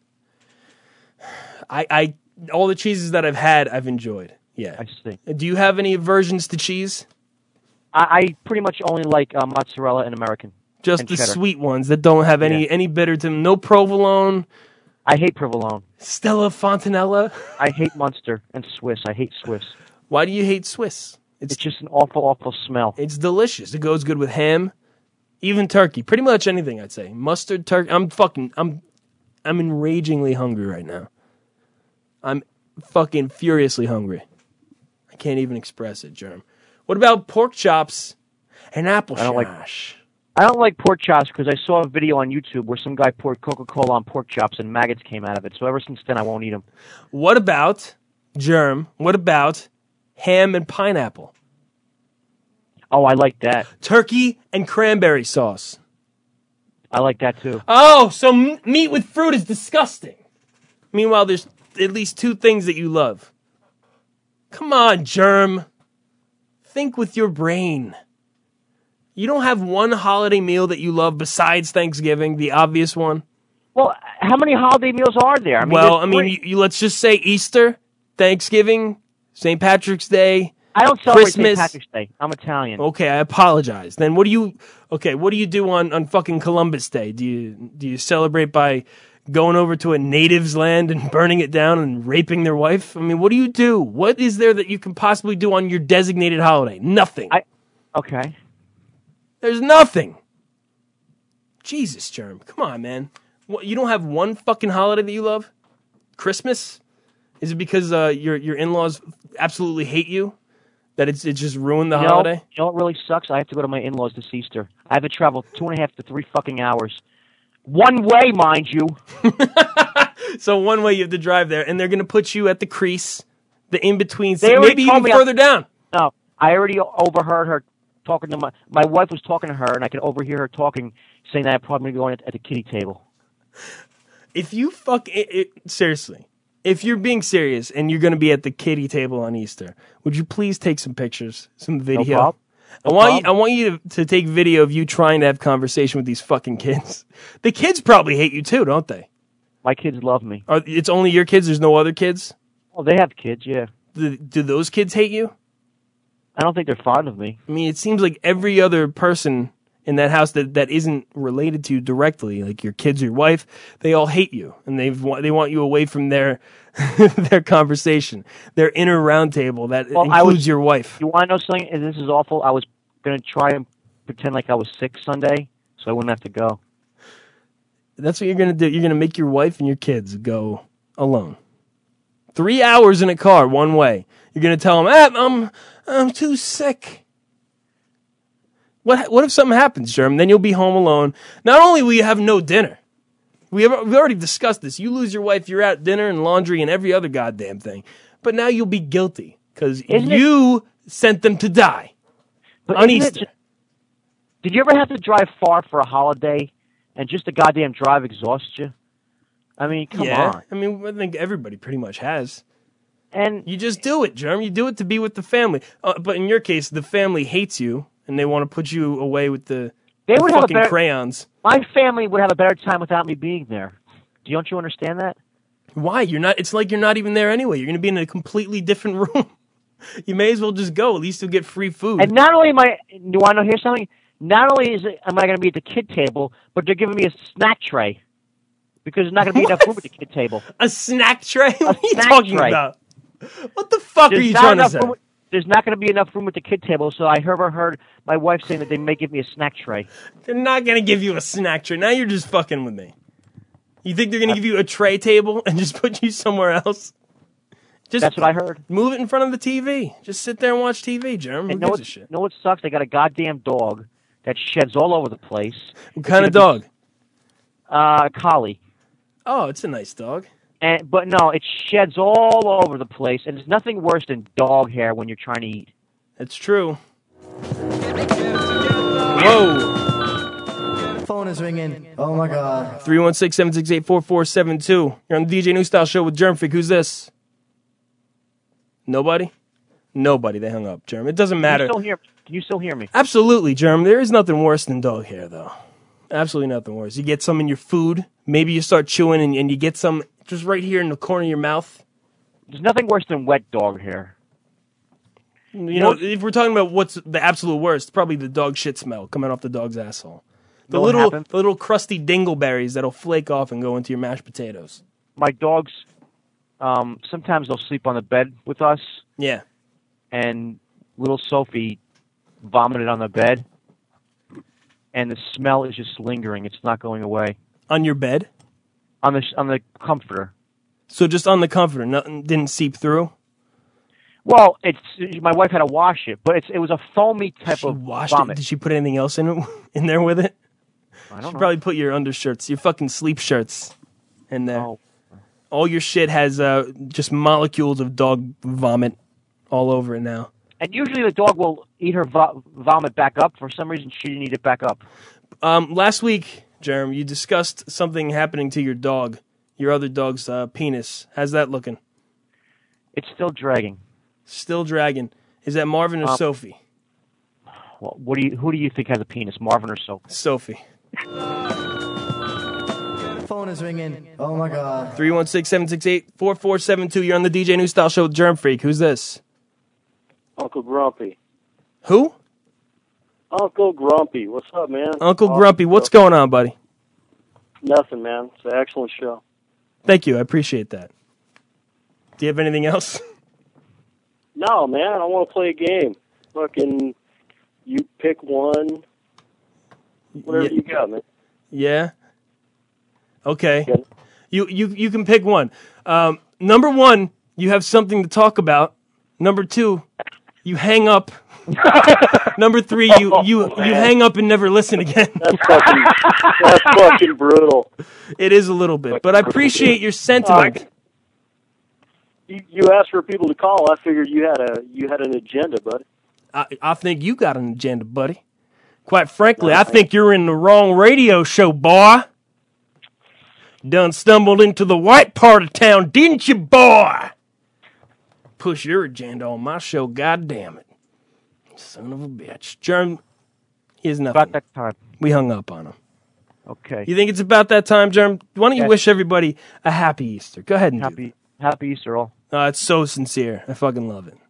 I, I all the cheeses that I've had, I've enjoyed. Yeah. I see. Do you have any aversions to cheese? I, I pretty much only like uh, mozzarella and American. Just and the cheddar. sweet ones that don't have any Yeah. any bitter to them. No provolone. I hate provolone. Stella Fontanella. I hate Munster and Swiss. I hate Swiss. Why do you hate Swiss? It's, it's just an awful, awful smell. It's delicious. It goes good with ham, even turkey. Pretty much anything, I'd say. Mustard, turkey. I'm fucking, I'm, I'm enragingly hungry right now. I'm fucking furiously hungry. I can't even express it, Germ. What about pork chops and apple I don't like. smash? I don't like pork chops because I saw a video on YouTube where some guy poured Coca-Cola on pork chops and maggots came out of it. So ever since then, I won't eat them. What about, Germ, what about ham and pineapple? Oh, I like that. Turkey and cranberry sauce. I like that too. Oh, so m- meat with fruit is disgusting. Meanwhile, there's at least two things that you love. Come on, Germ. Think with your brain. You don't have one holiday meal that you love besides Thanksgiving, the obvious one? Well, how many holiday meals are there? I mean, well, I there's mean, three. you, you, let's just say Easter, Thanksgiving, Saint Patrick's Day, I don't celebrate Christmas. Saint Patrick's Day. I'm Italian. Okay, I apologize. Then what do you? Okay, what do you do on, on fucking Columbus Day? Do you do you celebrate by going over to a native's land and burning it down and raping their wife? I mean, what do you do? What is there that you can possibly do on your designated holiday? Nothing. I okay. There's nothing. Jesus, Germ. Come on, man. What, you don't have one fucking holiday that you love? Christmas? Is it because uh, your your in-laws absolutely hate you? That it's it just ruined the you know, holiday? You know what really sucks? I have to go to my in-laws this Easter. I have to travel two and a half to three fucking hours. One way, mind you. So one way you have to drive there, and they're going to put you at the crease, the in-between, They already maybe told even me further I- down. No, I already overheard her talking to my... My wife was talking to her, and I could overhear her talking, saying that I'm probably going at, at the kiddie table. If you fuck... It, it, seriously, if you're being serious and you're going to be at the kiddie table on Easter, would you please take some pictures, some video? problem. I No want problem. you. I want you to, to take video of you trying to have conversation with these fucking kids. The kids probably hate you too, don't they? My kids love me. Are, it's only your kids. There's no other kids. Well, they have kids, yeah. Do, do those kids hate you? I don't think they're fond of me. I mean, it seems like every other person in that house that, that isn't related to you directly, like your kids or your wife, they all hate you, and they they want you away from their their conversation, their inner round table that Well, includes I was, your wife. You want to know something? And this is awful. I was going to try and pretend like I was sick Sunday, so I wouldn't have to go. That's what you're going to do. You're going to make your wife and your kids go alone. Three hours in a car, one way. You're going to tell them, ah, I'm, I'm too sick. What What if something happens, Germ? Then you'll be home alone. Not only will you have no dinner, we have we already discussed this. You lose your wife, you're out dinner and laundry and every other goddamn thing. But now you'll be guilty because Isn't you sent them to die But on isn't it Easter. ju- Did you ever have to drive far for a holiday and just the goddamn drive exhausts you? I mean, come yeah, on. I mean, I think everybody pretty much has. And you just do it, Germ. You do it to be with the family. Uh, but in your case, the family hates you, and they want to put you away with the, They the would have a fucking better- crayons. My family would have a better time without me being there. Do you, don't you understand that? Why? You're not. It's like you're not even there anyway. You're going to be in a completely different room. You may as well just go. At least you'll get free food. And not only am I, do I know hear something? Not only is it, am I going to be at the kid table, but they're giving me a snack tray because there's not going to be enough room at the kid table. A snack tray? What are you snack talking tray. about? What the fuck There's are you not trying to enough say? room- There's not going to be enough room at the kid table, so I heard, heard my wife saying that they may give me a snack tray. They're not going to give you a snack tray. Now you're just fucking with me. You think they're going to give you a tray table and just put you somewhere else? Just That's what I heard. Move it in front of the T V. Just sit there and watch T V, Germ. Who And know gives what, a shit? know what sucks? They got a goddamn dog that sheds all over the place. What kind of dog? Uh, collie. Oh, it's a nice dog. And but no, it sheds all over the place, and there's nothing worse than dog hair when you're trying to eat. That's true. Whoa. Phone is ringing. Oh my god. three one six, seven six eight, four four seven two. You're on the D J New Style Show with Germfreak. Who's this? Nobody? Nobody. They hung up, Germ. It doesn't matter. Can you still hear, can you still hear me? Absolutely, Germ. There is nothing worse than dog hair, though. Absolutely nothing worse. You get some in your food. Maybe you start chewing and, and you get some just right here in the corner of your mouth. There's nothing worse than wet dog hair. You know, if we're talking about what's the absolute worst, probably the dog shit smell coming off the dog's asshole. The Know what little, happened? the little crusty dingleberries that'll flake off and go into your mashed potatoes. My dogs, um, sometimes they'll sleep on the bed with us. Yeah. And little Sophie vomited on the bed, and the smell is just lingering. It's not going away. On your bed? On the on the comforter. So just on the comforter, nothing didn't seep through? Well, it's my wife had to wash it, but it's it was a foamy type she of washed vomit. It. Did she put anything else in it, in there with it? I don't She know. probably put your undershirts, your fucking sleep shirts in there. Oh. All your shit has uh, just molecules of dog vomit all over it now. And usually the dog will eat her vo- vomit back up. For some reason, she didn't eat it back up. Um, last week, Jerem, you discussed something happening to your dog, your other dog's uh, penis. How's that looking? It's still dragging. Still dragging. Is that Marvin or Um, Sophie? Well, what do you who do you think has a penis, Marvin or Sophie? Sophie. Phone is ringing. Oh my god. three one six, seven six eight, four four seven two. You're on the D J New Style Show with Germ Freak. Who's this? Uncle Grumpy. Who? Uncle Grumpy. What's up, man? Uncle Awesome Grumpy. What's show. going on, buddy? Nothing, man. It's an excellent show. Thank you. I appreciate that. Do you have anything else? No, man. I want to play a game. Fucking, you pick one. Whatever Yeah. you got, man. Yeah. Okay. You you you can pick one. Um, number one, you have something to talk about. Number two, you hang up. Number three, you you Oh, you man. hang up and never listen again. That's fucking, that's fucking brutal. It is a little bit, but I appreciate your sentiment. You, you asked for people to call. I figured you had a you had an agenda, buddy. I, I think you got an agenda, buddy. Quite frankly, I think you're in the wrong radio show, boy. Done stumbled into the white part of town, didn't you, boy? Push your agenda on my show, goddamn it. Son of a bitch. Germ, here's nothing. About that time. We hung up on him. Okay. You think it's about that time, Germ? Why don't you Yes. wish everybody a happy Easter? Go ahead and do Happy Happy Easter, all. that. Uh, it's so sincere. I fucking love it.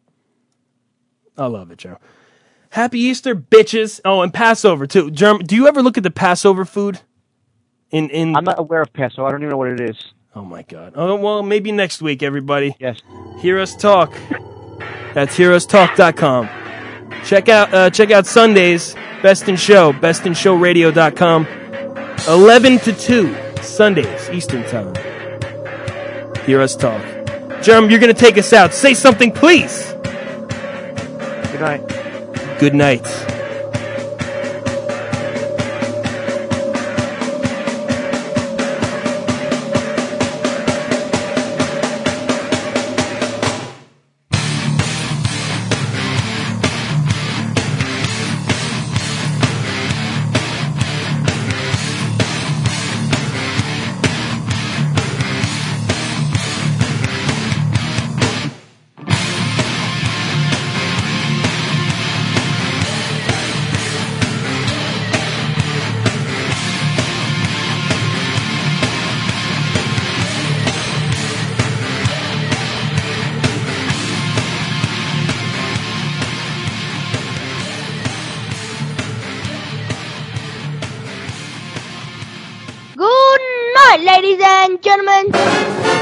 I love it, Germ. Happy Easter, bitches. Oh, and Passover, too. Germ, do you ever look at the Passover food? In in. I'm not aware of Passover. I don't even know what it is. Oh, my God. Oh, well, maybe next week, everybody. Yes. Hear Us Talk. That's hear us talk dot com. Check out uh, check out Sundays, Best in Show, best in show radio dot com. eleven to two, Sundays, Eastern Time. Hear Us Talk. Germ, you're going to take us out. Say something, please. Good night. Good night. Good night, ladies and gentlemen.